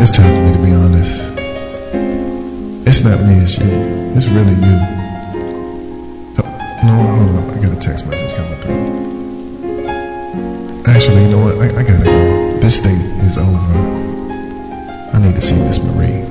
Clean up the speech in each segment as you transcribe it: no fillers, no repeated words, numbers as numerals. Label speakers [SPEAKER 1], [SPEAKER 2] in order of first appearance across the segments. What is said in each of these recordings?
[SPEAKER 1] It's time for me to be honest. It's not me, it's you. It's really you. You know what? Hold up. I got a text message coming through. Actually, you know what? I gotta go. This date is over. I need to see Miss Marie.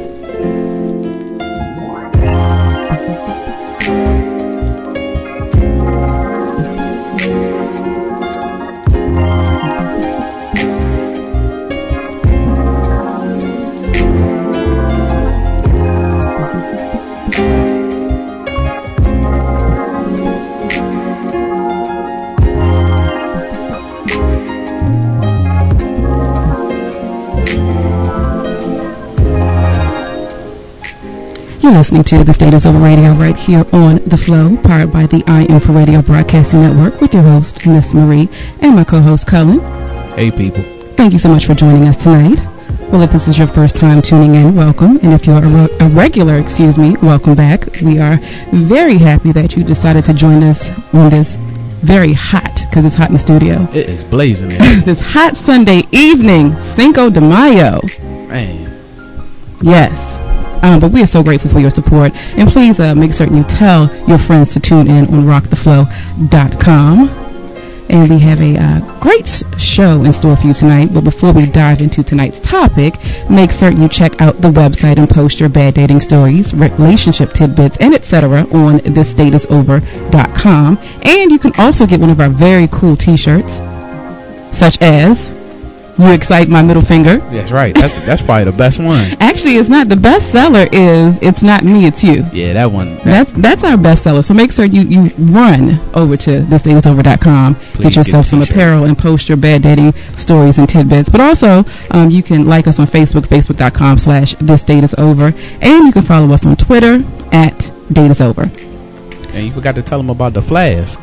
[SPEAKER 2] You're listening to The State is Over Radio right here on The Flow, powered by the I Am for Radio Broadcasting Network with your host, Miss Marie, and my co-host, Cullen.
[SPEAKER 3] Hey, people.
[SPEAKER 2] Thank you so much for joining us tonight. Well, if this is your first time tuning in, welcome. And if you're a regular, welcome back. We are very happy that you decided to join us on this very hot, because it's hot in the studio.
[SPEAKER 3] It is blazing here.
[SPEAKER 2] This hot Sunday evening, Cinco de Mayo.
[SPEAKER 3] Man.
[SPEAKER 2] Yes. But we are so grateful for your support. And please make certain you tell your friends to tune in on rocktheflow.com. And we have a great show in store for you tonight. But before we dive into tonight's topic, make certain you check out the website and post your bad dating stories, relationship tidbits, and etc. on thisdateisover.com. And you can also get one of our very cool t-shirts, such as You Excite My Middle Finger.
[SPEAKER 3] That's right. That's probably the best one.
[SPEAKER 2] Actually, it's not. The best seller is It's Not Me, It's You.
[SPEAKER 3] Yeah, that one.
[SPEAKER 2] That's our best seller. So make sure you run over to thisdateisover.com, get yourself some apparel, and post your bad dating stories and tidbits. But also, you can like us on Facebook, facebook.com/thisdateisover. And you can follow us on Twitter @dateisover.
[SPEAKER 3] And you forgot to tell them about the flask.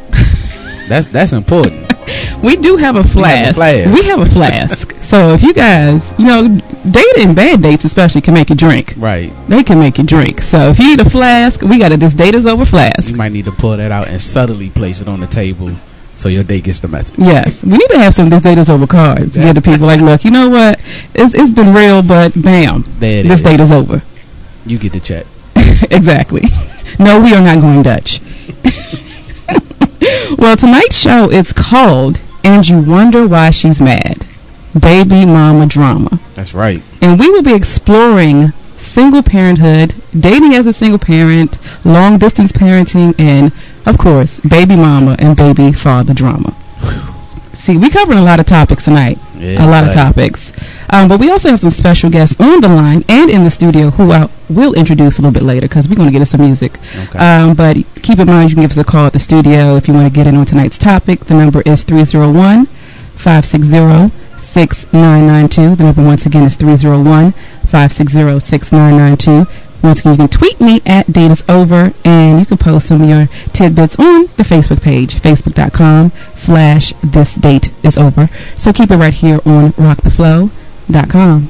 [SPEAKER 3] That's important.
[SPEAKER 2] We do have a flask. We have a flask. So if you guys, dating bad dates especially can make you drink.
[SPEAKER 3] Right.
[SPEAKER 2] They can make you drink. So if you need a flask, we got a This Date is Over flask.
[SPEAKER 3] You might need to pull that out and subtly place it on the table so your date gets the message.
[SPEAKER 2] Yes. We need to have some This Date is Over cards to give the people like, look, you know what? It's been real, but bam.
[SPEAKER 3] There it
[SPEAKER 2] this
[SPEAKER 3] is.
[SPEAKER 2] Date is over.
[SPEAKER 3] You get the check.
[SPEAKER 2] Exactly. No, we are not going Dutch. Well, tonight's show is called And You Wonder Why She's Mad, Baby Mama Drama.
[SPEAKER 3] That's right.
[SPEAKER 2] And we will be exploring single parenthood, dating as a single parent, long distance parenting, and, of course, baby mama and baby father drama. See, we covering a lot of topics tonight.
[SPEAKER 3] Yeah,
[SPEAKER 2] a lot of topics. But we also have some special guests on the line and in the studio who I will introduce a little bit later because we're going to get into some music.
[SPEAKER 3] Okay.
[SPEAKER 2] But keep in mind, you can give us a call at the studio if you want to get in on tonight's topic. The number is 301-560-6992. The number once again is 301-560-6992. Once again, you can tweet me at @dateisover, and you can post some of your tidbits on the Facebook page, facebook.com/thisdateisover. So keep it right here on rocktheflow.com.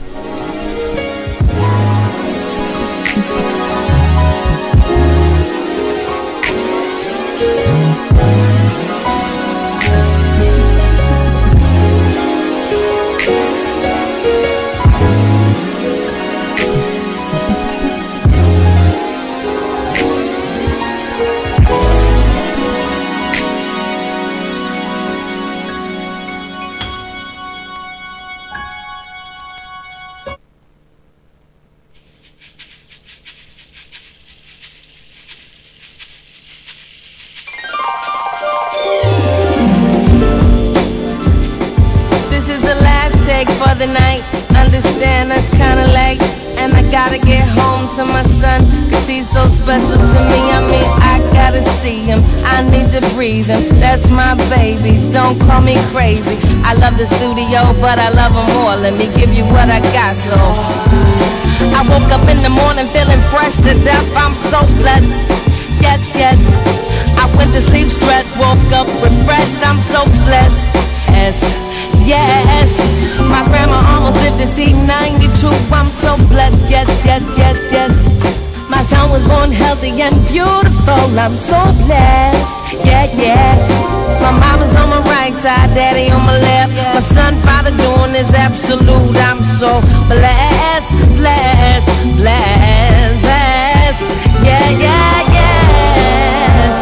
[SPEAKER 4] That's my baby, don't call me crazy. I love the studio, but I love them more. Let me give you what I got, so I woke up in the morning feeling fresh to death. I'm so blessed, yes, yes. I went to sleep stressed, woke up refreshed. I'm so blessed, yes, yes. My grandma almost lived to see 92. I'm so blessed, yes, yes, yes, yes. My son was born healthy and beautiful. I'm so blessed. Yeah, yes. My mama's on my right side, daddy on my left. My son, father doing is absolute. I'm so blessed, blessed, blessed, blessed. Yeah, yeah, yes.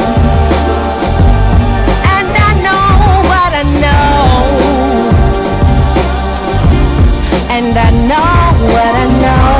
[SPEAKER 4] And I know what I know. And I know what I know.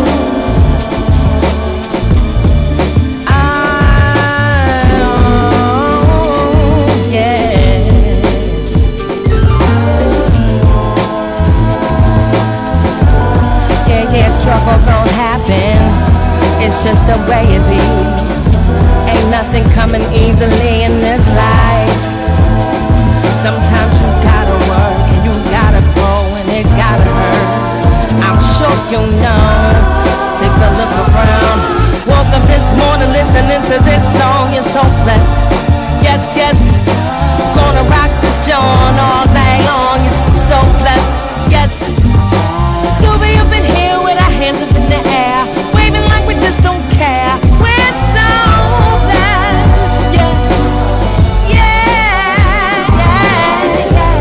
[SPEAKER 4] Struggle don't happen, it's just the way it be. Ain't nothing coming easily in this life. Sometimes you gotta work and you gotta grow and it gotta hurt. I'm sure you know. Take a look around. Woke up this morning listening to this song. You're so blessed. Yes, yes. Gonna rock this joint all day long. You're so blessed. Yes. To be up in here with our hands up in the air, waving like we just don't care. We're so blessed. Yes. Yeah, yeah, yeah.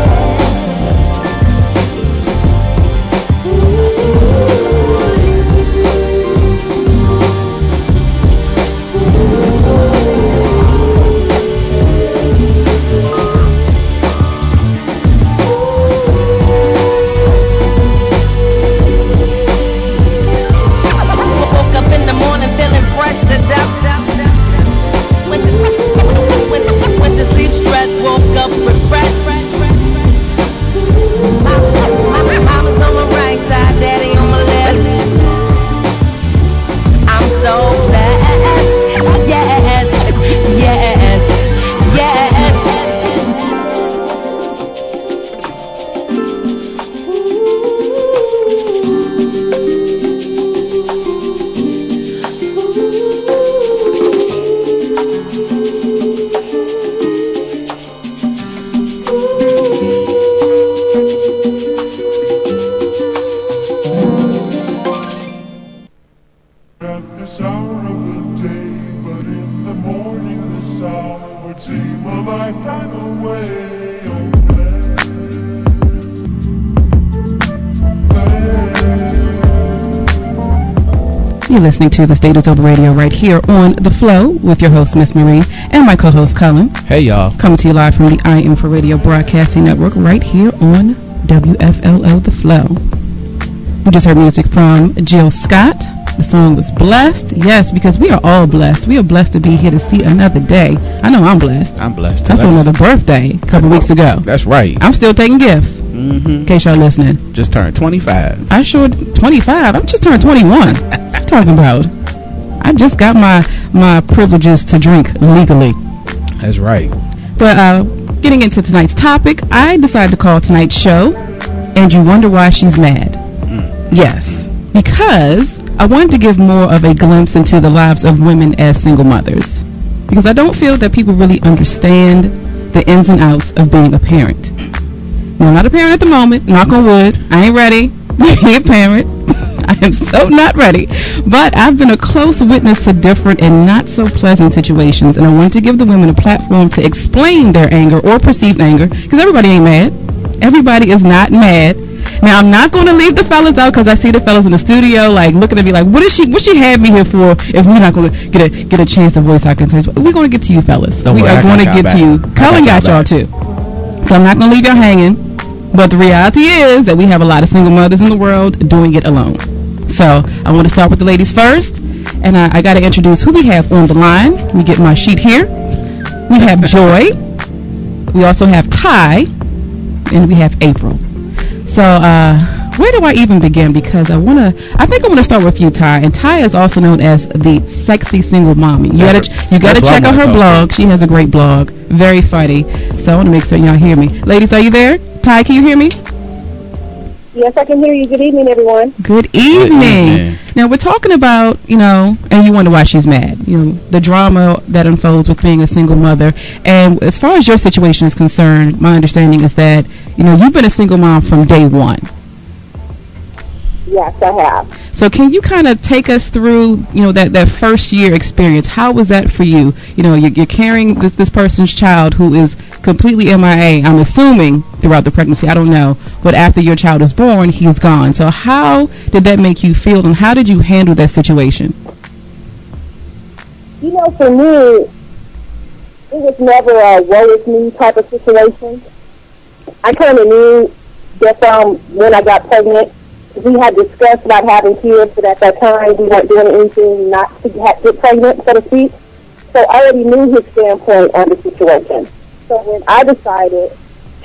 [SPEAKER 4] Went to sleep stressed, woke up refreshed. Mama's on my right side, daddy on my left. I'm so blessed. Yes, yes, yes.
[SPEAKER 5] At this hour of the day, but in the morning the sound would seem a lifetime away. Oh,
[SPEAKER 2] You're listening to The State is Over Radio right here on The Flow with your host, Miss Marie, and my co-host, Colin.
[SPEAKER 3] Hey, y'all.
[SPEAKER 2] Coming to you live from the I Am For Radio Broadcasting Network right here on WFLO The Flow. We just heard music from Jill Scott. The song was Blessed. Yes, because we are all blessed. We are blessed to be here to see another day. I know I'm blessed.
[SPEAKER 3] I'm blessed.
[SPEAKER 2] That's another birthday a couple weeks ago.
[SPEAKER 3] That's right.
[SPEAKER 2] I'm still taking gifts. In case y'all listening.
[SPEAKER 3] Just turned 25.
[SPEAKER 2] I sure 25. I'm just turned 21. What you talking about? I just got my privileges to drink legally.
[SPEAKER 3] That's right.
[SPEAKER 2] But getting into tonight's topic, I decided to call tonight's show, and you wonder why she's mad. Yes, because I wanted to give more of a glimpse into the lives of women as single mothers, because I don't feel that people really understand the ins and outs of being a parent. Now, I'm not a parent at the moment, knock on wood. I ain't ready to be a parent. I am so not ready. But I've been a close witness to different and not so pleasant situations, and I wanted to give the women a platform to explain their anger or perceived anger, because everybody ain't mad. Everybody is not mad. Now, I'm not going to leave the fellas out, because I see the fellas in the studio like looking at me like, what she had me here for if we're not going to get a chance to voice our concerns? We're going to get to you, fellas. We are going to get to you. Colin got y'all too. So I'm not going to leave y'all hanging. But the reality is that we have a lot of single mothers in the world doing it alone. So I want to start with the ladies first. And I got to introduce who we have on the line. Let me get my sheet here. We have Joy. We also have Ty. And we have April. So where do I even begin? Because I think I want to start with you, Ty. And Ty is also known as the sexy single mommy. You gotta check out her blog. She has a great blog, very funny. So I want to make sure y'all hear me. Ladies, are you there? Ty, can you hear me?
[SPEAKER 6] Yes, I can hear you. Good evening, everyone.
[SPEAKER 2] Good evening. Now we're talking about, and you wonder why she's mad. The drama that unfolds with being a single mother. And as far as your situation is concerned, my understanding is that you've been a single mom from day one.
[SPEAKER 6] Yes, I have.
[SPEAKER 2] So can you kind of take us through, that first year experience? How was that for you? You're carrying this person's child who is completely MIA, I'm assuming, throughout the pregnancy. I don't know. But after your child is born, he's gone. So how did that make you feel, and how did you handle that situation?
[SPEAKER 6] For me, it was never a woe is me type of situation. I kind of knew that when I got pregnant, we had discussed about having kids, but at that time we weren't doing anything not to get pregnant, so to speak. So I already knew his standpoint on the situation. So when I decided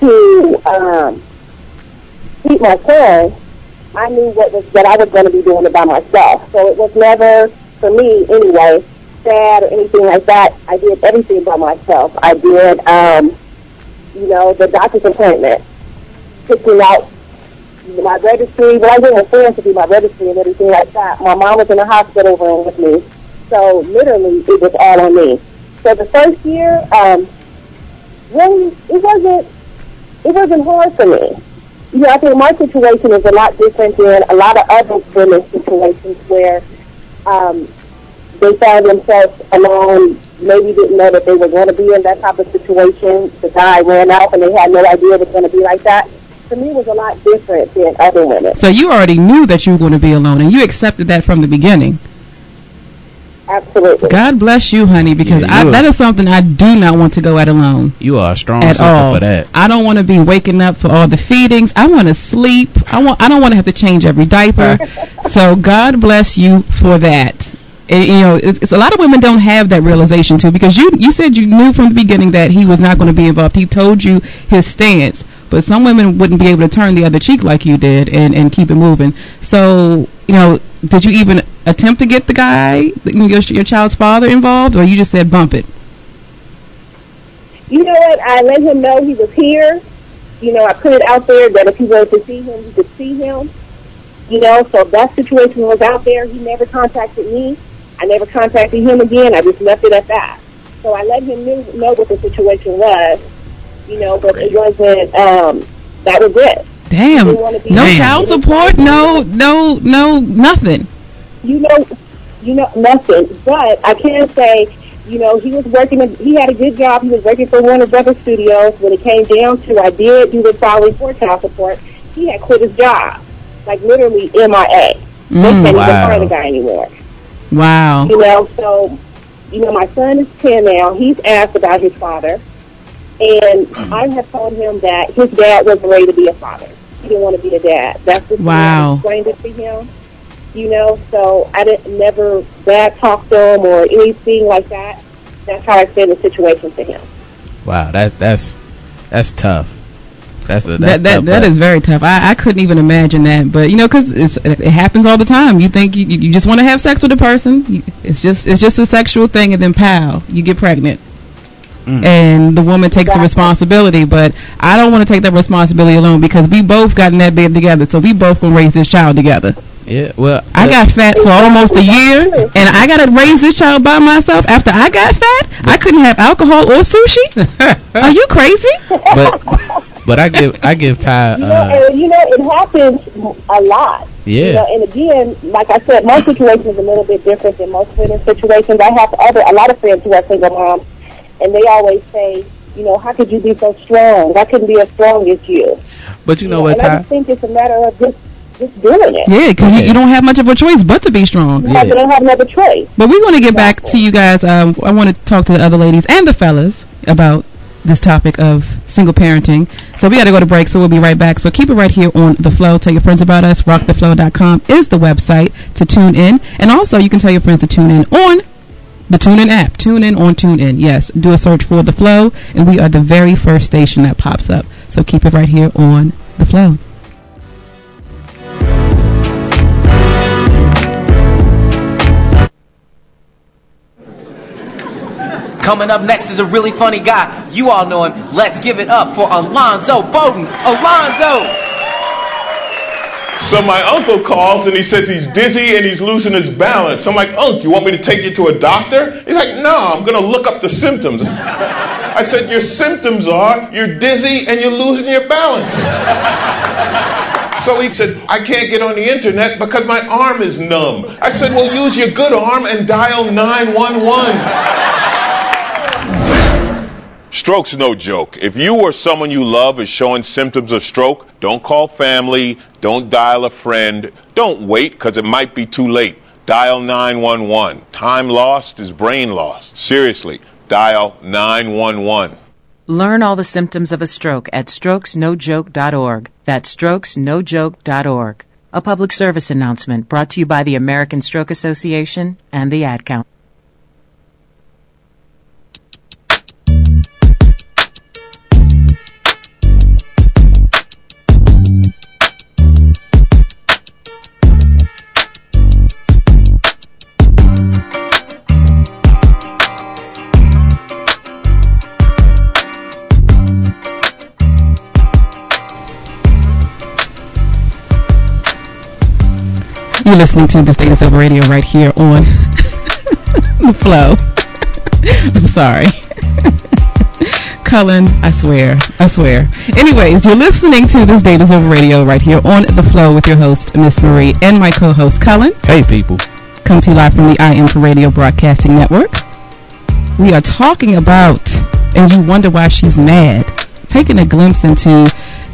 [SPEAKER 6] to keep my son, I knew what I was going to be doing it by myself. So it was never, for me anyway, sad or anything like that. I did everything by myself. I did, the doctor's appointment, picking out my registry. Well, I didn't have friends to do my registry and everything like that. My mom was in the hospital room with me. So literally, it was all on me. So the first year, really, it wasn't hard for me. I think my situation is a lot different than a lot of other women's situations where they found themselves alone, maybe didn't know that they were going to be in that type of situation. The guy ran out and they had no idea it was going to be like that. For me, it was a lot different than other women.
[SPEAKER 2] So you already knew that you were going to be alone, and you accepted that from the beginning.
[SPEAKER 6] Absolutely.
[SPEAKER 2] God bless you, honey, because that is something I do not want to go at alone.
[SPEAKER 3] You are a strong
[SPEAKER 2] sister
[SPEAKER 3] for that.
[SPEAKER 2] I don't want to be waking up for all the feedings. I want to sleep. I don't want to have to change every diaper. So God bless you for that. It's a lot of women don't have that realization too, because you said you knew from the beginning that he was not going to be involved. He told you his stance. But some women wouldn't be able to turn the other cheek like you did and keep it moving. So, did you even attempt to get the guy, your child's father, involved, or you just said bump it?
[SPEAKER 6] You know what? I let him know he was here. I put it out there that if he wanted to see him, he could see him. So that situation was out there. He never contacted me. I never contacted him again. I just left it at that. So I let him know what the situation was. But it wasn't, that was it.
[SPEAKER 2] Damn. No child support? No, nothing.
[SPEAKER 6] Nothing. But I can say, he was working, he had a good job. He was working for Warner Brothers Studios. When it came down to, I did do the filing for child support, he had quit his job. Like literally MIA. They can't even find the guy anymore.
[SPEAKER 2] Wow.
[SPEAKER 6] So, my son is 10 now. He's asked about his father. And I have told him that his dad wasn't ready to be a father. He didn't want to be a dad. That's just I explained it to him. So I didn't never bad talk to him or anything like that. That's how I explained the situation to him.
[SPEAKER 3] Wow, that's tough.
[SPEAKER 2] That is very tough. I couldn't even imagine that, but because it happens all the time. You think you just want to have sex with a person. It's just a sexual thing, and then pow, you get pregnant. And the woman takes the responsibility, but I don't want to take that responsibility alone because we both got in that bed together, so we both gonna raise this child together.
[SPEAKER 3] Yeah, well,
[SPEAKER 2] I got fat for almost a year, and I gotta raise this child by myself. After I got fat, I couldn't have alcohol or sushi. Are you crazy?
[SPEAKER 3] But I give Ty.
[SPEAKER 6] It happens a lot.
[SPEAKER 3] Yeah.
[SPEAKER 6] And again, like I said, my situation is a little bit different than most women's situations. I have a lot of friends who are single moms. And they always say, how could you be so strong? I couldn't be as strong as you.
[SPEAKER 3] But what, Ty?
[SPEAKER 6] I just think it's a matter of just doing it.
[SPEAKER 2] Yeah, because you don't have much of a choice but to be strong.
[SPEAKER 6] You don't have another choice.
[SPEAKER 2] But we want to get back to you guys. I want to talk to the other ladies and the fellas about this topic of single parenting. So we got to go to break, so we'll be right back. So keep it right here on The Flow. Tell your friends about us. RockTheFlow.com is the website to tune in. And also, you can tell your friends to tune in on the TuneIn app. Tune in on TuneIn. Yes, do a search for The Flow, and we are the very first station that pops up. So keep it right here on The Flow.
[SPEAKER 7] Coming up next is a really funny guy. You all know him. Let's give it up for Alonzo Bowden. Alonzo!
[SPEAKER 5] So my uncle calls and he says he's dizzy and he's losing his balance. I'm like, Uncle, you want me to take you to a doctor? He's like, no, I'm going to look up the symptoms. I said, your symptoms are you're dizzy and you're losing your balance. So he said, I can't get on the internet because my arm is numb. I said, well, use your good arm and dial 911. Stroke's no joke. If you or someone you love is showing symptoms of stroke, don't call family, don't dial a friend, don't wait because it might be too late. Dial 911. Time lost is brain lost. Seriously, dial 911.
[SPEAKER 8] Learn all the symptoms of a stroke at strokesnojoke.org. That's strokesnojoke.org. A public service announcement brought to you by the American Stroke Association and the Ad Council.
[SPEAKER 2] You're listening to This Day is Over Radio right here on The Flow. I'm sorry. Cullen, I swear. Anyways, you're listening to This Day is Over Radio right here on The Flow with your host, Miss Marie, and my co-host, Cullen.
[SPEAKER 3] Hey, people.
[SPEAKER 2] Come to you live from the I Am for Radio Broadcasting Network. We are talking about, and you wonder why she's mad, taking a glimpse into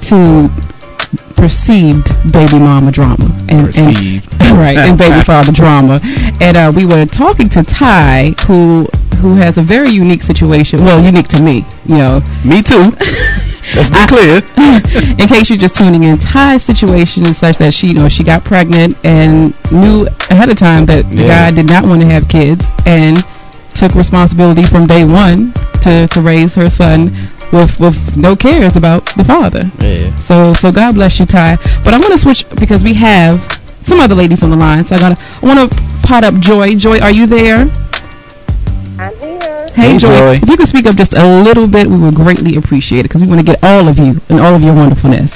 [SPEAKER 2] perceived baby mama drama and baby father drama, and we were talking to Ty, who has a very unique situation. Well, unique to me,
[SPEAKER 3] Me too. Let's be clear.
[SPEAKER 2] In case you're just tuning in, Ty's situation is such that she got pregnant and knew ahead of time that the guy did not want to have kids, and took responsibility from day one to raise her son with no cares about the father.
[SPEAKER 3] Yeah.
[SPEAKER 2] So God bless you, Ty. But I'm going to switch because we have some other ladies on the line. So I want to pot up Joy. Joy, are you there?
[SPEAKER 6] I'm here.
[SPEAKER 2] Hey, Joy. If you could speak up just a little bit, we would greatly appreciate it because we want to get all of you and all of your wonderfulness.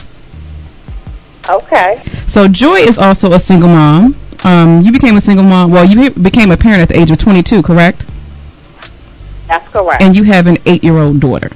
[SPEAKER 6] Okay.
[SPEAKER 2] So Joy is also a single mom. You became a single mom. Well, you became a parent at the age of 22, correct?
[SPEAKER 6] That's correct.
[SPEAKER 2] And you have an 8-year-old daughter.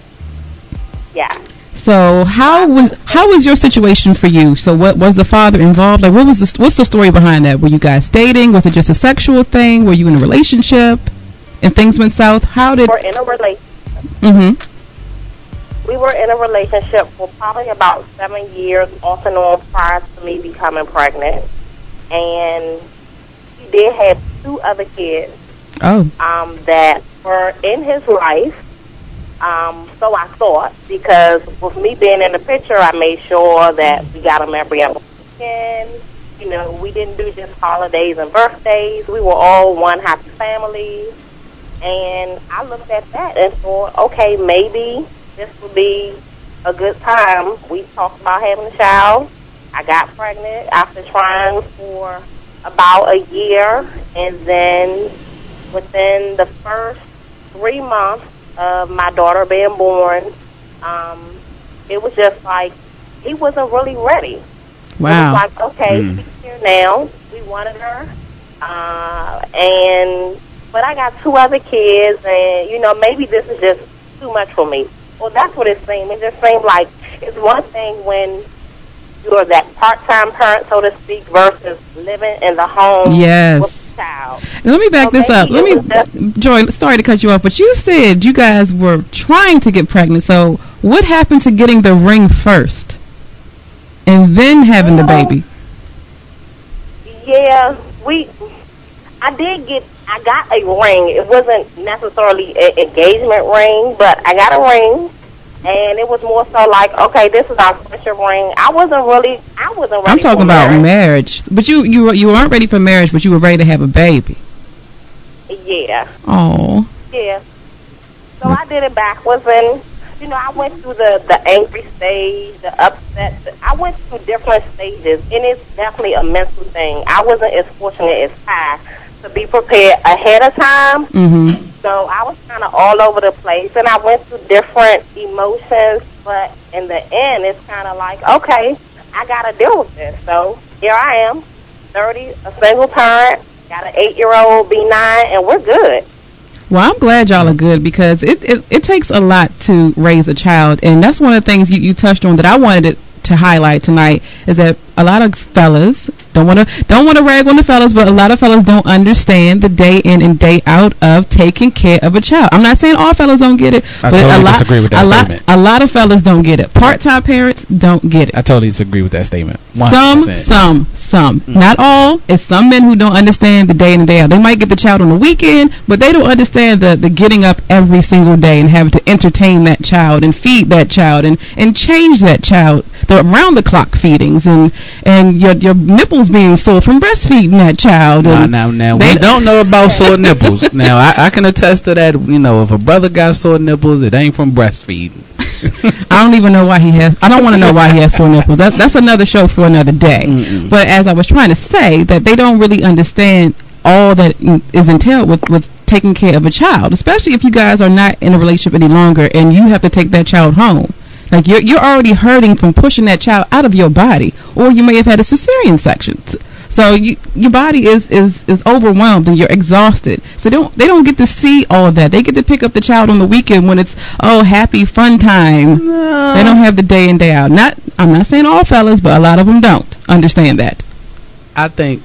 [SPEAKER 6] Yeah.
[SPEAKER 2] So how was your situation for you? So what was the father involved? Like what's the story behind that? Were you guys dating? Was it just a sexual thing? Were you in a relationship and things went south?
[SPEAKER 6] We were in a relationship.
[SPEAKER 2] Mm-hmm.
[SPEAKER 6] We were in a relationship for probably about 7 years off and on prior to me becoming pregnant. And he did have 2 other kids.
[SPEAKER 2] Oh.
[SPEAKER 6] That were in his life. So I thought, because with me being in the picture, I made sure that we got them every other weekend. We didn't do just holidays and birthdays. We were all one happy family. And I looked at that and thought, okay, maybe this would be a good time. We talked about having a child. I got pregnant after trying for about a year. And then within the first 3 months of my daughter being born, it was just like he wasn't really ready.
[SPEAKER 2] Wow.
[SPEAKER 6] It was like, okay, she's here now. We wanted her. But I got 2 other kids, and, maybe this is just too much for me. Well, that's what it seemed. It just seemed like it's one thing when you're that part-time parent, so to speak, versus living in the home with a child.
[SPEAKER 2] Now, let me back this up. Joy, sorry to cut you off, but you said you guys were trying to get pregnant. So what happened to getting the ring first and then having the baby?
[SPEAKER 6] Yeah, I got a ring. It wasn't necessarily an engagement ring, but I got a ring. And it was more so like, okay, this is our friendship ring. I wasn't ready.
[SPEAKER 2] I'm talking about marriage. But you weren't ready for marriage, but you were ready to have a baby.
[SPEAKER 6] Yeah.
[SPEAKER 2] Oh.
[SPEAKER 6] Yeah. So I did it backwards, and I went through the angry stage, the upset. I went through different stages, and it's definitely a mental thing. I wasn't as fortunate as Ty to be prepared ahead of time.
[SPEAKER 2] Mm-hmm.
[SPEAKER 6] So I was kind of all over the place, and I went through different emotions, but in the end, it's kind of like, okay, I got to deal with this. So here I am, 30, a single parent, got an 8-year-old, B9, and we're good.
[SPEAKER 2] Well, I'm glad y'all are good because it takes a lot to raise a child, and that's one of the things you touched on that I wanted to highlight tonight is that a lot of fellas don't want to rag on the fellas, but a lot of fellas don't understand the day in and day out of taking care of a child. I'm not saying all fellas don't get it, but
[SPEAKER 3] disagree with that statement.
[SPEAKER 2] A lot of fellas don't get it. Part-time parents don't get it.
[SPEAKER 3] I totally disagree with that statement. 100%.
[SPEAKER 2] Some. Not all. It's some men who don't understand the day in and day out. They might get the child on the weekend, but they don't understand the getting up every single day and having to entertain that child and feed that child and change that child, the around the clock feedings and your nipples being sore from breastfeeding that child.
[SPEAKER 3] Now we don't know about sore nipples. Now I can attest to that. If a brother got sore nipples, it ain't from breastfeeding.
[SPEAKER 2] I don't even know why I don't want to know why he has sore nipples. That's another show for another day.
[SPEAKER 3] Mm-mm.
[SPEAKER 2] But as I was trying to say, that they don't really understand all that is entailed with taking care of a child, especially if you guys are not in a relationship any longer and you have to take that child home. Like you're already hurting from pushing that child out of your body, or you may have had a cesarean section. So your body is overwhelmed and you're exhausted. So they don't get to see all of that. They get to pick up the child on the weekend when it's happy fun time. No. They don't have the day in day out. I'm not saying all fellas, but a lot of them don't understand that.
[SPEAKER 3] I think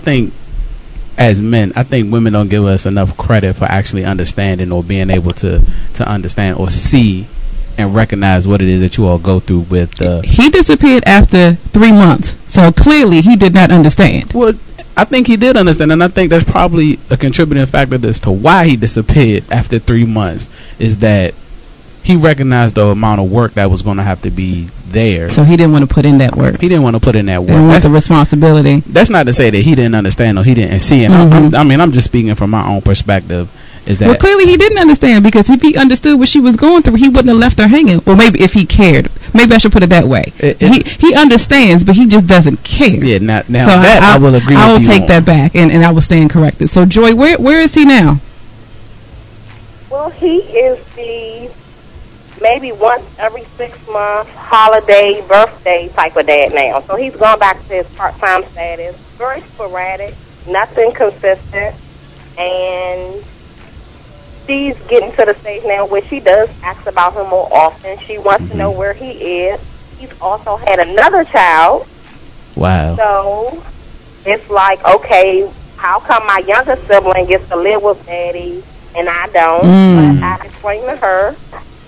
[SPEAKER 3] as men, I think women don't give us enough credit for actually understanding or being able to understand or see and recognize what it is that you all go through with.
[SPEAKER 2] He disappeared after 3 months, so clearly he did not understand.
[SPEAKER 3] Well, I think he did understand, and I think that's probably a contributing factor as to why he disappeared after 3 months, is that he recognized the amount of work that was going to have to be there.
[SPEAKER 2] So he didn't want to put in that work.
[SPEAKER 3] He didn't want to put in that work.
[SPEAKER 2] That's the responsibility.
[SPEAKER 3] That's not to say that he didn't understand or he didn't see it.
[SPEAKER 2] Mm-hmm.
[SPEAKER 3] I'm just speaking from my own perspective. Is that,
[SPEAKER 2] well, clearly he didn't understand, because if he understood what she was going through, he wouldn't have left her hanging. Or maybe if he cared. Maybe I should put it that way. He understands, but he just doesn't care.
[SPEAKER 3] Yeah, now
[SPEAKER 2] so
[SPEAKER 3] that I will agree with you.
[SPEAKER 2] I will take that back, and I will stand corrected. So, Joy, where is he now?
[SPEAKER 6] Well, he is the maybe once every 6 month holiday, birthday type of dad now. So he's gone back to his part-time status. Very sporadic, nothing consistent, and she's getting to the stage now where she does ask about him more often. She wants to know where he is. He's also had another child.
[SPEAKER 3] Wow.
[SPEAKER 6] So it's like, okay, how come my younger sibling gets to live with daddy and I don't? But I explained to her,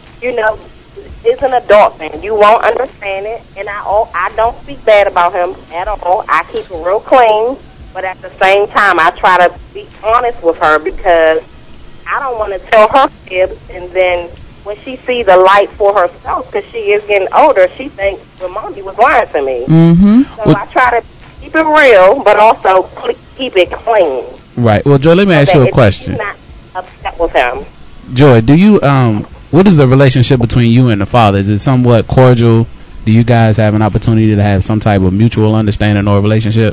[SPEAKER 6] it's an adult thing. You won't understand it, and I don't speak bad about him at all. I keep it real clean, but at the same time, I try to be honest with her, because I don't want to tell her fibs, and then when she sees the light for herself, because she is getting older, she thinks, well, Mommy was lying to me.
[SPEAKER 2] Mm-hmm.
[SPEAKER 6] So I try to keep it real, but also keep it clean.
[SPEAKER 3] Right. Well, Joy, let me ask you a question.
[SPEAKER 6] She's not upset with him.
[SPEAKER 3] Joy, do you what is the relationship between you and the father? Is it somewhat cordial? Do you guys have an opportunity to have some type of mutual understanding or relationship?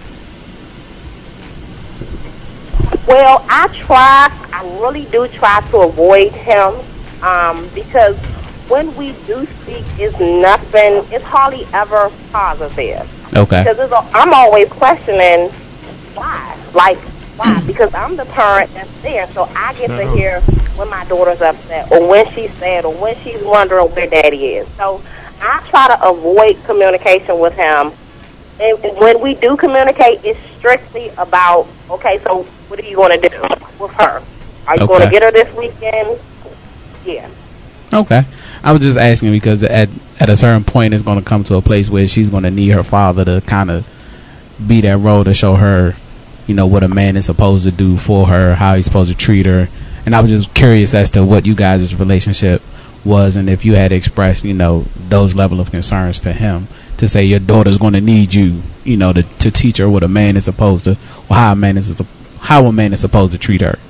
[SPEAKER 6] Well, I really do try to avoid him, because when we do speak, it's hardly ever positive.
[SPEAKER 3] Okay.
[SPEAKER 6] Because I'm always questioning why. Like, why? Because I'm the parent that's there, so I get to hear when my daughter's upset, or when she's sad, or when she's wondering where daddy is. So I try to avoid communication with him. And when we do communicate, it's strictly about, okay, so what are you going to do with her? Are you going to get her this weekend? Yeah. Okay.
[SPEAKER 3] I was just asking because at a certain point, it's going to come to a place where she's going to need her father to kind of be that role to show her, what a man is supposed to do for her, how he's supposed to treat her. And I was just curious as to what you guys' relationship was, and if you had expressed, those level of concerns to him, to say your daughter's going to need you, to teach her what a man is supposed to, or how a man is supposed to treat her.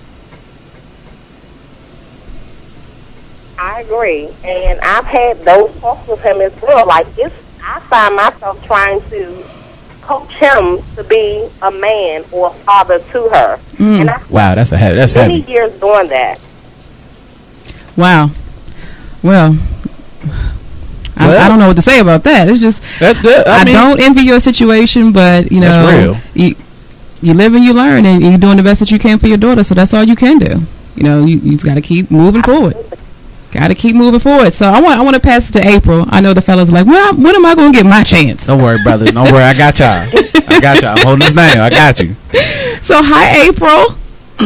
[SPEAKER 6] I agree, and I've had those talks with him as well. Like, I find myself trying to coach him to be a man or a father to her. And
[SPEAKER 3] wow, that's
[SPEAKER 6] many
[SPEAKER 3] heavy.
[SPEAKER 6] years doing that.
[SPEAKER 2] Wow. Well, I don't know what to say about that. It's just I don't envy your situation, but
[SPEAKER 3] that's real.
[SPEAKER 2] You live and you learn, and you're doing the best that you can for your daughter. So that's all you can do. You just got to keep moving forward. Got to keep moving forward. So I want to pass it to April. I know the fellas are like, well, when am I going to get my chance?
[SPEAKER 3] Don't worry, brothers. Don't worry. I got y'all. I'm holding this down. I got you.
[SPEAKER 2] So, hi, April.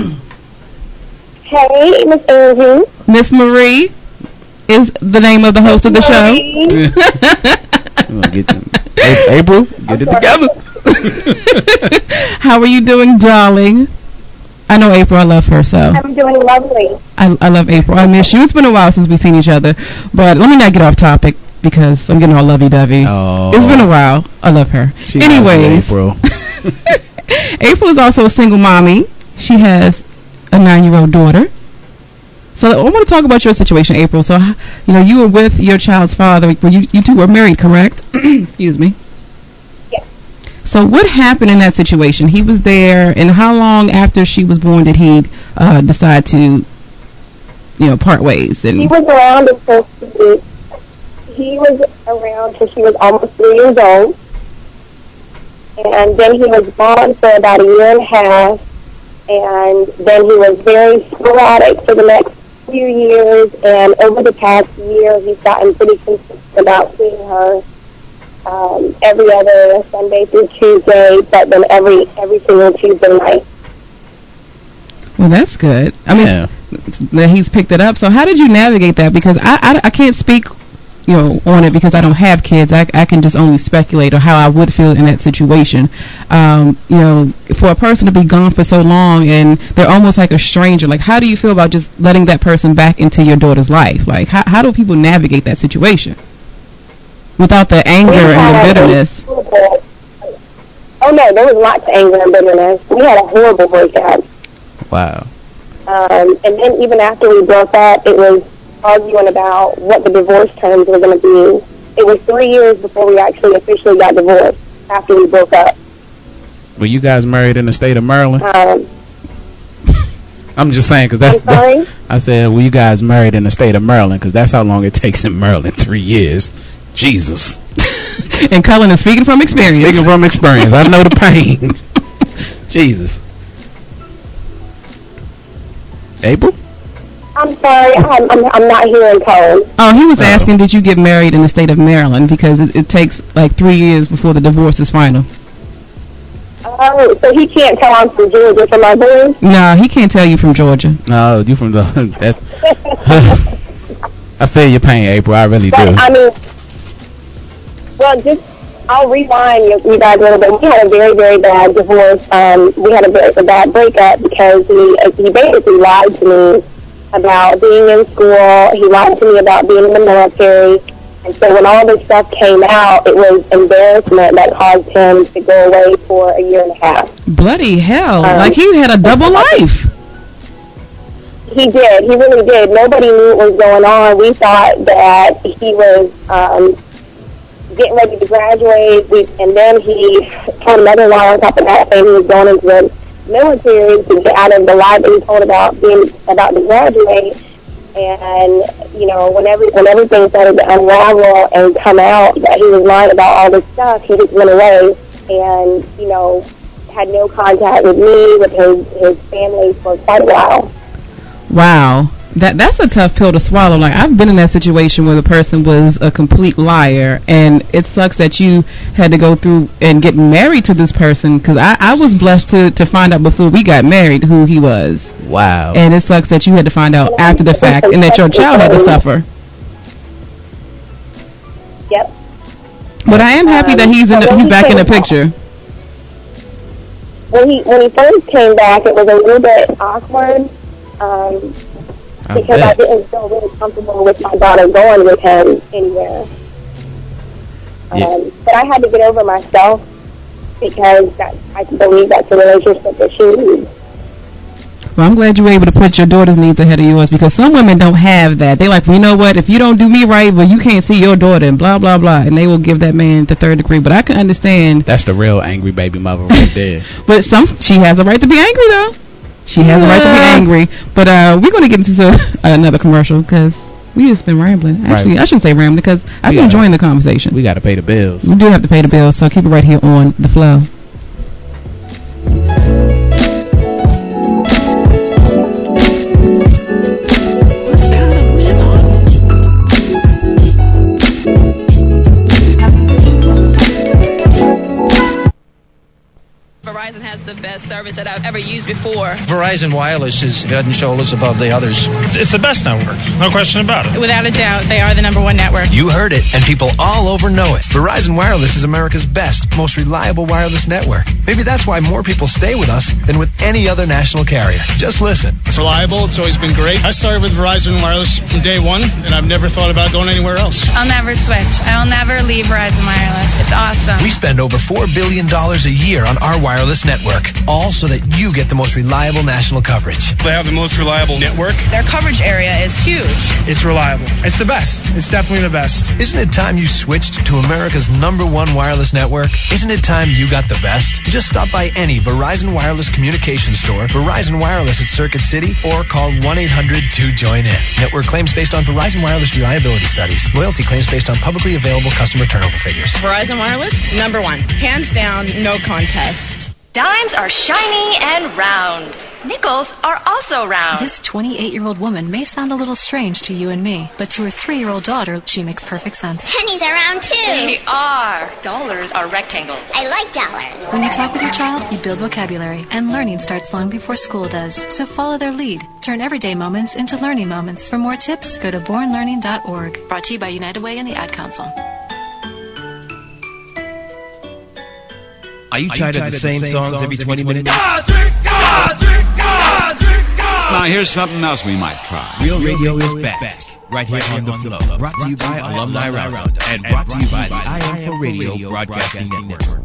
[SPEAKER 6] Hey, Miss Angie.
[SPEAKER 2] Miss Marie is the name of the host of the show.
[SPEAKER 3] April, get it together.
[SPEAKER 2] How are you doing, darling? I know April. I love her, so.
[SPEAKER 6] I'm doing lovely.
[SPEAKER 2] I love April. I miss you. It's been a while since we've seen each other. But let me not get off topic because I'm getting all lovey-dovey.
[SPEAKER 3] Oh.
[SPEAKER 2] It's been a while. I love her. Anyways.
[SPEAKER 3] April.
[SPEAKER 2] April is also a single mommy. She has a 9-year-old daughter. So I want to talk about your situation, April. So, you were with your child's father. Well, you two were married, correct? Excuse me.
[SPEAKER 6] Yes.
[SPEAKER 2] So what happened in that situation? He was there, and how long after she was born did he decide to, part ways? And
[SPEAKER 6] he was around until she was almost 3 years old, and then he was gone for about a year and a half, and then he was very sporadic for the next few years, and over the past year he's gotten pretty consistent about seeing her every other Sunday through Tuesday, but then every single Tuesday night.
[SPEAKER 2] Well, that's good. I mean, that he's picked it up. So how did you navigate that? Because I can't speak, on it because I don't have kids. I can just only speculate on how I would feel in that situation. For a person to be gone for so long and they're almost like a stranger, like how do you feel about just letting that person back into your daughter's life? Like how do people navigate that situation without the anger and the bitterness?
[SPEAKER 6] Oh no, there was lots of anger and bitterness. We had a horrible breakup.
[SPEAKER 3] Wow.
[SPEAKER 6] And then even after we broke up, it was arguing about what the divorce terms were going to be. It was 3 years before we actually officially got divorced after we broke up.
[SPEAKER 3] Were you guys married in the state of Maryland? I'm just saying because I said, were you guys married in the state of Maryland? Because that's how long it takes in Maryland, 3 years. Jesus.
[SPEAKER 2] And Cullen is speaking from experience.
[SPEAKER 3] I know the pain. Jesus. April?
[SPEAKER 6] I'm sorry, I'm not hearing Cullen.
[SPEAKER 2] Oh, he was asking, did you get married in the state of Maryland? Because it takes like 3 years before the divorce is final.
[SPEAKER 6] Oh, so he can't tell I'm from Georgia from my voice?
[SPEAKER 2] No, he can't tell you from Georgia.
[SPEAKER 3] No, you from the... I feel your pain, April. I really do.
[SPEAKER 6] I mean, I'll rewind you guys a little bit. We had a very, very bad divorce. We had a bad breakup because he basically lied to me about being in school. He lied to me about being in the military. And so when all this stuff came out, it was embarrassment that caused him to go away for a year and a half.
[SPEAKER 2] Bloody hell. Like he had a double life.
[SPEAKER 6] He did. He really did. Nobody knew what was going on. We thought that he was getting ready to graduate, and then he told another lie on top of that, saying he was going into the military to get out of the lie that he told about being about to graduate. And when everything started to unravel and come out that he was lying about all this stuff, he just went away and had no contact with me, with his family for quite a while.
[SPEAKER 2] Wow. That's a tough pill to swallow. Like, I've been in that situation where the person was a complete liar, and it sucks that you had to go through and get married to this person, because I was blessed to find out before we got married who he was.
[SPEAKER 3] Wow.
[SPEAKER 2] And it sucks that you had to find out after the fact and that your child had to suffer.
[SPEAKER 6] Yep.
[SPEAKER 2] But I am happy that he's back in the picture.
[SPEAKER 6] When he first came back, it was a little bit awkward. Because I didn't feel really comfortable with my daughter going with him anywhere. But I had to get over myself because I believe that's a relationship that she needs.
[SPEAKER 2] Well, I'm glad you were able to put your daughter's needs ahead of yours, because some women don't have that. They're like, well, you know what, if you don't do me right, well, you can't see your daughter and blah, blah, blah. And they will give that man the third degree. But I can understand.
[SPEAKER 3] That's the real angry baby mother right there.
[SPEAKER 2] But she has a right to be angry, though. She has a right to be angry. But we're going to get into another commercial because we just been rambling. Actually, I shouldn't say rambling because I've been enjoying the conversation.
[SPEAKER 3] We got to pay the bills.
[SPEAKER 2] We do have to pay the bills, so keep it right here on The Flow. What kind of men are
[SPEAKER 9] service that I've ever used before.
[SPEAKER 10] Verizon Wireless is head and shoulders above the others.
[SPEAKER 11] It's the best network, no question about it.
[SPEAKER 9] Without a doubt, they are the #1 network.
[SPEAKER 12] You heard it, and people all over know it. Verizon Wireless is America's best, most reliable wireless network. Maybe that's why more people stay with us than with any other national carrier. Just listen.
[SPEAKER 11] It's reliable. It's always been great. I started with Verizon Wireless from day one, and I've never thought about going anywhere else.
[SPEAKER 9] I'll never switch. I'll never leave Verizon Wireless. It's awesome.
[SPEAKER 12] We spend over $4 billion a year on our wireless network, all so that you get the most reliable national coverage.
[SPEAKER 11] They have the most reliable network.
[SPEAKER 9] Their coverage area is huge.
[SPEAKER 11] It's reliable. It's the best. It's definitely the best.
[SPEAKER 12] Isn't it time you switched to America's #1 wireless network? Isn't it time you got the best? Just stop by any Verizon Wireless communication store, Verizon Wireless at Circuit City, or call 1-800-2-JOIN-IN. Network claims based on Verizon Wireless reliability studies. Loyalty claims based on publicly available customer turnover figures.
[SPEAKER 9] Verizon Wireless, #1. Hands down, no contest.
[SPEAKER 13] Dimes are shiny and round. Nickels are also round.
[SPEAKER 14] This 28-year-old woman may sound a little strange to you and me, but to her 3-year-old daughter, she makes perfect sense.
[SPEAKER 13] Pennies are round too. They are. Dollars are rectangles. I like dollars.
[SPEAKER 14] When you talk with your child, you build vocabulary, and learning starts long before school does. So follow their lead. Turn everyday moments into learning moments. For more tips, go to bornlearning.org. Brought to you by United Way and the Ad Council.
[SPEAKER 15] Are you tired of the same songs every 20 minutes?
[SPEAKER 16] Now here's something else we might try.
[SPEAKER 15] Real Radio is back. Right here on The Flow. Brought to you by Alumni Roundup. And brought to you by the I Am For Radio Broadcasting Network.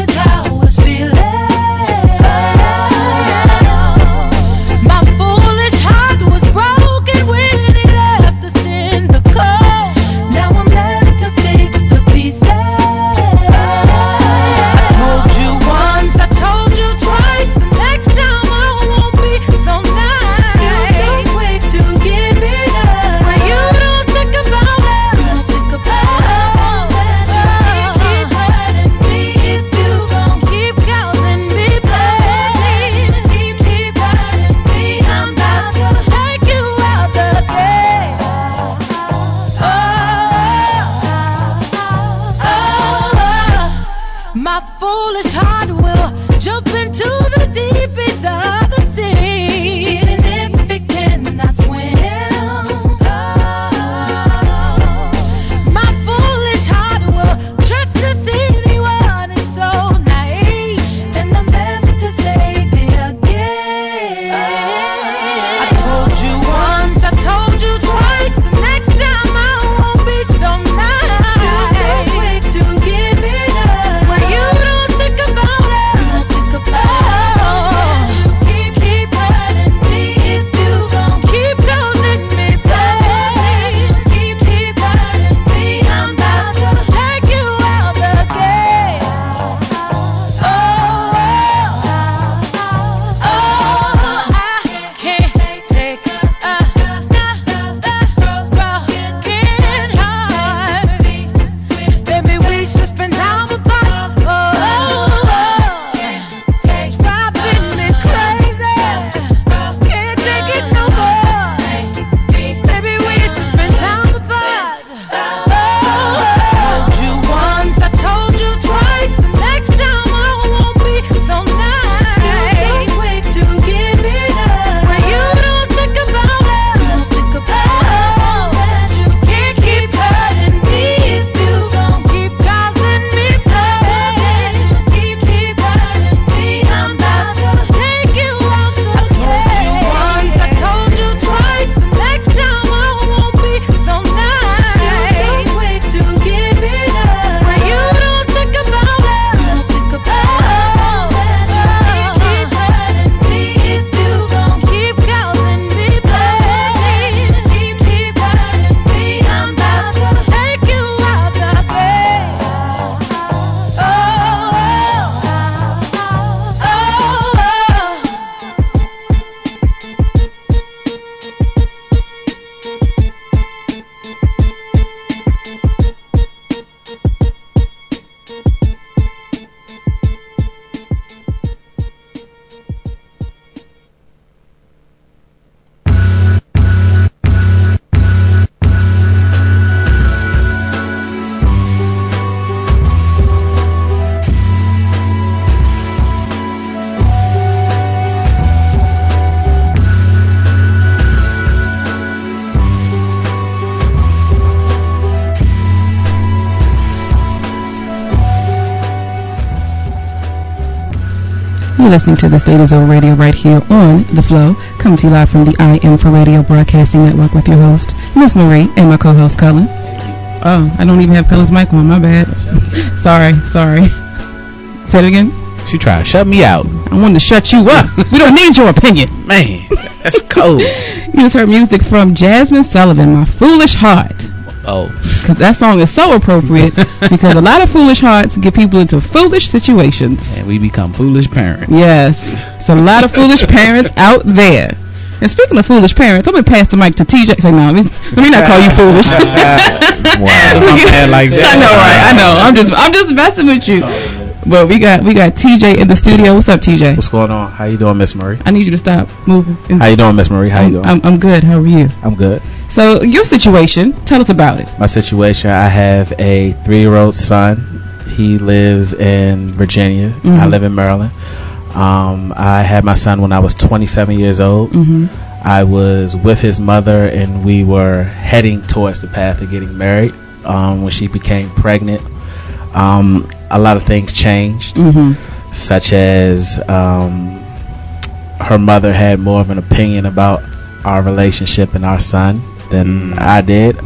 [SPEAKER 17] My foolish
[SPEAKER 2] You're listening to the State of Zone Radio right here on The Flow, coming to you live from the I Am for Radio Broadcasting Network with your host, Miss Marie, and my co-host, Cullen. Oh, I don't even have Cullen's mic on, my bad. Sorry. Say it again.
[SPEAKER 3] She tried to shut me out.
[SPEAKER 2] I wanted to shut you up. We don't need your opinion.
[SPEAKER 3] Man, that's cold.
[SPEAKER 2] You just heard music from Jasmine Sullivan, My Foolish Heart.
[SPEAKER 3] Oh.
[SPEAKER 2] Because that song is so appropriate because a lot of foolish hearts get people into foolish situations.
[SPEAKER 3] And we become foolish parents.
[SPEAKER 2] Yes. So a lot of foolish parents out there. And speaking of foolish parents, I'm going to pass the mic to TJ. Say, no, let me not call you foolish.
[SPEAKER 3] Wow. I'm like that.
[SPEAKER 2] I know, right? I know. I'm just messing with you. But we got TJ in the studio. What's up, TJ?
[SPEAKER 17] What's going on? How you doing, Miss Marie?
[SPEAKER 2] I need you to stop moving.
[SPEAKER 17] How you doing, Miss Marie? How you doing?
[SPEAKER 2] I'm good. How are you?
[SPEAKER 17] I'm good.
[SPEAKER 2] So your situation, tell us about it.
[SPEAKER 17] My situation, I have a 3-year-old son. He lives in Virginia.
[SPEAKER 2] Mm-hmm.
[SPEAKER 17] I live in Maryland. I had my son when I was 27 years old.
[SPEAKER 2] Mm-hmm.
[SPEAKER 17] I was with his mother, and we were heading towards the path of getting married. When she became pregnant, a lot of things changed, such as her mother had more of an opinion about our relationship and our son than I did.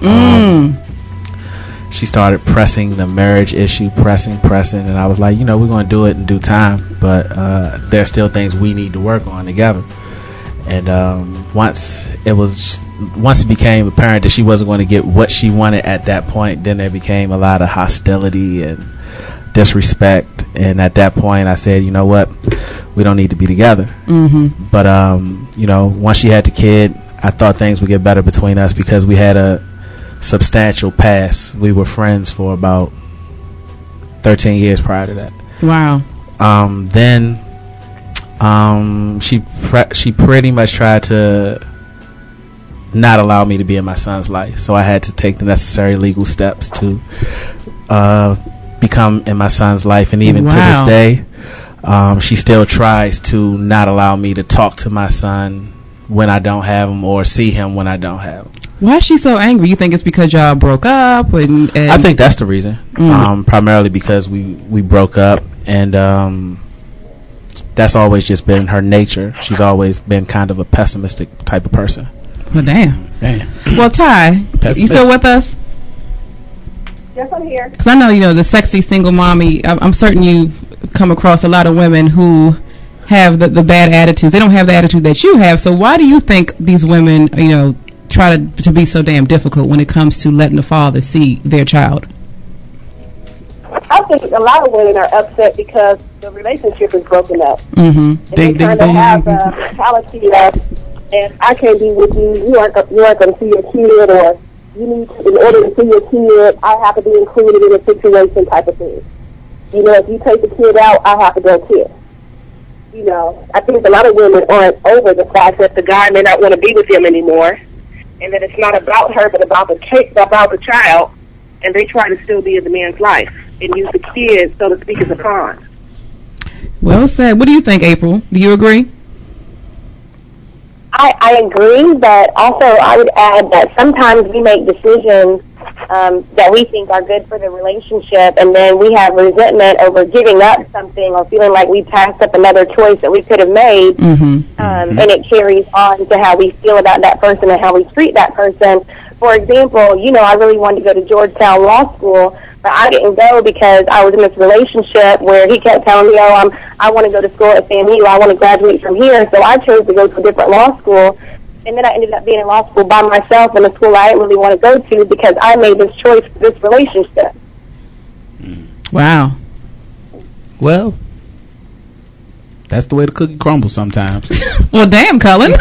[SPEAKER 17] She started pressing the marriage issue, pressing, and I was like, we're going to do it in due time, but there's still things we need to work on together. And once it became apparent that she wasn't going to get what she wanted at that point, then there became a lot of hostility and disrespect. And at that point, I said, you know what, we don't need to be together. But once she had the kid, I thought things would get better between us because we had a substantial past. We were friends for about 13 years prior to that.
[SPEAKER 2] Wow.
[SPEAKER 17] Then she pretty much tried to not allow me to be in my son's life, so I had to take the necessary legal steps to become in my son's life. And even to this day, she still tries to not allow me to talk to my son when I don't have him or see him when I don't have him.
[SPEAKER 2] Why is she so angry? You think it's because y'all broke up? And
[SPEAKER 17] I think that's the reason. Primarily because we broke up, and that's always just been her nature. She's always been kind of a pessimistic type of person.
[SPEAKER 2] Well, damn. Well, Ty, you still with us?
[SPEAKER 6] Yes, I'm here.
[SPEAKER 2] Because I know, the sexy single mommy, I'm certain you've come across a lot of women who have the bad attitudes. They don't have the attitude that you have. So why do you think these women, try to be so damn difficult when it comes to letting the father see their child?
[SPEAKER 6] I think a lot of women are upset because the relationship is broken up.
[SPEAKER 2] Mm-hmm.
[SPEAKER 6] And they kind of have a mentality of, if I can't be with you, you aren't going to see your kid, or you need to, in order to see your kid, I have to be included in a situation type of thing. If you take the kid out, I have to go too. I think a lot of women aren't over the fact that the guy may not want to be with them anymore, and that it's not about her but about the child, and they try to still be in the man's life and use the kid, so to speak, as a pawn.
[SPEAKER 2] Well said. What do you think, April? Do you agree?
[SPEAKER 6] I agree, but also I would add that sometimes we make decisions that we think are good for the relationship, and then we have resentment over giving up something or feeling like we passed up another choice that we could have made, and it carries on to how we feel about that person and how we treat that person. For example, I really wanted to go to Georgetown Law School, but I didn't go because I was in this relationship where he kept telling me, I want to go to school at FAMU, I want to graduate from here, so I chose to go to a different law school. And then I ended up being in law school by myself in a school I didn't really want to go to because I made this choice for this relationship.
[SPEAKER 2] Wow.
[SPEAKER 3] Well, that's the way the cookie crumbles sometimes.
[SPEAKER 2] Well, damn, Cullen.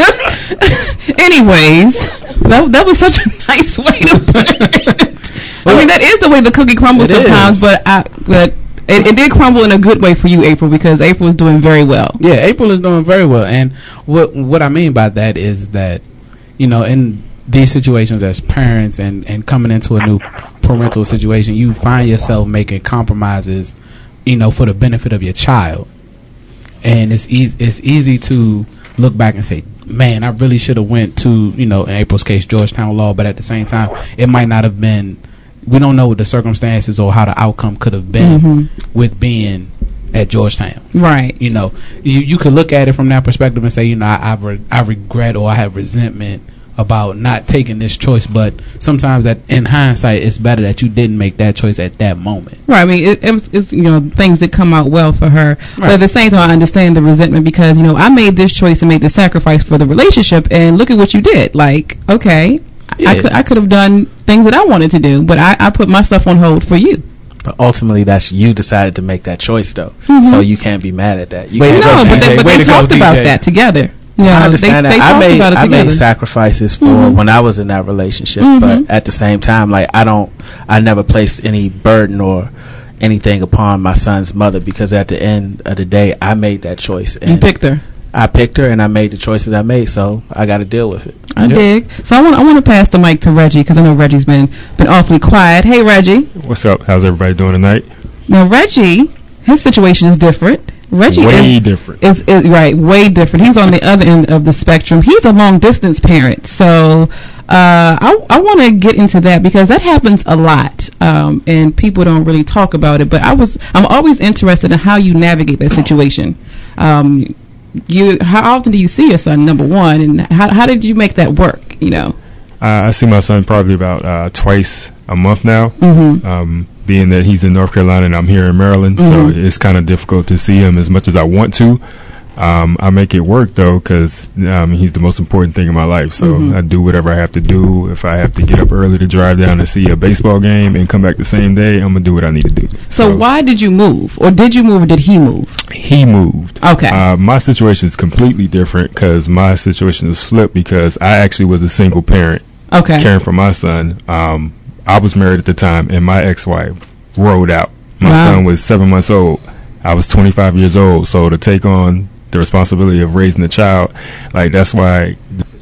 [SPEAKER 2] Anyways, that was such a nice way to put it. I mean, that is the way the cookie crumbles sometimes, but it did crumble in a good way for you, April, because April is doing very well.
[SPEAKER 3] Yeah, April is doing very well. And what I mean by that is that, in these situations as parents and coming into a new parental situation, you find yourself making compromises, for the benefit of your child. And it's easy to look back and say, man, I really should have went to, in April's case, Georgetown Law, but at the same time, it might not have been. We don't know what the circumstances or how the outcome could have been with being, at Georgetown.
[SPEAKER 2] Right.
[SPEAKER 3] You know, you could look at it from that perspective and say, you know, I regret or I have resentment about not taking this choice, but sometimes that in hindsight it's better that you didn't make that choice at that moment.
[SPEAKER 2] Right. I mean, it's you know, things that come out well for her, right. But at the same time I understand the resentment because, you know, I made this choice and made the sacrifice for the relationship, and look at what you did. Like, okay, yeah. I could have done things that I wanted to do, but I put myself on hold for you.
[SPEAKER 17] But ultimately, that's you decided to make that choice, though. So you can't be mad at that.
[SPEAKER 2] But they talked about that together. Yeah,
[SPEAKER 17] I understand that. I made sacrifices for when I was in that relationship, but at the same time, like I never placed any burden or anything upon my son's mother, because at the end of the day, I made that choice. And
[SPEAKER 2] you picked her.
[SPEAKER 17] I picked her, and I made the choices I made, so I got to deal with it.
[SPEAKER 2] I dig. So I want to pass the mic to Reggie, because I know Reggie's been awfully quiet. Hey, Reggie.
[SPEAKER 18] What's up? How's everybody doing tonight?
[SPEAKER 2] Now, Reggie, his situation is different. Reggie
[SPEAKER 18] way different.
[SPEAKER 2] Is right, way different. He's on the other end of the spectrum. He's a long distance parent, so I want to get into that because that happens a lot, and people don't really talk about it. But I'm always interested in how you navigate that situation. How often do you see your son? Number one, and how did you make that work? You know,
[SPEAKER 18] I see my son probably about twice a month now. Being that he's in North Carolina and I'm here in Maryland, so it's kind of difficult to see him as much as I want to. I make it work though, because he's the most important thing in my life. So I do whatever I have to do. If I have to get up early to drive down to see a baseball game and come back the same day, I'm gonna do what I need to do.
[SPEAKER 2] So why did you move, or did you move, or did he move?
[SPEAKER 18] He moved.
[SPEAKER 2] Okay.
[SPEAKER 18] My situation is completely different because my situation was flipped because I actually was a single parent.
[SPEAKER 2] Okay.
[SPEAKER 18] Caring for my son. I was married at the time, and my ex-wife rode out. My son was 7 months old. I was 25 years old, so to take on the responsibility of raising a child, like, that's why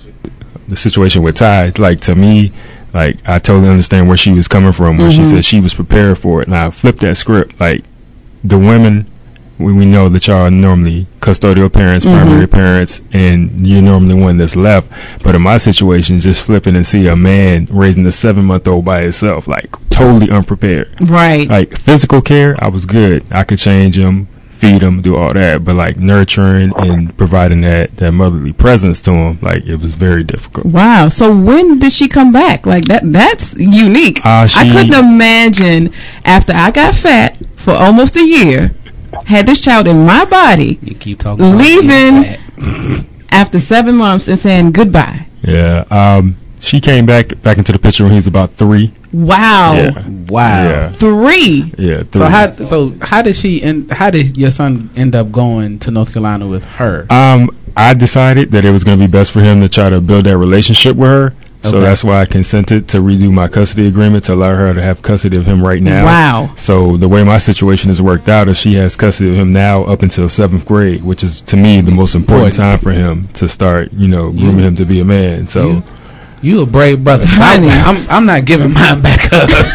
[SPEAKER 18] the situation with Ty, like, to me, like, I totally understand where she was coming from when she said she was prepared for it. And I flipped that script. Like, the women, we know that y'all are normally custodial parents, primary parents, and you're normally one that's left. But in my situation, just flipping and see a man raising a 7-month-old by himself, like, totally unprepared.
[SPEAKER 2] Right.
[SPEAKER 18] Like, physical care, I was good. I could change him, feed him, do all that. But, like, nurturing and providing that motherly presence to him, like, it was very difficult.
[SPEAKER 2] Wow. So when did she come back? Like, that's unique. I couldn't imagine after I got fat for almost a year, had this child in my body,
[SPEAKER 3] you keep talking
[SPEAKER 2] leaving after 7 months and saying goodbye.
[SPEAKER 18] Yeah. She came back into the picture when he was about 3.
[SPEAKER 2] Wow.
[SPEAKER 18] Yeah.
[SPEAKER 3] Wow.
[SPEAKER 18] Yeah.
[SPEAKER 2] 3.
[SPEAKER 18] Yeah. 3.
[SPEAKER 3] How did your son end up going to North Carolina with her?
[SPEAKER 18] I decided that it was going to be best for him to try to build that relationship with her. So that's why I consented to redo my custody agreement to allow her to have custody of him right now.
[SPEAKER 2] Wow.
[SPEAKER 18] So the way my situation has worked out is she has custody of him now up until 7th grade, which is, to me, the most important time for him to start, grooming him to be a man. So
[SPEAKER 3] you a brave brother. I'm not giving mine back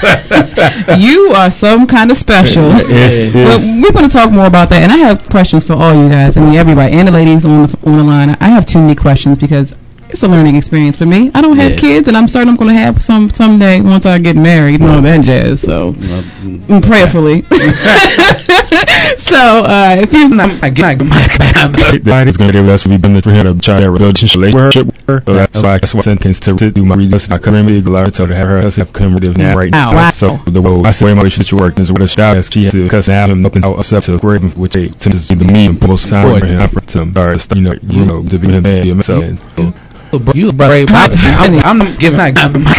[SPEAKER 3] up.
[SPEAKER 2] You are some kind of special. Well, we're going to talk more about that, and I have questions for all you guys. I mean, everybody, and the ladies on the line. I have too many questions because it's a learning experience for me. I don't have kids, and I'm certain I'm going to have some someday once I get married and all that jazz. So, prayerfully. So, if you're not getting
[SPEAKER 18] that is going to be less for me for him to try to relationship with her. So that's why I sentence to do my research. I couldn't really allow her to have her have commemorative now right now.
[SPEAKER 2] Wow.
[SPEAKER 18] So the way my relationship worked is with a style as she has to cuss out him up and out to grade, which to the me most time for him to start to be a man. So.
[SPEAKER 3] You a brave brother. I'm not giving my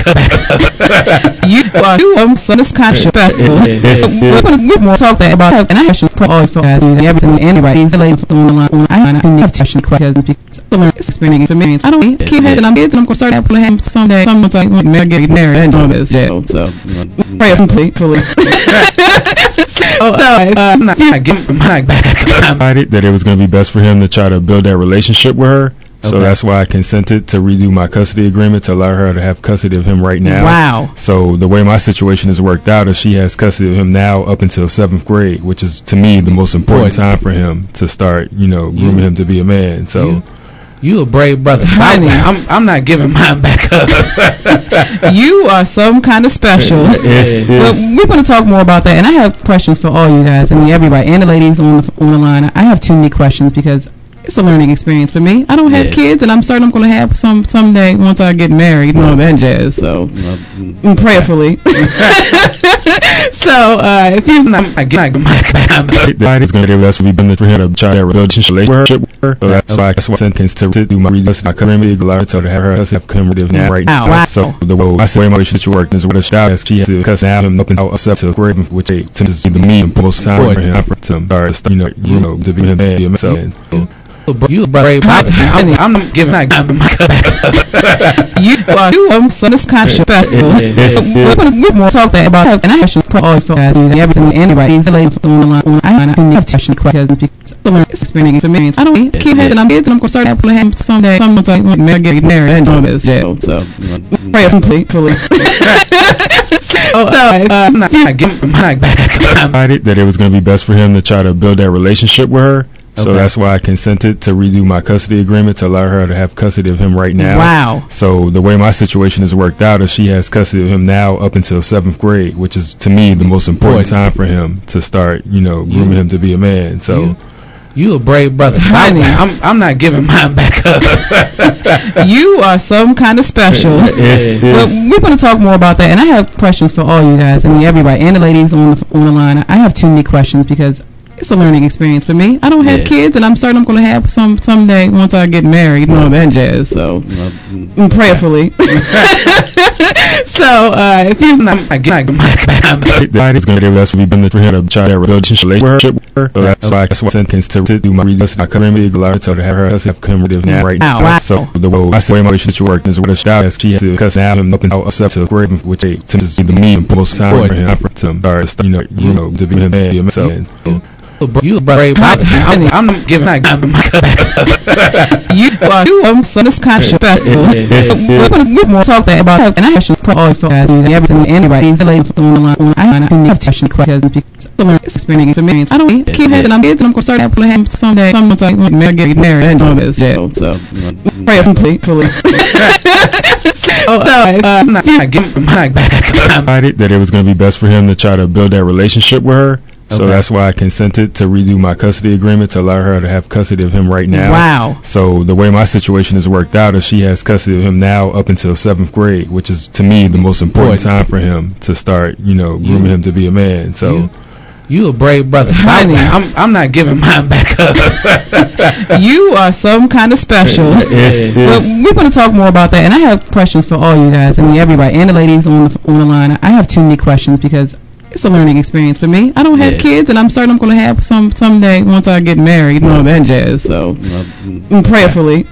[SPEAKER 2] You are some conscious special. We're more talk that about, and I actually always for everything. Anybody, ladies on the line, I have to questions because it's experience. I don't keep having I'm kids, and I'm gonna start having someday. Someone's like, "Man, get married and all this jail." So prayerfully.
[SPEAKER 18] I'm not giving my back. I decided that it was going to be best for him to try to build that relationship with her. So that's why I consented to redo my custody agreement to allow her to have custody of him right now.
[SPEAKER 2] Wow.
[SPEAKER 18] So the way my situation has worked out is she has custody of him now up until 7th grade, which is, to me, the most important time for him to start, grooming him to be a man. So
[SPEAKER 3] You a brave brother.
[SPEAKER 2] Honey.
[SPEAKER 3] I'm not giving mine back up.
[SPEAKER 2] You are some kind of special. But we're going to talk more about that. And I have questions for all you guys. I mean, everybody. And the ladies on the line. I have too many questions because it's a learning experience for me. I don't have kids, and I'm certain I'm going to have some someday once I get married and all that jazz. So, prayerfully. So, if you're not getting
[SPEAKER 18] it's going to be less for me than for him to try that relationship with her. So that's why I sentence to do my reading. I couldn't really allow to have her have commemorative now right now.
[SPEAKER 2] Wow.
[SPEAKER 18] So the way my relationship worked is with a style she had to cuss out and up and out up to grave, which they tend to see the me and most time for him to start, you know, to be him and himself.
[SPEAKER 3] You a brave brother. I'm not giving back. You are
[SPEAKER 2] so this kind of special. We're going to more talk that about and I actually always for guys and everything anybody is late on the line. I have to questions because it's experience. I don't keep having I'm kids and I'm going to start having him someday. Someone's like want to get married and all this jail. So pray completely.
[SPEAKER 18] I'm not giving back. That it was going to be best for him to try to build that relationship with her. So that's why I consented to redo my custody agreement to allow her to have custody of him right now.
[SPEAKER 2] Wow.
[SPEAKER 18] So the way my situation has worked out is she has custody of him now up until 7th grade, which is to me the most important time for him to start, you know, grooming him to be a man. So
[SPEAKER 3] you a brave brother. Honey. I'm not giving mine back up.
[SPEAKER 2] You are some kind of special. But we're going to talk more about that. And I have questions for all you guys. I mean, everybody. And the ladies on the line. I have too many questions because it's a learning experience for me. I don't have kids, and I'm certain I'm going to have some someday once I get married and all that jazz. So, prayerfully. So, if you're not getting
[SPEAKER 18] it's going to be less for me than for him to try that relationship with her. So that's why I sentence to do my reading. I couldn't really allow to have her have commemorative now right now.
[SPEAKER 2] Wow.
[SPEAKER 18] So the way my relationship worked is with a style she had to cuss out and up and out to grave, which they tend to see the me and most time for him to start, you know, to be him and himself.
[SPEAKER 3] You a brave brother. I'm not giving back.
[SPEAKER 2] You are so this kind of special. We're going to more talk that about and I actually always for guys and everything anybody is late on the line. I have to questions because it's experience. I don't keep having I'm kids and I'm going to start having him someday. Someone's like want to get married and all this jail. So pray completely.
[SPEAKER 18] I'm not giving back. That it was going to be best for him to try to build that relationship with her. So that's why I consented to redo my custody agreement to allow her to have custody of him right now.
[SPEAKER 2] Wow.
[SPEAKER 18] So the way my situation has worked out is she has custody of him now up until 7th grade, which is to me the most important time for him to start, you know, grooming him to be a man. So
[SPEAKER 3] you a brave brother. Honey. I'm not giving mine back up.
[SPEAKER 2] You are some kind of special. But we're going to talk more about that. And I have questions for all you guys. I mean, everybody. And the ladies on the line. I have too many questions because it's a learning experience for me. I don't have kids, and I'm certain I'm going to have some someday once I get married and all that jazz. So, prayerfully.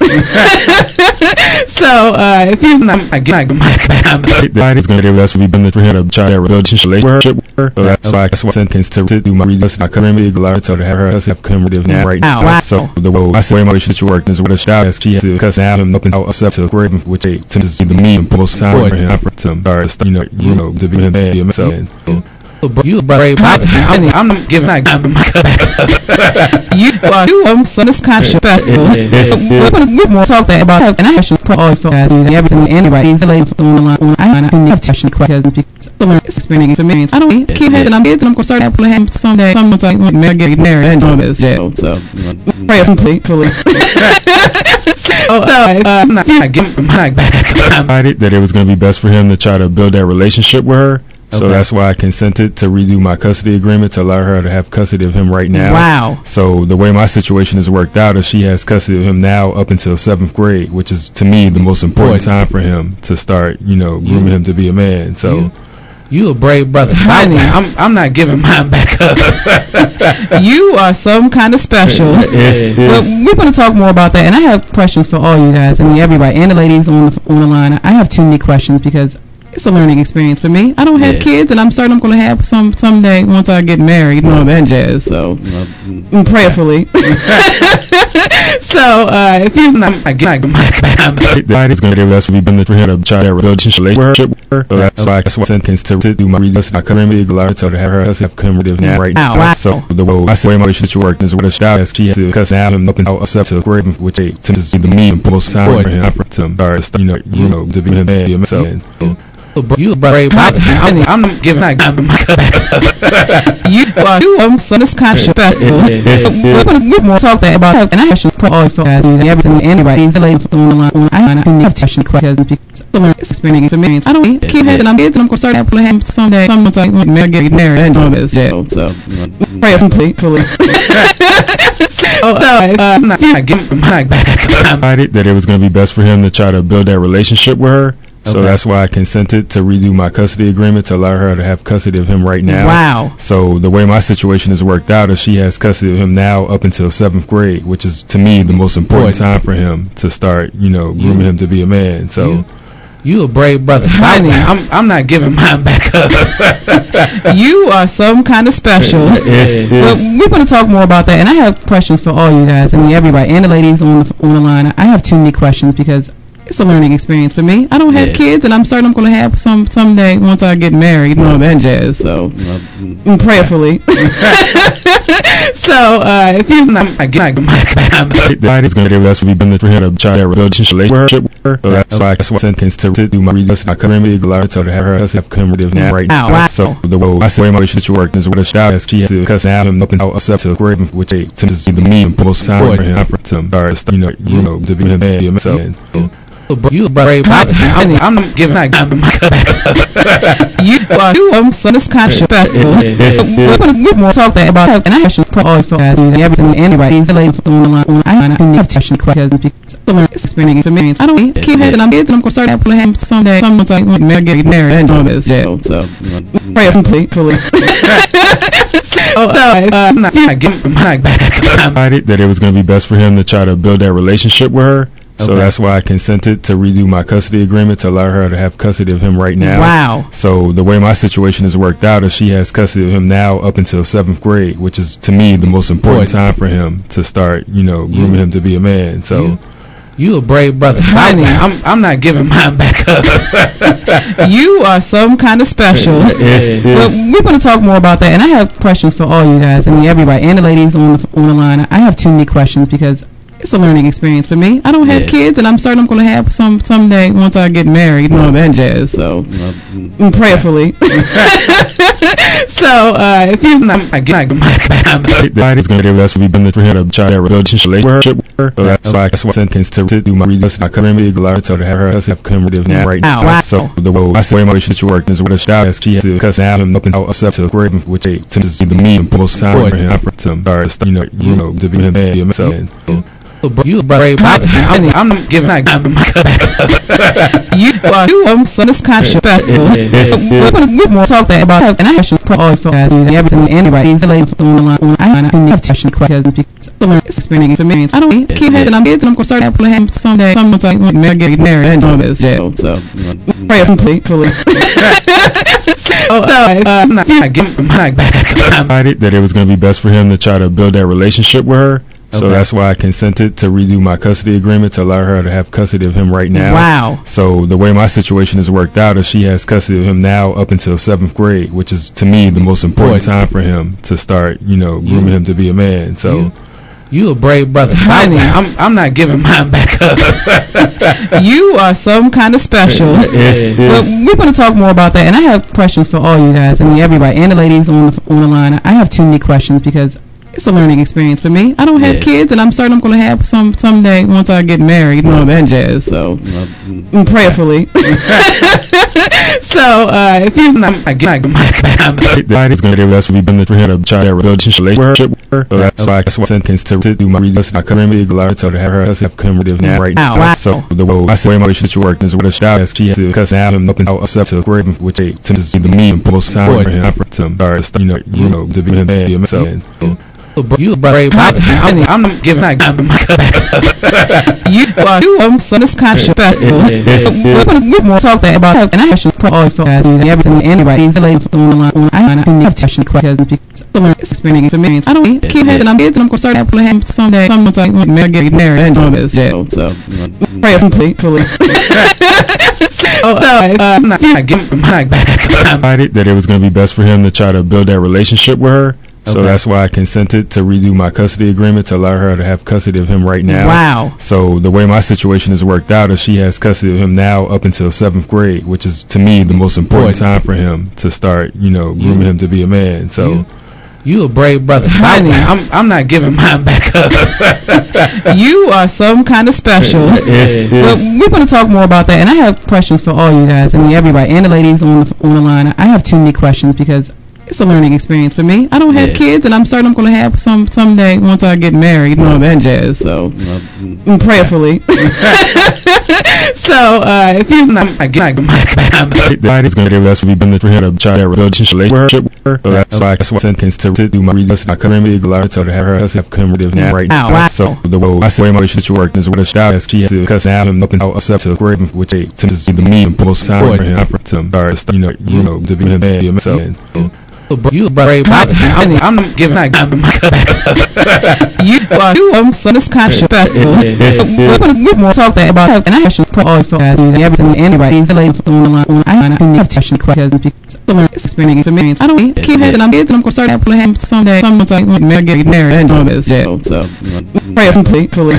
[SPEAKER 2] So, if you're not getting
[SPEAKER 18] it's going to be less for me than for him to try that relationship with her. So that's why I sentence to do my reading. I couldn't really allow to have her have commemorative now right now.
[SPEAKER 2] Wow.
[SPEAKER 18] So the way my relationship worked is with a style she had to cuss out and up and out to grave, which they tend to see the me and most time for him to start, you know, to be him and himself.
[SPEAKER 3] You a brave brother. I'm not giving back.
[SPEAKER 2] You are so this kind of special. We're going to more talk that about and I actually always for guys and everything anybody is late on the line. I have to questions because it's experience. I don't keep having I'm kids and I'm going to start having him someday. Someone's like want to get married and all this jail. So pray completely.
[SPEAKER 18] I'm not giving back. That it was going to be best for him to try to build that relationship with her. So that's why I consented to redo my custody agreement to allow her to have custody of him right now.
[SPEAKER 2] Wow.
[SPEAKER 18] So the way my situation has worked out is she has custody of him now up until 7th grade, which is to me the most important time for him to start, you know, grooming him to be a man. So
[SPEAKER 3] you a brave brother. Honey. I'm not giving mine back up.
[SPEAKER 2] You are some kind of special. But we're going to talk more about that. And I have questions for all you guys. I mean, everybody. And the ladies on the line. I have too many questions because it's a learning experience for me. I don't have kids, and I'm certain I'm going to have some someday once I get married and all that jazz. So, prayerfully. So, if you're not
[SPEAKER 18] it's going to be less for me for him to try that relationship with her. So that's why I sentence to do my reading. I couldn't really allow her to have her have commemorative now right now.
[SPEAKER 2] Wow.
[SPEAKER 18] So the way I say my relationship work is what a style is. She has to cuss out him up and out except to grade which they tend to be the mean most time for him to start, you know, to be a man himself.
[SPEAKER 3] You brave. I'm giving.
[SPEAKER 2] You are so disrespectful. We're going to more talk that about, and I actually always feel guys using everything anybody. He's late on the line. I have question questions because it's experience. I don't keep having I'm kids, and I'm going to start having him someday. Someone's like, "Man, get married and all this jail." So pray completely. I'm not giving
[SPEAKER 18] that it was going to be best for him to try to build that relationship with her. So that's why I consented to redo my custody agreement to allow her to have custody of him right now.
[SPEAKER 2] Wow.
[SPEAKER 18] So the way my situation is worked out is she has custody of him now up until 7th grade, which is to me the most important time for him to start, you know, grooming him to be a man. So
[SPEAKER 3] you a brave brother. I'm not giving mine back up.
[SPEAKER 2] You are some kind of special. But we're going to talk more about that, and I have questions for all you guys and everybody and the ladies on the line. I have too many questions because it's a learning experience for me. I don't have kids, and I'm certain I'm going to have some someday once I get married and all that jazz. So, prayerfully. So, if you're not
[SPEAKER 18] it's going to be less for me for him to try that relationship with her. So that's why I sentence to do my reading. I couldn't really allow her to have her have commemorative now right now.
[SPEAKER 2] Wow.
[SPEAKER 18] So the way I say my relationship work is what a style is. She has to cuss out him up and out except to grade which they tend to be the mean most time for him to start, you know, to be a man himself.
[SPEAKER 3] You brave. I'm giving.
[SPEAKER 2] You are so disrespectful. We're going to more talk that about, and I actually always feel guys using everything anybody. He's late on the line. I have question questions because it's experience. I don't keep having I'm kids, and I'm going to start having him someday. Someone's like, "Man, get married and all this jail." So pray completely.
[SPEAKER 18] I'm not giving that it was going to be best for him to try to build that relationship with her. So that's why I consented to redo my custody agreement to allow her to have custody of him right now.
[SPEAKER 2] Wow.
[SPEAKER 18] So the way my situation is worked out is she has custody of him now up until 7th grade, which is to me the most important time for him to start, you know, grooming him to be a man. So
[SPEAKER 3] you a brave brother. I'm not giving mine back up.
[SPEAKER 2] You are some kind of special. But we're going to talk more about that, and I have questions for all you guys and everybody and the ladies on the line. I have too many questions because it's a learning experience for me. I don't have kids, and I'm certain I'm going to have some someday once I get married and all that jazz. So, prayerfully. So, if you're not
[SPEAKER 18] it's going to be less for me for him to try that relationship with her. So that's why I sentence to do my reading. I couldn't really allow her to have her have commemorative now right now.
[SPEAKER 2] Wow.
[SPEAKER 18] So the way I say my relationship work is what a style is. She has to cuss out him up and out except to grade which they tend to be the mean most time for him to start, you know, to be a man himself.
[SPEAKER 3] You brave. I'm giving.
[SPEAKER 2] You are so disrespectful. We're going to more talk that about, and I actually always feel guys using everything anybody. He's late on the line. I have question questions because it's experience. I don't keep having I'm kids, and I'm going to start having him someday. Someone's like, "Man, get married and all this jail." So pray completely.
[SPEAKER 18] I'm not giving that it was going to be best for him to try to build that relationship with her. So that's why I consented to redo my custody agreement to allow her to have custody of him right now.
[SPEAKER 2] Wow.
[SPEAKER 18] So the way my situation is worked out is she has custody of him now up until 7th grade, which is to me the most important time for him to start, you know, grooming him to be a man. So
[SPEAKER 3] you a brave brother. I'm not giving mine back up.
[SPEAKER 2] You are some kind of special. But we're going to talk more about that, and I have questions for all you guys and everybody and the ladies on the line. I have too many questions because it's a learning experience for me. I don't have kids, and I'm certain I'm going to have some someday once I get married and all that jazz. So, prayerfully. So, if you're not
[SPEAKER 18] it's going to be less for me for him to try that relationship with her. So that's why I sentence to do my reading. I couldn't really allow her to have her have commemorative now right now.
[SPEAKER 2] Wow.
[SPEAKER 18] So the way I say my relationship work is what a style is. She has to cuss out him up and out except to grade which they tend to be the mean most time for him to start, you know, to be a man himself.
[SPEAKER 3] You brave. I'm giving.
[SPEAKER 2] You are so disrespectful. We're going to more talk that about, and I actually always feel guys using everything anybody. He's late on the line. I have question questions because experience. I don't need kids and I'm kids and I'm gonna start having him someday. Someone's like, man, get married and all this jail. So pray completely.
[SPEAKER 18] I'm not giving my back. That it was going to be best for him to try to build that relationship with her. So that's why I consented to redo my custody agreement to allow her to have custody of him right now.
[SPEAKER 2] Wow.
[SPEAKER 18] So the way my situation is worked out is she has custody of him now up until 7th grade, which is to me the most important time for him to start, grooming him to be a man. So
[SPEAKER 3] you a brave brother. I'm not giving mine back up.
[SPEAKER 2] You are some kind of special. Well, we're going to talk more about that, and I have questions for all you guys. I mean, everybody, and the ladies on the line. I have too many questions because it's a learning experience for me. I don't have kids, and I'm certain I'm going to have some someday once I get married and all that jazz. So, prayerfully. So, if you're not,
[SPEAKER 18] it's going to be best for me to him to try to relationship with her. So that's why I sentence to do my currently allowed to have her have commemorative now right now.
[SPEAKER 2] Wow.
[SPEAKER 18] So the way my relationship works is with a child as she has to cuss out him up and out to grade, which tends to be the mean most time for him to be a man. So.
[SPEAKER 3] You brave. I'm giving my
[SPEAKER 2] You are some kind of special. We're more talk that about, and I actually always for everything. Anybody, the lady on the line. I have to questions because it's experience for me. I don't need kids and I'm kids and I'm gonna start having him someday. Someone's like, man, get married and all this jail. So pray completely.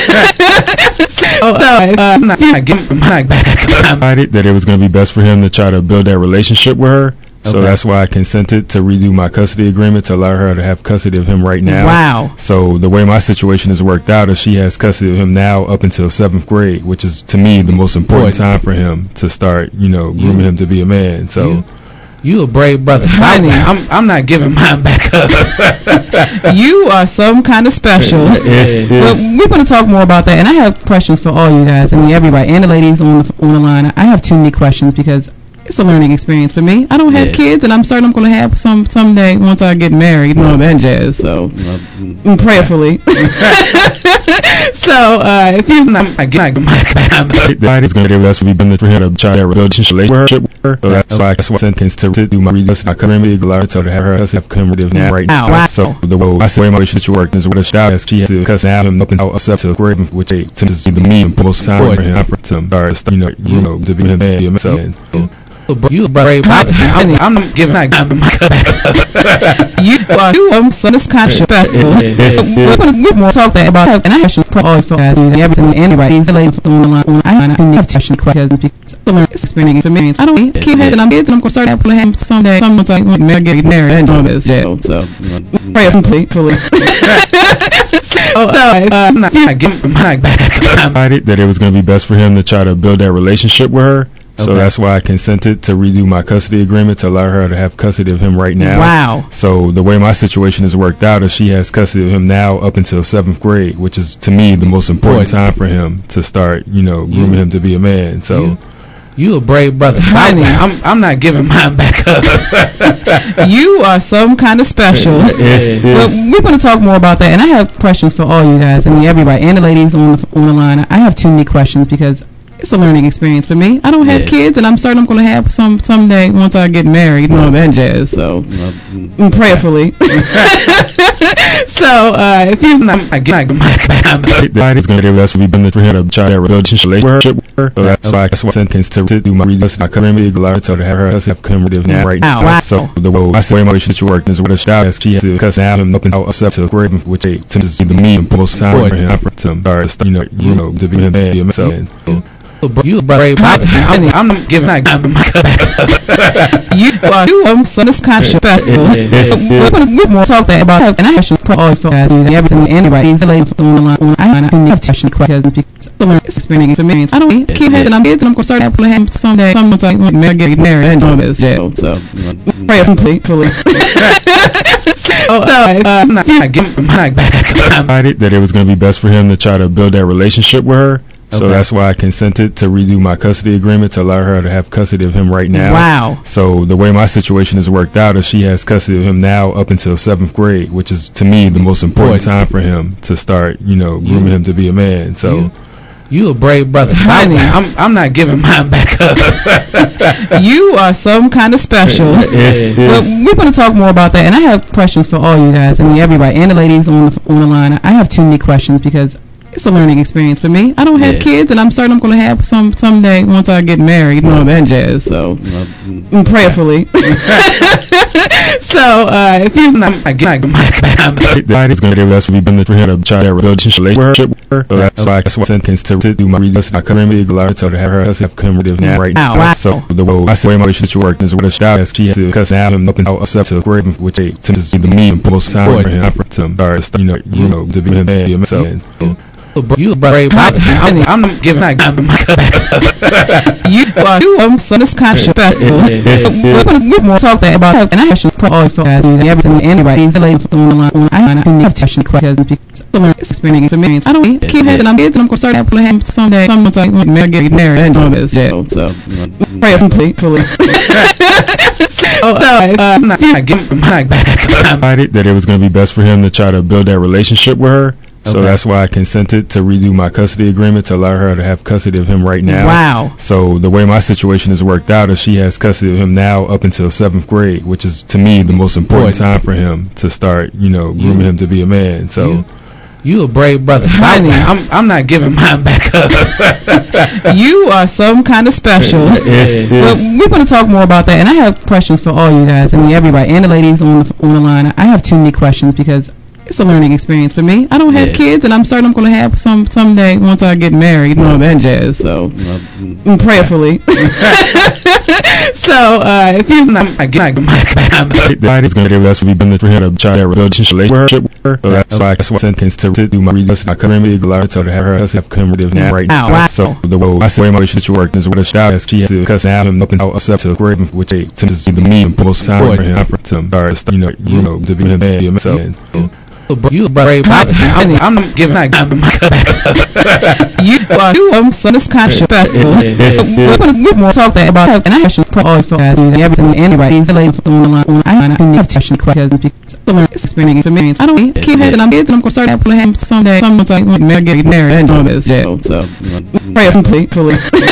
[SPEAKER 18] I'm not giving my back. That it was going to be best for him to try to build that relationship with her. So that's why I consented to redo my custody agreement to allow her to have custody of him right now.
[SPEAKER 2] Wow.
[SPEAKER 18] So the way my situation is worked out is she has custody of him now up until 7th grade, which is to me the most important time for him to start, grooming him to be a man. So
[SPEAKER 3] you a brave brother. I'm not giving mine back up.
[SPEAKER 2] You are some kind of special. Well, we're going to talk more about that, and I have questions for all you guys. I mean, everybody, and the ladies on the line. I have too many questions because it's a learning experience for me. I don't have kids, and I'm certain I'm going to have some someday once I get married and all that jazz. So, prayerfully. So, if you're not,
[SPEAKER 18] it's going to be best for me to him to try to relationship with her. So that's why I sentence to do my currently allowed to have her have commemorative now right now.
[SPEAKER 2] Wow.
[SPEAKER 18] So the way my relationship works is with a child as she has to cuss out him up and out to grade, which tends to be the mean most time for him to be a man. So.
[SPEAKER 3] You brave. I'm giving my
[SPEAKER 2] You are some kind of special. We're more talk that about, and I actually always for everything. Anybody, the lady on the line. I have to questions because it's experience for me. I don't need kids and I'm kids and I'm gonna start having him someday. Someone's like, man, get married and all this jail. So pray completely.
[SPEAKER 18] I'm not giving my back. That it was going to be best for him to try to build that relationship with her. So that's why I consented to redo my custody agreement to allow her to have custody of him right now.
[SPEAKER 2] Wow.
[SPEAKER 18] So the way my situation is worked out is she has custody of him now up until 7th grade, which is to me the most important time for him to start, grooming him to be a man. So
[SPEAKER 3] you a brave brother. I'm not giving mine back up.
[SPEAKER 2] You are some kind of special. Well, we're going to talk more about that, and I have questions for all you guys. I mean, everybody, and the ladies on the line. I have too many questions because it's a learning experience for me. I don't have kids, and I'm certain I'm going to have some someday once I get married and all that jazz. So, prayerfully. So, if you're not,
[SPEAKER 18] it's going to be best for me to him to try to relationship with her. So that's why I sentence to do my currently allowed to have her have commemorative now right now.
[SPEAKER 2] Wow.
[SPEAKER 18] So the way my relationship works is with a child as she has to cuss out him up and out to grade, which tends to be the mean most time for him to be a man. So.
[SPEAKER 3] You brave. I'm giving my
[SPEAKER 2] You are some kind of special. We're more talk that about, and I actually always for everything. Anybody, the lady on the line. I have to questions because it's experience for me. I don't need kids and I'm kids and I'm gonna start having him someday. Someone's like, man, get married and all this jail. So pray completely.
[SPEAKER 18] I'm not giving my back. That it was going to be best for him to try to build that relationship with her. So that's why I consented to redo my custody agreement to allow her to have custody of him right now.
[SPEAKER 2] Wow.
[SPEAKER 18] So the way my situation is worked out is she has custody of him now up until 7th grade, which is to me the most important time for him to start, grooming him to be a man. So
[SPEAKER 3] You a brave brother.
[SPEAKER 2] Honey.
[SPEAKER 3] I'm not giving mine back up.
[SPEAKER 2] You are some kind of special. Well, we're going to talk more about that, and I have questions for all you guys, and everybody, and the ladies on the line. I have too many questions because it's a learning experience for me. I don't have kids, and I'm certain I'm going to have some someday once I get married and all that jazz. So, prayerfully. So, if you
[SPEAKER 18] it's going to be less. We've been for him to try to relationship with her. So that's why I sentence to do my reading. I couldn't really allow her to have her have commemorative now right now.
[SPEAKER 2] Wow.
[SPEAKER 18] So the way my relationship worked is with a style as she had to cuss out and up and out upset to grave, which to the me and most time for him to you know to be him and himself.
[SPEAKER 3] You a brave brother. I'm giving my back.
[SPEAKER 2] You are some conscious special. We're going to more talk that about, and I actually always for everything anybody. The lady on the line. I have to questions because it's experience. I don't keep having I'm kids, and I'm going to start having someday. Someone's like, "Man, get married and all this jail." So pray completely.
[SPEAKER 18] I'm not giving my back. That it was going to be best for him to try to build that relationship with her. So that's why I consented to redo my custody agreement to allow her to have custody of him right now.
[SPEAKER 2] Wow.
[SPEAKER 18] So the way my situation is worked out is she has custody of him now up until 7th grade, which is to me the most important time for him to start, grooming him to be a man. So
[SPEAKER 3] you a brave brother.
[SPEAKER 2] Honey.
[SPEAKER 3] I'm not giving mine back up.
[SPEAKER 2] You are some kind of special. Well, we're going to talk more about that, and I have questions for all you guys, and everybody, and the ladies on the line. I have too many questions because it's a learning experience for me. I don't have kids, and I'm certain I'm going to have some someday once I get married and all that jazz. So, prayerfully. So, if you
[SPEAKER 18] it's going to be less. We've been for him to try that relationship with her. So that's why I sentence to do my reading. I couldn't really allow her to have her have commemorative now right now.
[SPEAKER 2] Wow.
[SPEAKER 18] So the way my relationship worked is with a style as she had to cuss out and up and out upset to grave, which to the me and most time for him to start, to be him and himself.
[SPEAKER 3] You a brave brother. I'm giving my back.
[SPEAKER 2] You are some conscious special. We're going to more talk that about, and I actually always for guys everything anybody. The lady on the line. I have to questions because it's experience. I don't keep having I'm kids, and I'm going to start having someday. Someone's like, "Man, get married and all this jail." So pray completely.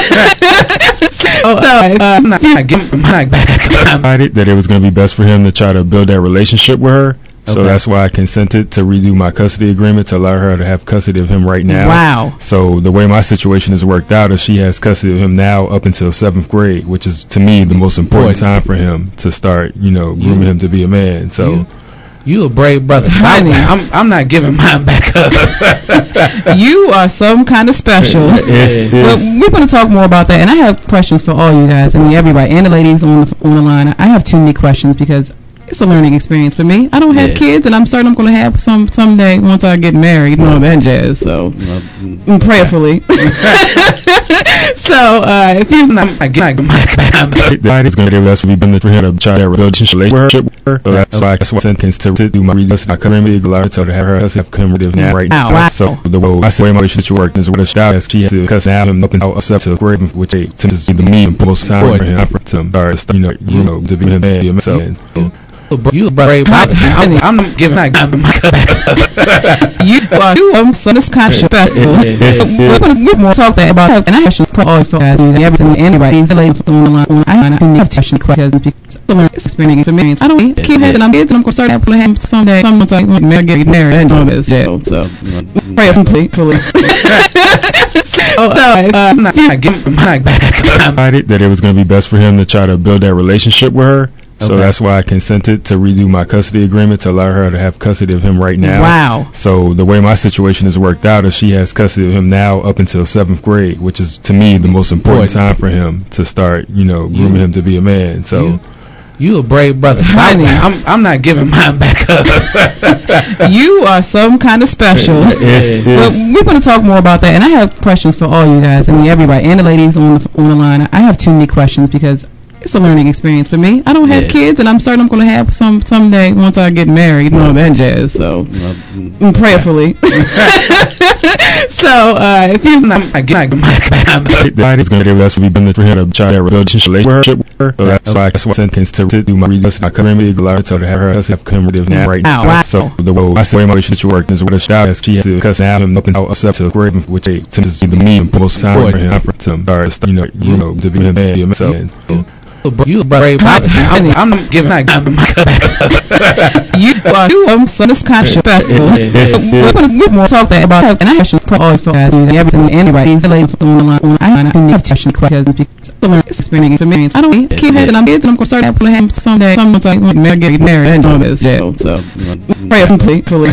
[SPEAKER 18] I'm not giving my back. That it was going to be best for him to try to build that relationship with her. So that's why I consented to redo my custody agreement to allow her to have custody of him right now.
[SPEAKER 2] Wow.
[SPEAKER 18] So the way my situation is worked out is she has custody of him now up until 7th grade, which is to me the most important time for him to start, grooming him to be a man. So
[SPEAKER 3] you a brave brother.
[SPEAKER 2] Honey.
[SPEAKER 3] I'm not giving mine back up.
[SPEAKER 2] You are some kind of special. Well, we're going to talk more about that, and I have questions for all you guys, and everybody, and the ladies on the line. I have too many questions because it's a learning experience for me. I don't have kids, and I'm certain I'm going to have some someday once I get married and all that jazz. So, prayerfully. So, if you
[SPEAKER 18] it's going to be less. We've been for him to try that relationship with her. So that's why I sentence to do my reading. I couldn't really allow her to have her have commemorative now right now.
[SPEAKER 2] Wow.
[SPEAKER 18] So the way my relationship worked is with a style as she had to cuss out and up and out upset to grave, which to the me and most time for him to start, to be him and himself.
[SPEAKER 3] You a brave brother. I'm giving my back.
[SPEAKER 2] You are some conscious special. We're going to more talk that about, and I actually always for guys everything anybody. The lady on the line. I have to questions because it's experience. I don't keep having I'm kids, and I'm going to start having someday. Someone's like, "Man, get married and all this jail." So pray completely.
[SPEAKER 18] I'm not giving my back. That it was going to be best for him to try to build that relationship with her. So that's why I consented to redo my custody agreement to allow her to have custody of him right now.
[SPEAKER 2] Wow.
[SPEAKER 18] So the way my situation is worked out is she has custody of him now up until 7th grade, which is to me the most important time for him to start, grooming him to be a man. So
[SPEAKER 3] you a brave brother.
[SPEAKER 2] Honey.
[SPEAKER 3] I'm not giving mine back up.
[SPEAKER 2] You are some kind of special. Well, we're going to talk more about that, and I have questions for all you guys, and everybody, and the ladies on the line. I have too many questions because it's a learning experience for me. I don't have kids, and I'm certain I'm going to have some someday once I get married and all that jazz. So, prayerfully. So, if you
[SPEAKER 18] the is going to do that's we been for him to try to relationship with her. So that's why I sentence to do my readers. I couldn't really allow her to have her have commemorative now right now.
[SPEAKER 2] Wow.
[SPEAKER 18] So the way I say my relationship work is with a style as she has to cuss out and open out accept to grave which they tend to be the meme most time for him to you know to be him and himself.
[SPEAKER 7] You a brave brother. I'm giving that
[SPEAKER 2] you are something kind of special. We're more talk that about and I actually always feel everything anybody is late on the line. I have to question questions because I learn experience. I don't keep having I'm kids and I'm gonna start having someday. Someone's like get married and all this jail. So pray completely.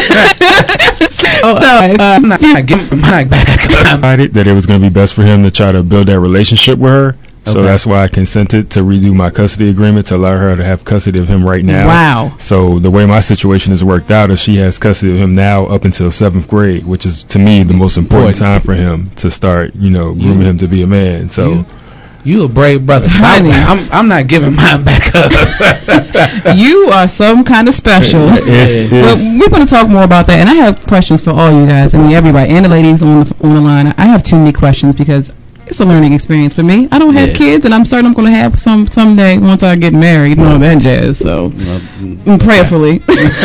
[SPEAKER 18] That it was going to be best for him to try to build that relationship with her. So that's why I consented to redo my custody agreement to allow her to have custody of him right now.
[SPEAKER 2] Wow.
[SPEAKER 18] So the way my situation is worked out is she has custody of him now up until 7th grade, which is to me the most important time for him to start, grooming him to be a man. So
[SPEAKER 7] you a brave brother. I'm not giving mine back up.
[SPEAKER 2] You are some kind of special. But we're going to talk more about that, and I have questions for all you guys and everybody and the ladies on the line. I have too many questions because it's a learning experience for me. I don't have kids, and I'm certain I'm going to have some someday once I get married and all that jazz. So, prayerfully.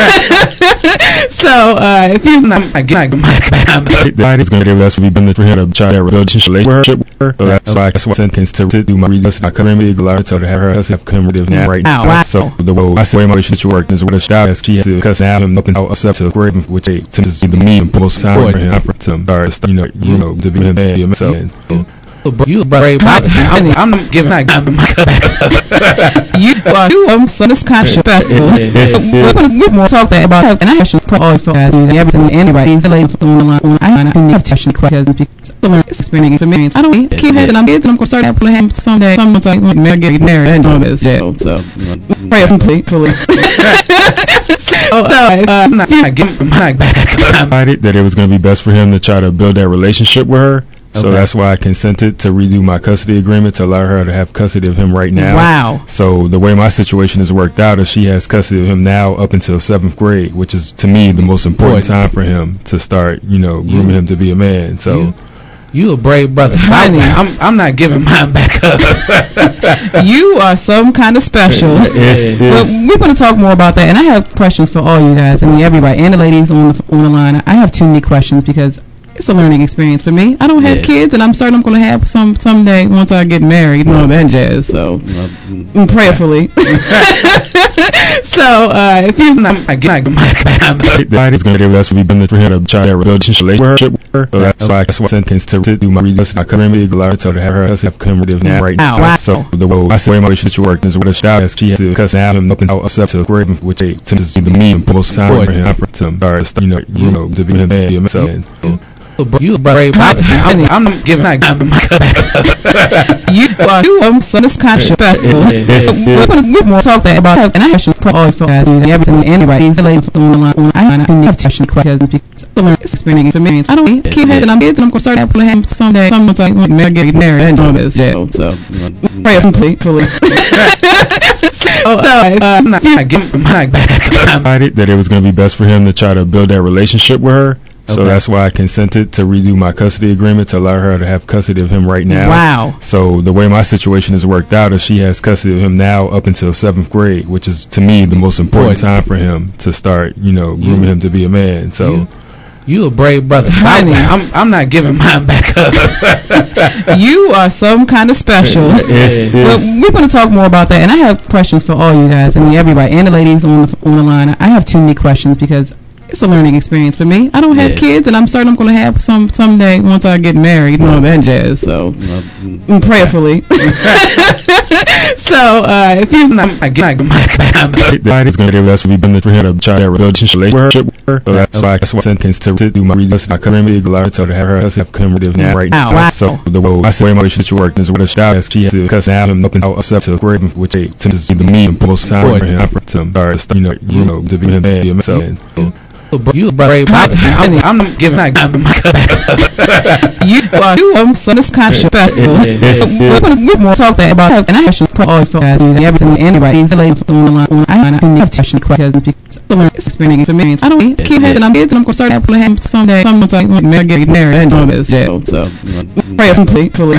[SPEAKER 2] So, if you
[SPEAKER 18] the is going to do us we been for him to try that relationship with her. So that's why I sentence to do my readers. I couldn't really allow her to have her have commemorative now right now.
[SPEAKER 2] Wow.
[SPEAKER 18] So the way I say my relationship work is with a style as she has to cuss out and open out accept to grave which they tend to be the meme most time for him to start to be him and himself.
[SPEAKER 7] You a brave brother. I'm giving that
[SPEAKER 2] you are something kind of special. We're going to more talk that about and I actually always feel everything anybody is late on the line. I have to questions because I learn experience. I don't keep having I'm kids and I'm going to start having someday. Someone's like get married and all this jail. So pray completely.
[SPEAKER 18] That it was going to be best for him to try to build that relationship with her. So that's why I consented to redo my custody agreement to allow her to have custody of him right now.
[SPEAKER 2] Wow.
[SPEAKER 18] So the way my situation is worked out is she has custody of him now up until 7th grade, which is to me the most important time for him to start, grooming him to be a man. So
[SPEAKER 7] you a brave brother. I'm not giving mine back up.
[SPEAKER 2] You are some kind of special. But we're going to talk more about that, and I have questions for all you guys and everybody and the ladies on the line. I have too many questions because it's a learning experience for me. I don't have kids, and I'm certain I'm going to have someday once I get married and all that jazz. So, prayerfully. So, if you
[SPEAKER 18] the is going to do us we been for him to try that relationship with her. So that's why I sentence to do my readers. I couldn't really allow her to have her have commemorative now right now.
[SPEAKER 2] Wow.
[SPEAKER 18] So the way I say my relationship work is with a style as she has to cuss out and open out accept to grave which they tend to be the meme most time for him to start to be him and himself.
[SPEAKER 7] You a brave brother. I'm giving that
[SPEAKER 2] you are something kind of special. We're going to more talk that about and I actually always feel everything anybody is late on the line. I have to questions because I learn experience. I don't keep having I'm kids and I'm going to start having someday. Someone's like get married and all this jail. So pray completely.
[SPEAKER 18] That it was going to be best for him to try to build that relationship with her. So that's why I consented to redo my custody agreement to allow her to have custody of him right now.
[SPEAKER 2] Wow.
[SPEAKER 18] So the way my situation is worked out is she has custody of him now up until 7th grade, which is to me the most important time for him to start, grooming him to be a man. So
[SPEAKER 7] you a brave brother. I'm not giving mine back up.
[SPEAKER 2] You are some kind of special. But we're going to talk more about that, and I have questions for all you guys and everybody and the ladies on the line. I have too many questions because it's a learning experience for me. I don't have kids, and I'm certain I'm going to have someday once I get married and all that jazz. So, prayerfully. So, if you
[SPEAKER 18] the is going to do us we been for him to try that relationship with her. So that's why I sentence to do my readers. I couldn't really allow her to have her have commemorative now right now.
[SPEAKER 2] Wow.
[SPEAKER 18] So the way I say my relationship work is with a style as she has to cuss out and open out accept to grave which they tend to be the meme most time for him to start to be him and himself.
[SPEAKER 7] You a brave brother. I'm giving that
[SPEAKER 2] you are something kind of special. We're going to more talk that about and I actually always feel everything anybody is late on the line. I have to questions because It's experience. I don't need kids, and I'm kids, and I'm gonna start having someday. Someone's like, "Man, get married and all this jail." So pray completely.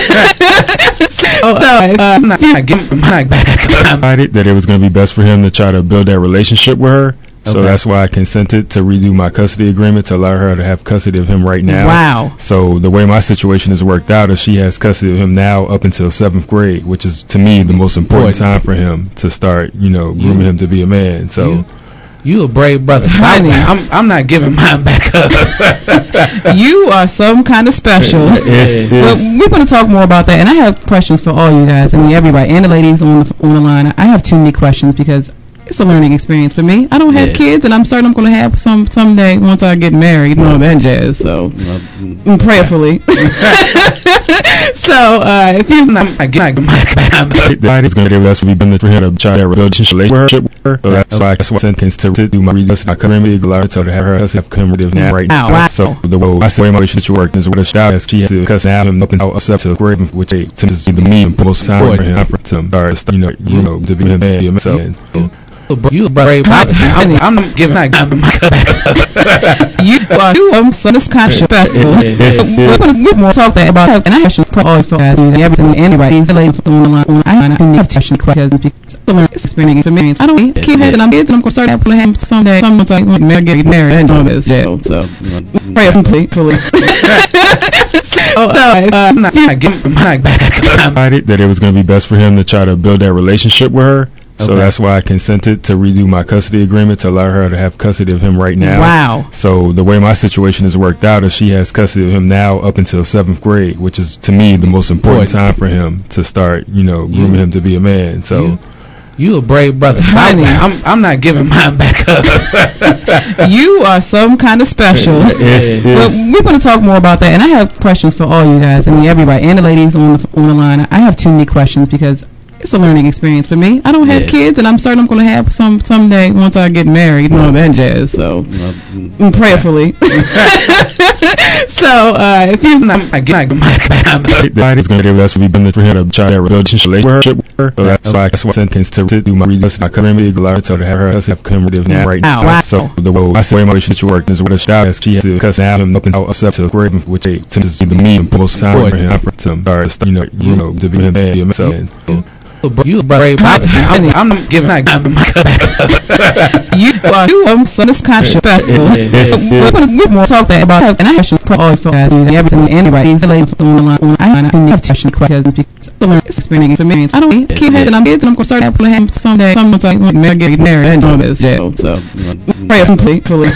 [SPEAKER 18] I'm not giving back. I decided that it was going to be best for him to try to build that relationship with her. So that's why I consented to redo my custody agreement to allow her to have custody of him right now.
[SPEAKER 2] Wow.
[SPEAKER 18] So the way my situation has worked out is she has custody of him now up until 7th grade, which is to me the most important time for him to start, grooming him to be a man. So
[SPEAKER 3] you a brave brother. I'm not giving mine back up.
[SPEAKER 2] You are some kind of special. But we're going to talk more about that, and I have questions for all you guys and everybody and the ladies on the line. I have too many questions because it's a learning experience for me. I don't have kids, and I'm certain I'm going to have some someday once I get married and all that jazz. So, prayerfully. So, if you're not getting
[SPEAKER 18] it's going to be best for me to try to try that relationship with her. So that's why I sentence to do my readjust. I couldn't really allow her to have her have commemorative now right now.
[SPEAKER 2] Wow.
[SPEAKER 18] So the way my relationship worked is with a child, she had to cuss out him up and out up to grade, which tends to be the me most time for him to start, to be a man. So.
[SPEAKER 3] You brave. I'm not giving back.
[SPEAKER 2] You are some conscious special. We're going to more talk that about, and I actually always for guys and everything. Anybody, the lady on the line. I have question questions because it's experience. I don't need kids, and I'm kids, and I'm going to start having someday. Someone's like, "Man, get married and all this jail." So pray completely.
[SPEAKER 3] I'm not giving mine back.
[SPEAKER 18] I decided that it was going to be best for him to try to build that relationship with her. So that's why I consented to redo my custody agreement to allow her to have custody of him right now.
[SPEAKER 2] Wow.
[SPEAKER 18] So the way my situation has worked out is she has custody of him now up until 7th grade, which is to me the most important time for him to start, grooming him to be a man. So
[SPEAKER 3] you a brave brother. I'm not giving mine back up.
[SPEAKER 2] You are some kind of special. But we're going to talk more about that, and I have questions for all you guys and everybody and the ladies on the line. I have too many questions because it's a learning experience for me. I don't have kids, and I'm certain I'm going to have someday once I get married and all that jazz. So, prayerfully. So, if you're not getting
[SPEAKER 18] it's going to be best for me to try to try that relationship with her. So that's why I sentence to do my readjust. I couldn't really allow her to have her have commemorative now right now.
[SPEAKER 2] Wow.
[SPEAKER 18] So the way my relationship worked is with a child, she had to cuss out him up and out up to grade, which tends to be the me most time for him to start, to be a man. So.
[SPEAKER 3] You brave. I'm not giving back.
[SPEAKER 2] You are some conscious special. We're going to more talk that about, and I actually always for guys and everything. Anybody, the lady on the line. I have question questions because it's experience. I don't need kids, and I'm kids, and I'm going to start having someday. Someone's like, "Man, get married and all this jail." So pray completely.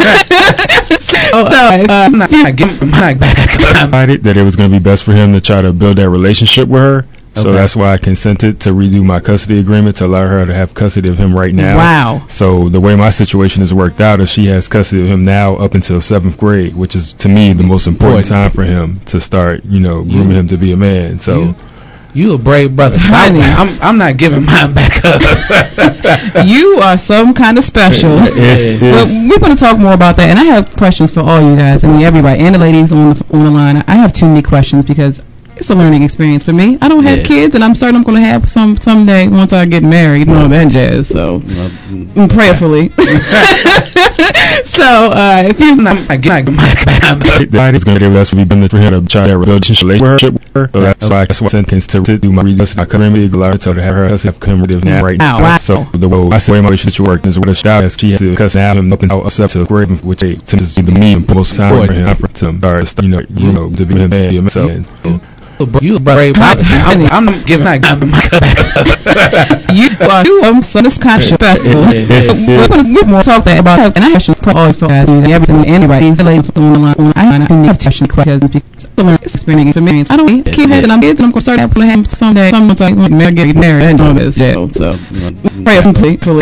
[SPEAKER 3] I'm not giving back.
[SPEAKER 18] I decided that it was going to be best for him to try to build that relationship with her. So that's why I consented to redo my custody agreement to allow her to have custody of him right now.
[SPEAKER 2] Wow.
[SPEAKER 18] So the way my situation has worked out is she has custody of him now up until 7th grade, which is to me the most important time for him to start, grooming him to be a man. So
[SPEAKER 3] you a brave brother. I'm not giving mine back up.
[SPEAKER 2] You are some kind of special. But we're going to talk more about that, and I have questions for all you guys and everybody and the ladies on the line. I have too many questions because it's a learning experience for me. I don't have kids, and I'm certain I'm going to have someday once I get married and all that jazz. So, prayerfully. So, if you're not getting
[SPEAKER 18] it's going to be best for me to try to try that relationship with her. So that's why I sentence to do my readjust. I couldn't really allow her to have her have commemorative now right now.
[SPEAKER 2] Wow.
[SPEAKER 18] So the way my relationship worked is with a child, she had to cuss out him up and out up to grade, which tends to be the me most time for him to start, to be a man. So.
[SPEAKER 3] You brave. I'm not giving back.
[SPEAKER 2] You are some conscious special. We're going to more talk that about, and I actually always for guys and everything. Anybody, the lady on the line. I have question questions because it's experience. I don't need kids, and I'm kids, and I'm going to start having someday. Someone's like, "Man, get married and all this jail." So pray completely.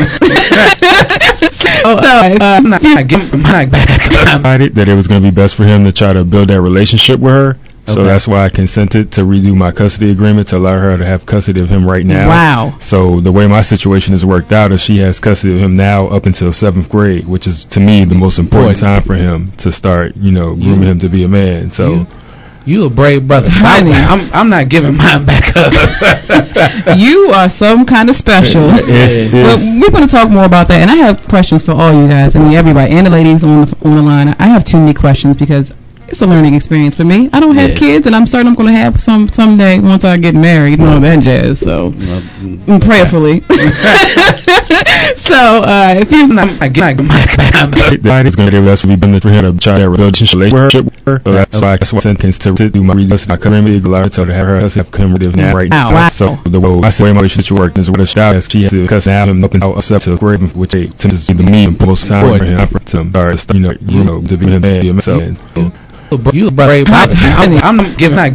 [SPEAKER 3] I'm not giving back.
[SPEAKER 18] I decided that it was going to be best for him to try to build that relationship with her. So that's why I consented to redo my custody agreement to allow her to have custody of him right now.
[SPEAKER 2] Wow.
[SPEAKER 18] So the way my situation has worked out is she has custody of him now up until 7th grade, which is to me the most important time for him to start, grooming him to be a man. So
[SPEAKER 3] You a brave brother.
[SPEAKER 2] Honey.
[SPEAKER 3] I'm not giving mine back up.
[SPEAKER 2] You are some kind of special. But we're going to talk more about that. And I have questions for all you guys. I mean, everybody. And the ladies on the line. I have too many questions because it's a learning experience for me. I don't have kids, and I'm certain I'm going to have some someday once I get married and all that jazz. So, prayerfully. So, if you're not getting
[SPEAKER 18] it's going to be us. We've been for him to try that relationship with her. So that's why I sentence to do my reading. I couldn't really allow her to have her have commemorative now right now.
[SPEAKER 2] Wow.
[SPEAKER 18] So the way I say my relationship work is what a style is. She has to cuss out him up and out us up to grave, which they tend to see the me and most time for him to start, you know, to be him and himself.
[SPEAKER 3] You brave. I'm giving back.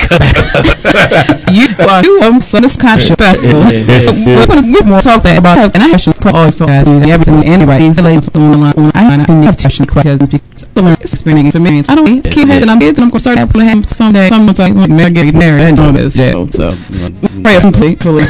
[SPEAKER 2] You are some conscious special. We're going to talk that about, and I actually always feel guys everything. Anybody, the lady on the line. I have question questions because it's experience. I don't keep having I'm kids, and I'm going to start having him someday. Someone's like, get married and all this jail. So pray completely.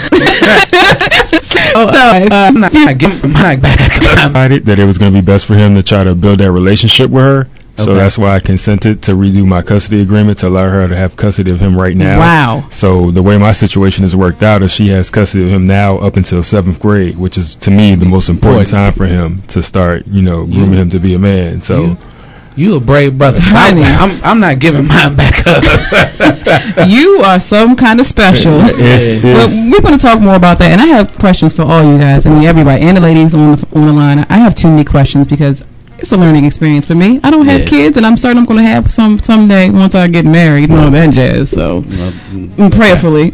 [SPEAKER 18] I'm not giving back. That it was going to be best for him to try to build that relationship with her. So that's why I consented to redo my custody agreement to allow her to have custody of him right now.
[SPEAKER 2] Wow.
[SPEAKER 18] So the way my situation is worked out is she has custody of him now up until 7th grade, which is to me the most important time for him to start, you know, grooming him to be a man. So
[SPEAKER 3] you a brave brother.
[SPEAKER 2] Honey.
[SPEAKER 3] I'm not giving mine back up.
[SPEAKER 2] You are some kind of special. But we're going to talk more about that. And I have questions for all you guys. I mean, everybody. And the ladies on the line. I have too many questions because it's a learning experience for me. I don't have kids, and I'm certain I'm going to have some someday once I get married and all that jazz. So, prayerfully.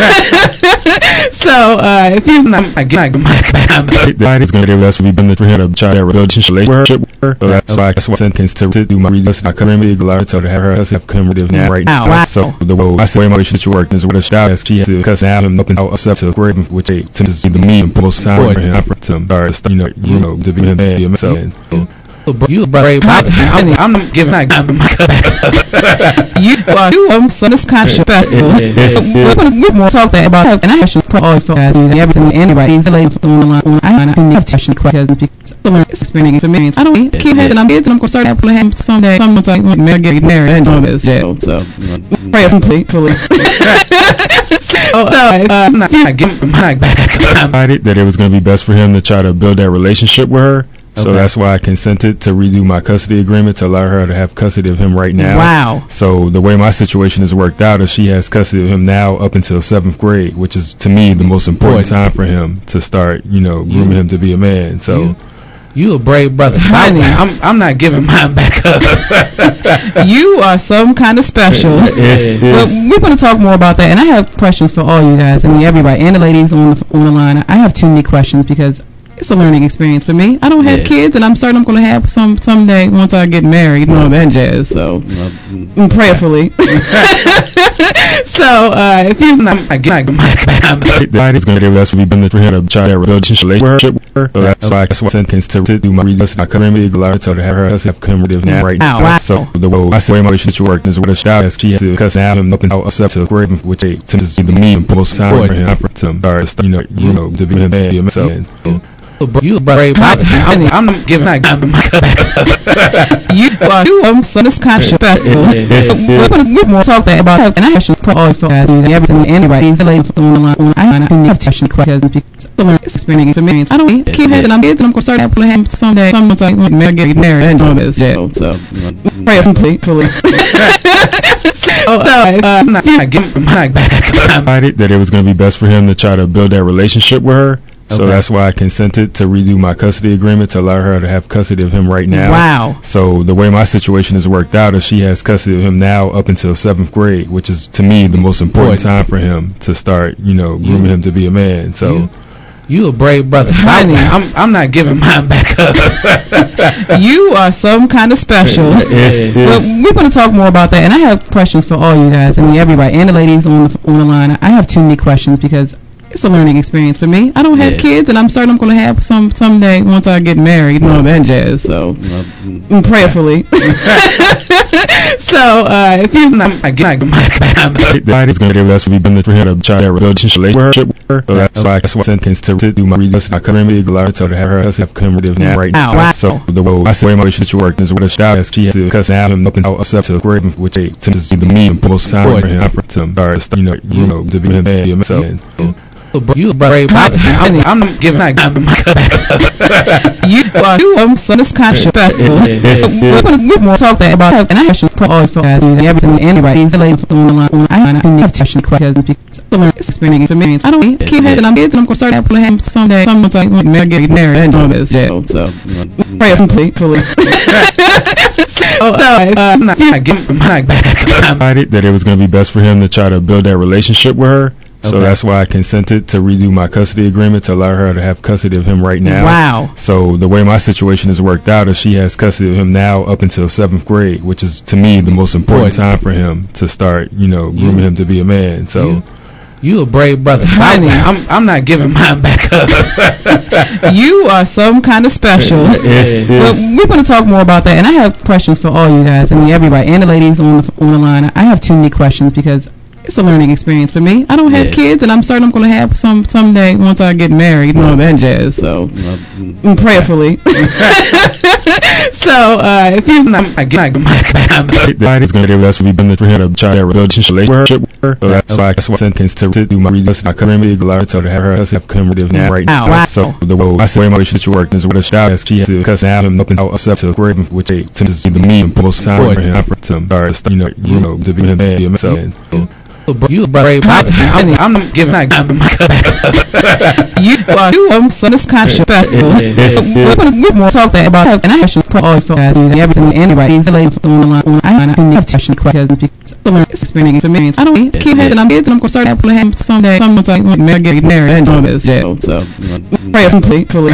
[SPEAKER 2] So, if you're not getting
[SPEAKER 18] it's going to be us. We've been for him to try that relationship with her. So that's why I sentence to do my reading. I couldn't really allow her to have her have commemorative now right now.
[SPEAKER 2] Wow.
[SPEAKER 18] So the way I say my relationship work is what a style is. She has to cuss out him up and out us up to grave, which they tend to see the me and most time for him to start, you know, to be him and himself.
[SPEAKER 3] You brave. I'm giving back.
[SPEAKER 2] You are some conscious special. We're going to talk that about, and I actually always feel guys everything. Anybody, the lady on the line. I have question questions because it's experience for me. I don't keep having I'm kids, and I'm going to start having him someday. Someone's like, get married and all this jail. So pray completely.
[SPEAKER 18] I'm not giving back. That it was going to be best for him to try to build that relationship with her. So that's why I consented to redo my custody agreement to allow her to have custody of him right now.
[SPEAKER 2] Wow.
[SPEAKER 18] So the way my situation is worked out is she has custody of him now up until 7th grade, which is to me the most important time for him to start, you know, grooming him to be a man. So
[SPEAKER 3] you a brave brother.
[SPEAKER 2] Honey.
[SPEAKER 3] I'm not giving mine back up.
[SPEAKER 2] You are some kind of special. But we're going to talk more about that. And I have questions for all you guys. I mean, everybody. And the ladies on the line. I have too many questions because it's a learning experience for me. I don't have kids, and I'm certain I'm going to have some someday once I get married and all that jazz. So, prayerfully. So, if you're not getting
[SPEAKER 18] it's going to be us. We've been for him to try that relationship with her. So that's why I sentence to do my reading. I couldn't really allow her to have her have commemorative now right now.
[SPEAKER 2] Wow.
[SPEAKER 18] So the way I say my relationship work is what a style is. She has to cuss out him up and out us up to grave, which they tend to see the me and most time for him to start, you know, to be him and himself.
[SPEAKER 3] You brave. I'm giving back.
[SPEAKER 2] You are some conscious special. We're going to talk that about, and I actually always feel guys everything. Anybody, the lady on the line. I have question questions because it's experience for me. I don't keep having I'm kids, and I'm going to start having him someday. Someone's like, get married and all this jail. So pray completely.
[SPEAKER 18] I'm not giving back. That it was going to be best for him to try to build that relationship with her. So that's why I consented to redo my custody agreement to allow her to have custody of him right now.
[SPEAKER 2] Wow.
[SPEAKER 18] So the way my situation is worked out is she has custody of him now up until 7th grade, which is to me the most important time for him to start, you know, grooming him to be a man. So
[SPEAKER 3] you a brave brother.
[SPEAKER 2] Honey.
[SPEAKER 3] I'm not giving mine back up.
[SPEAKER 2] You are some kind of special. But we're going to talk more about that. And I have questions for all you guys. I mean, everybody. And the ladies on the line. I have too many questions because it's a learning experience for me. I don't have kids, and I'm certain I'm going to have some someday once I get married and all that jazz. So, prayerfully. So if you're not
[SPEAKER 18] it's going to be less for me to have a child relationship with her. So that's why I sent to do my readings. I couldn't be allowed to have her have commemorative now right now.
[SPEAKER 2] Wow.
[SPEAKER 18] So the way I say my relationship work is with a child as she has to cuss out and up and out except to grade which they tend to be the mean most time for him to start to be himself.
[SPEAKER 3] You brave. I'm giving
[SPEAKER 2] you so discontroversial. We're going to more talk that about, and I actually always feel everything anybody is late on the line. I have to questions because it's experience. I don't keep having I'm kids and I'm going to start to have someday. Someone's like, I get married and all this jail. So pray completely.
[SPEAKER 18] I'm not that it was going to be best for him to try to build that relationship with her. So that's why I consented to redo my custody agreement to allow her to have custody of him right now.
[SPEAKER 2] Wow.
[SPEAKER 18] So the way my situation is worked out is she has custody of him now up until 7th grade, which is to me the most important time for him to start, grooming him to be a man. So
[SPEAKER 3] you a brave brother. I'm not giving mine back up.
[SPEAKER 2] You are some kind of special. We're going to talk more about that, and I have questions for all you guys. I mean, everybody and the ladies on the line. I have too many questions because it's a learning experience for me. I don't have kids, and I'm certain I'm going to have some someday once I get married and all that jazz. So, prayerfully. So, if you're not
[SPEAKER 18] it's going to be less for me to have a child relationship with her. So that's why I sent to do my readings. I couldn't be allowed to have her have commemorative now right now.
[SPEAKER 2] Wow.
[SPEAKER 18] So the way I say my relationship work is with a child as she has to cuss out and up and out except to grade which they tend to be the mean most time for him to be himself.
[SPEAKER 3] You brave. I'm giving
[SPEAKER 2] you so discontroversial. We're going to more talk that about, and I actually always feel everything anybody is late on the line. I have to questions because it's experience. I don't keep having I'm kids and I'm going to start to have someday. Someone's like, I get married and all this jail. So pray completely.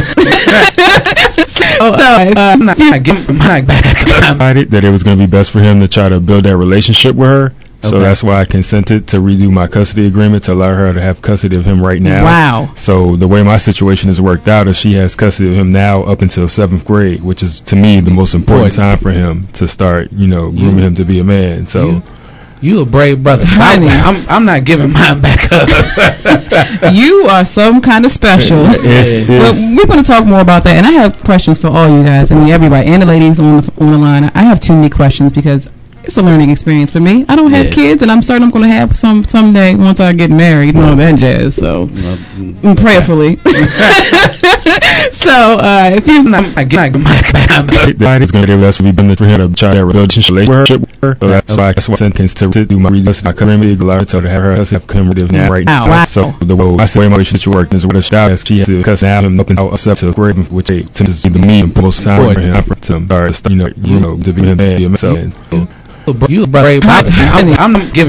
[SPEAKER 18] I'm not that it was going to be best for him to try to build that relationship with her. So that's why I consented to redo my custody agreement to allow her to have custody of him right now.
[SPEAKER 2] Wow.
[SPEAKER 18] So the way my situation is worked out is she has custody of him now up until 7th grade, which is to me the most important time for him to start, grooming him to be a man. So
[SPEAKER 3] you a brave brother. I'm not giving mine back up.
[SPEAKER 2] You are some kind of special. We're going to talk more about that, and I have questions for all you guys. I mean, everybody and the ladies on the line. I have too many questions because it's a learning experience for me. I don't have kids, and I'm certain I'm going to have some someday once I get married and all that jazz. So, prayerfully. So, if you're not
[SPEAKER 18] it's going to be less for me to have a child relationship with her. So that's why I sent to do my readings. I couldn't be allowed to have her have commemorative now right now.
[SPEAKER 2] Wow.
[SPEAKER 18] So the way I say my relationship work is with a child as she has to cuss out and up and out except to grade which they tend to be the mean most time for him to start to be himself.
[SPEAKER 3] You brave. I'm giving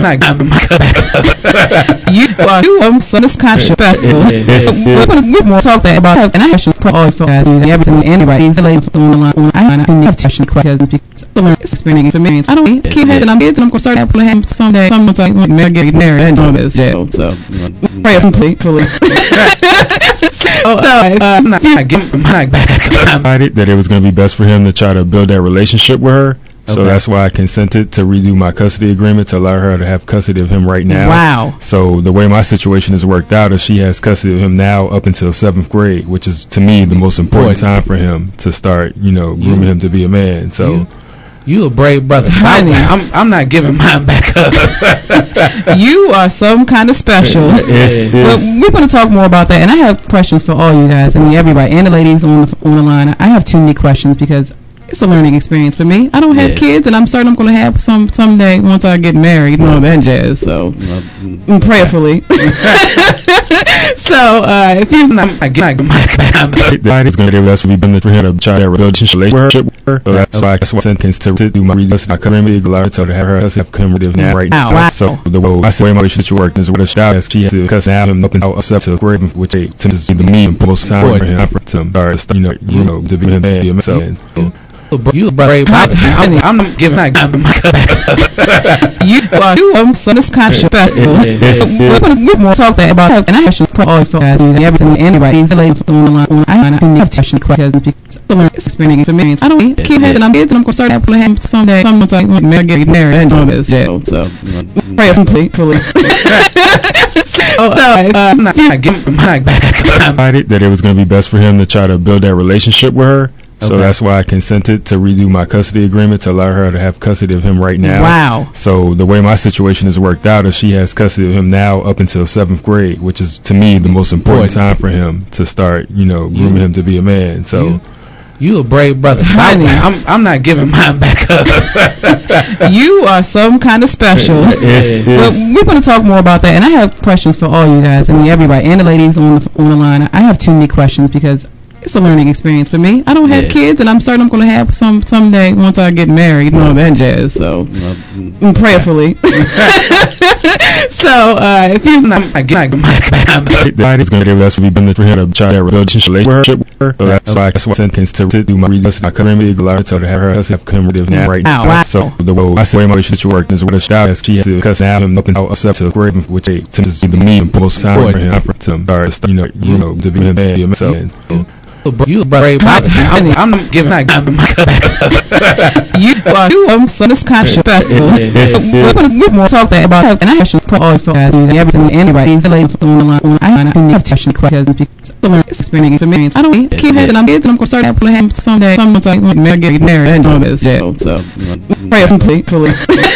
[SPEAKER 2] you so discontroversial. We're going to more talk that about, and I actually always feel everything anybody is late on the line. I have to questions because it's experience. I don't keep having I'm kids and I'm going to start to have someday. Someone's like, I get married and all this jail. So pray completely.
[SPEAKER 18] I'm not that it was going to be best for him to try to build that relationship with her. So that's why I consented to redo my custody agreement to allow her to have custody of him right now.
[SPEAKER 2] Wow.
[SPEAKER 18] So the way my situation is worked out is she has custody of him now up until 7th grade, which is to me the most important time for him to start, grooming him to be a man. So
[SPEAKER 3] you a brave brother. I'm not giving mine back up.
[SPEAKER 2] You are some kind of special. We're going to talk more about that, and I have questions for all you guys. I mean, everybody and the ladies on the line. I have too many questions because it's a learning experience for me. I don't have kids, and I'm certain I'm going to have some someday once I get married and all that jazz. So, prayerfully. So, if you're not
[SPEAKER 18] it's going to be less for me to have a child relationship with her. So that's why I sent to do my readings. I couldn't be allowed to have her have commemorative now right now.
[SPEAKER 2] Wow.
[SPEAKER 18] So the way I say my relationship work is with a child as she has to cuss out and up and out except to grade which they tend to be the mean most time for him to start to be himself.
[SPEAKER 3] You brave. I'm not giving my cup back.
[SPEAKER 2] You are something conscious. We're going to more talk that about, and I actually always feel everything. Anybody, the lady on the line. I have to questions because it's experience. I don't keep having I'm kids, and I'm going to start that plan someday. Someone's like, man, get married and all this jail. So pray completely.
[SPEAKER 18] I'm not giving my back. That it was going to be best for him to try to build that relationship with her. So that's why I consented to redo my custody agreement to allow her to have custody of him right now.
[SPEAKER 2] Wow.
[SPEAKER 18] So the way my situation is worked out is she has custody of him now up until 7th grade, which is to me the most important time for him to start, grooming him to be a man. So
[SPEAKER 3] you a brave brother. I'm not giving mine back up.
[SPEAKER 2] You are some kind of special. We're going to talk more about that, and I have questions for all you guys, and everybody, and the ladies on the line. I have too many questions because it's a learning experience for me. I don't have kids, and I'm certain I'm going to have some someday once I get married and all that jazz. So, prayerfully. So, if you
[SPEAKER 18] it's going to give us for him to try that relationship with her. So that's why I sentence to do my readjust. I couldn't be allowed to have her have commemorative now right now.
[SPEAKER 2] Wow.
[SPEAKER 18] So the way my relationship worked is with a style as she has to cuss out and up and out to grade, which tends to be the mean most time for him to start, to be a man. So.
[SPEAKER 3] You brave. I'm not giving my cup back.
[SPEAKER 2] You are something conscious. We're going to more talk that about, and I actually always feel everything. Anybody, the lady on the line. I have to questions because it's experience. I don't keep having I'm kids, and I'm going to start that plan someday. Someone's like, man, get married and all this jail. So pray completely.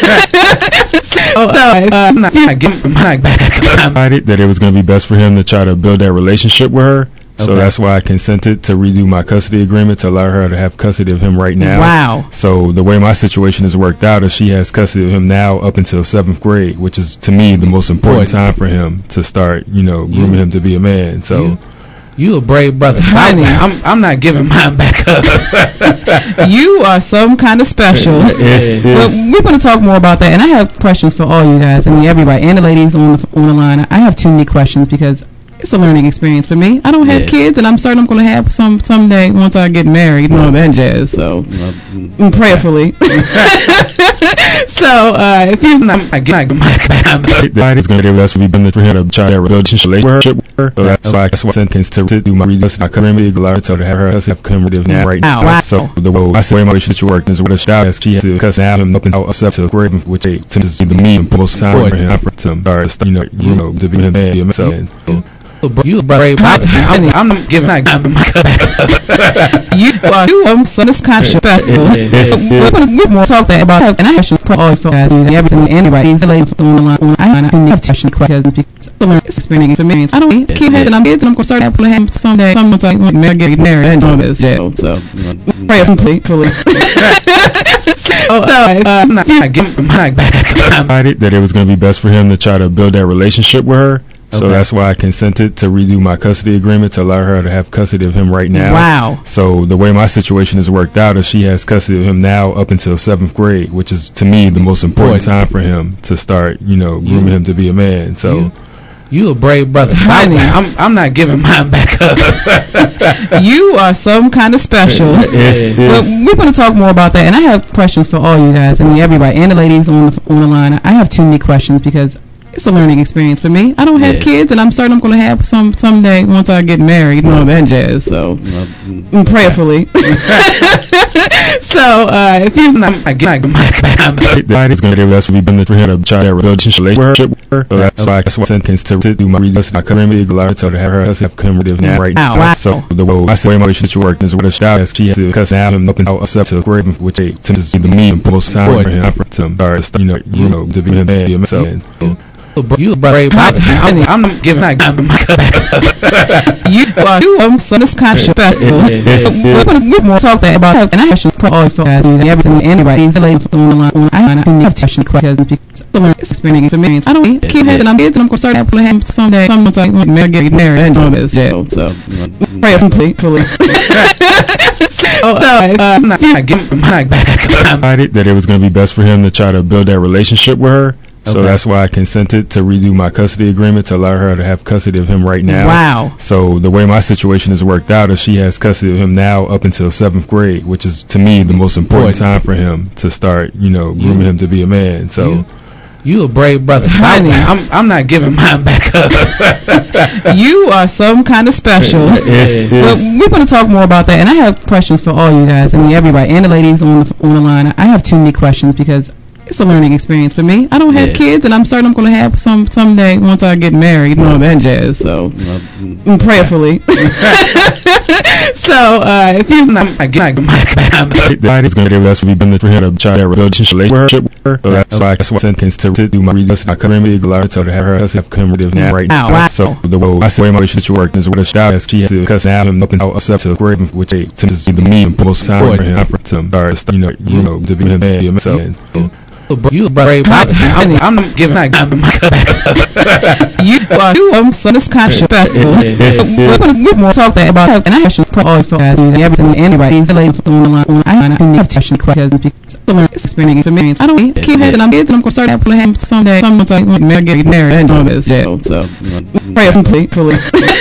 [SPEAKER 18] I'm not giving my back. That it was going to be best for him to try to build that relationship with her. So that's why I consented to redo my custody agreement to allow her to have custody of him right now.
[SPEAKER 2] Wow.
[SPEAKER 18] So the way my situation is worked out is she has custody of him now up until 7th grade, which is to me the most important time for him to start, grooming him to be a man. So
[SPEAKER 3] you a brave brother. I'm not giving mine back up.
[SPEAKER 2] You are some kind of special. We're going to talk more about that, and I have questions for all you guys, and everybody, and the ladies on the line. I have too many questions because it's a learning experience for me. I don't have kids, and I'm certain I'm going to have some someday once I get married and all that jazz. So, prayerfully. So, if you
[SPEAKER 18] it's going to give us for him to try that relationship with her. So that's why I sentence to do my readjust. I couldn't be allowed to have her have commemorative now right now.
[SPEAKER 2] Wow.
[SPEAKER 18] So the way my relationship worked is with a style as she has to cuss out and up and out to grade, which tends to be the mean most time for him to start, to be a man. So.
[SPEAKER 3] You brave. I'm not giving my cup back.
[SPEAKER 2] You are something conscious. We're going to more talk that about, and I actually always feel everything. Anybody, the lady on the line. I have to questions because it's experience. I don't keep having I'm kids, and I'm going to start that plan someday. Someone's like, man, get married and all this jail. So pray completely.
[SPEAKER 18] I'm not giving my back. That it was going to be best for him to try to build that relationship with her. So that's why I consented to redo my custody agreement to allow her to have custody of him right now.
[SPEAKER 2] Wow.
[SPEAKER 18] So the way my situation is worked out is she has custody of him now up until 7th grade, which is to me the most important time for him to start, grooming him to be a man. So
[SPEAKER 3] you a brave brother. I'm not giving mine back up.
[SPEAKER 2] You are some kind of special. We're going to talk more about that, and I have questions for all you guys, and everybody, and the ladies on the line. I have too many questions because it's a learning experience for me. I don't have kids, and I'm certain I'm going to have some someday once I get married and all that jazz. So, prayerfully. So, if you
[SPEAKER 18] it's going to give us for him to try that relationship with her. So that's why I sentence to do my readjust. I couldn't be allowed to have her have commemorative now right now.
[SPEAKER 2] Wow.
[SPEAKER 18] So the way my relationship worked is with a style as she has to cuss out and up and out to grade, which tends to be the mean most time for him to start, to be a man. So.
[SPEAKER 3] You brave. I'm not giving my cup back.
[SPEAKER 2] You are something conscious. We're going to more talk that about, and I actually always feel everything. Anybody, the lady on the line. I have to questions because it's experience. I don't keep having I'm kids, and I'm going to start that plan someday. Someone's like, man, get married and all this jail. So pray completely.
[SPEAKER 18] I'm not giving my back. That it was going to be best for him to try to build that relationship with her. So that's why I consented to redo my custody agreement to allow her to have custody of him right now.
[SPEAKER 2] Wow.
[SPEAKER 18] So the way my situation is worked out is she has custody of him now up until 7th grade, which is to me the most important time for him to start, grooming him to be a man. So
[SPEAKER 3] you a brave brother.
[SPEAKER 2] Honey.
[SPEAKER 3] I'm not giving mine back up.
[SPEAKER 2] You are some kind of special. Well, we're going to talk more about that, and I have questions for all you guys. I mean, everybody, and the ladies on the line. I have too many questions because it's a learning experience for me. I don't have kids, and I'm certain I'm going to have some someday once I get married and all that jazz. So, prayerfully. So, if you're not getting
[SPEAKER 18] that is going to give us we been for him to try that relationship with her. So that's why I sentence to do my reading. I couldn't be allowed to have her have commemorative now right now.
[SPEAKER 2] Wow.
[SPEAKER 18] So the way my relationship worked is with a child as she had to cuss out him up and out to grade, which to the me and most time for him to start to be a man. So.
[SPEAKER 3] You a brave brother. I'm not giving my back.
[SPEAKER 2] You are some conscious special. We're going to more talk that about, and I actually always for everything. Anybody, the lady on the line. I have to questions because it's experience. I don't need kids, and I'm kids, and I'm going to start having someday. Someone's like, when I get married, and all this jail. So, pray completely.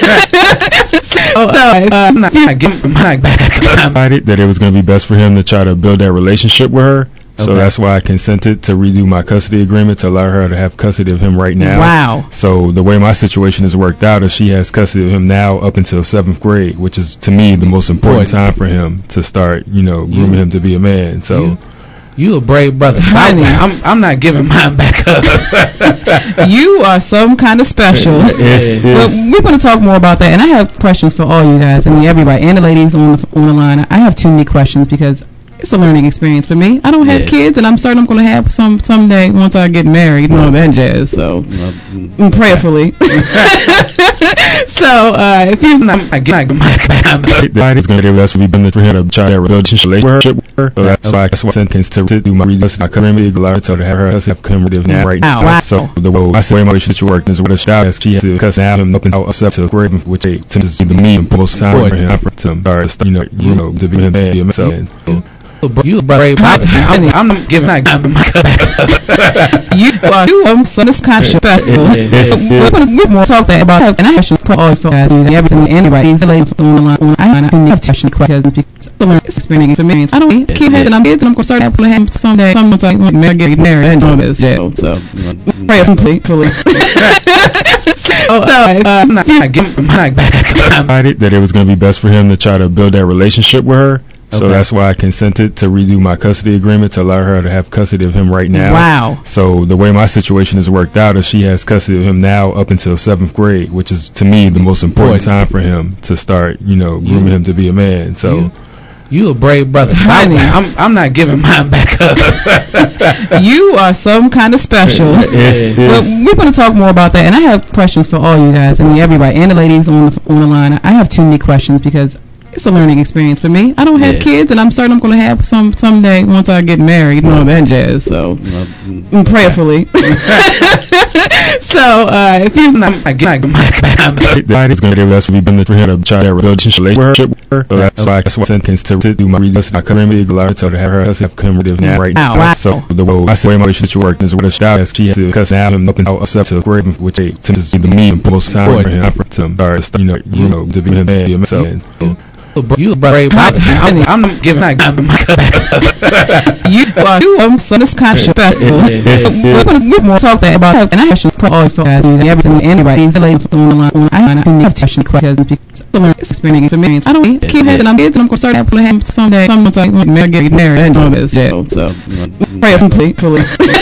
[SPEAKER 18] I'm not giving my back. That it was going to be best for him to try to build that relationship with her. So that's why I consented to redo my custody agreement to allow her to have custody of him right now.
[SPEAKER 2] Wow.
[SPEAKER 18] So the way my situation is worked out is she has custody of him now up until 7th grade, which is to me the most important time for him to start, grooming him to be a man. So
[SPEAKER 3] you a brave brother. Honey. I'm not giving mine back up.
[SPEAKER 2] You are some kind of special. Well, we're going to talk more about that, and I have questions for all you guys. I mean, everybody, and the ladies on the line. I have too many questions because it's a learning experience for me. I don't have kids, and I'm certain I'm going to have some someday once I get married and all that jazz. So, prayerfully. So, if you're not getting
[SPEAKER 18] that is going to give us we been for him to try that relationship with her. So that's why I sentence to do my reading. I couldn't be allowed to have her have commemorative now right now.
[SPEAKER 2] Wow.
[SPEAKER 18] So the way my relationship worked is with a child as she had to cuss out him up and out to grade, which to the me and most time for him to start to be a man. So.
[SPEAKER 3] You a brave brother. I'm not giving my back.
[SPEAKER 2] You are some conscious special. We're going to more talk that about, and I actually always for guys everything. Anybody, the lady on the line. I have to questions because it's experience. I don't need kids, and I'm kids, and I'm going to start having someday. Someone's like, when I get married, and all this jail. So, pray completely.
[SPEAKER 3] I'm not giving my back.
[SPEAKER 18] That it was going to be best for him to try to build that relationship with her. So that's why I consented to redo my custody agreement to allow her to have custody of him right now.
[SPEAKER 2] Wow.
[SPEAKER 18] So the way my situation is worked out is she has custody of him now up until 7th grade, which is to me the most important time for him to start, grooming him to be a man. So.
[SPEAKER 3] You a brave brother. Honey. I'm not giving mine back up.
[SPEAKER 2] You are some kind of special. Well, we're going to talk more about that, and I have questions for all you guys. I mean, everybody, and the ladies on the line. I have too many questions because it's a learning experience for me. I don't have kids, and I'm certain I'm going to have some someday once I get married and all that jazz. So, prayerfully. So, if you're not getting
[SPEAKER 18] that is going to give us we been for him to try that relationship with her. So that's why I sentence to do my reading. I couldn't be allowed to have her have commemorative now right now.
[SPEAKER 2] Wow.
[SPEAKER 18] So the way my relationship worked is with a child as she had to cuss out him up and out to grade, which to the me and most time for him to start to be a man. So.
[SPEAKER 3] You a brave brother. I'm not giving my back.
[SPEAKER 2] You are some conscious special. We're going to more talk that about, and I actually always for guys everything. Anybody, the lady on the line. I have to questions because it's experience. I don't need kids, and I'm kids, and I'm going to start having someday. Someone's like, when I get married, and all this jail. So, pray completely.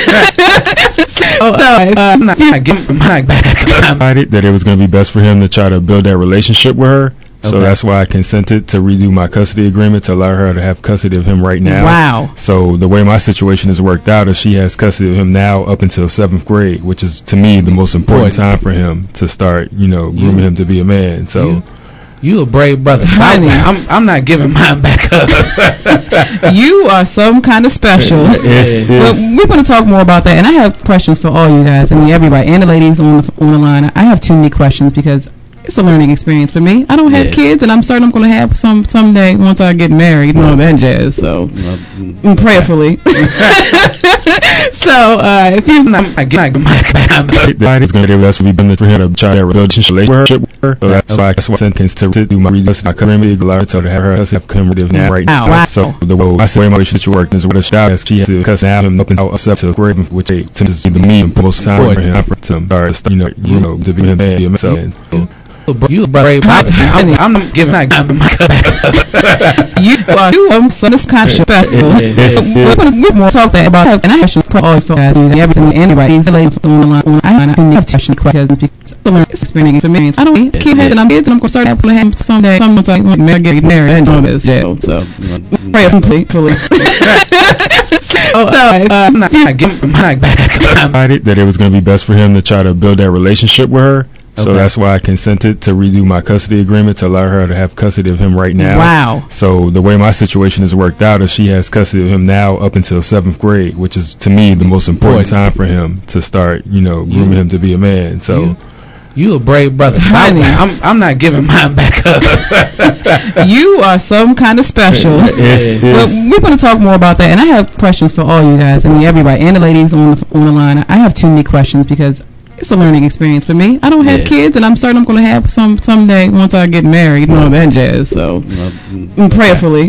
[SPEAKER 3] I'm not giving my back.
[SPEAKER 18] That it was going to be best for him to try to build that relationship with her. So that's why I consented to redo my custody agreement to allow her to have custody of him right now.
[SPEAKER 2] Wow.
[SPEAKER 18] So the way my situation is worked out is she has custody of him now up until 7th grade, which is to me the most important time for him to start, grooming him to be a man. So.
[SPEAKER 3] You a brave brother. Honey. I'm not giving mine back up.
[SPEAKER 2] You are some kind of special. Well, we're going to talk more about that, and I have questions for all you guys. I mean, everybody, and the ladies on the line. I have too many questions because it's a learning experience for me. I don't have kids, and I'm certain I'm going to have some someday once I get married and all that jazz. So, prayerfully. So if you're not
[SPEAKER 18] it's going to be less for me to him to try that relationship with her. So that's why I sentence to do my research. I couldn't really allow her to have her have commemorative now right now.
[SPEAKER 2] Wow.
[SPEAKER 18] So the way I say my relationship worked is with a style as she had to cuss out and open out accept to grave which they tend to be the meme most time for him to start you know to be him bad himself.
[SPEAKER 3] You brave. I'm giving
[SPEAKER 2] you so this conscious festival. We're going to more talk that about and I actually always for everything anybody. He's a lady on the line. I have to questions because it's experience. I don't keep having I'm kids and I'm going to start having him someday. Someone's like get married and all this jail. So pray completely.
[SPEAKER 18] That it was going to be best for him to try to build that relationship with her. So that's why I consented to redo my custody agreement to allow her to have custody of him right now.
[SPEAKER 2] Wow.
[SPEAKER 18] So the way my situation is worked out is she has custody of him now up until 7th grade, which is to me the most important time for him to start, you know, grooming him to be a man. So
[SPEAKER 3] you a brave brother. I'm not giving mine back up.
[SPEAKER 2] You are some kind of special. But we're going to talk more about that, and I have questions for all you guys and everybody and the ladies on the line. I have too many questions because it's a learning experience for me. I don't have kids, and I'm certain I'm going to have some someday once I get married and all that jazz. So, prayerfully.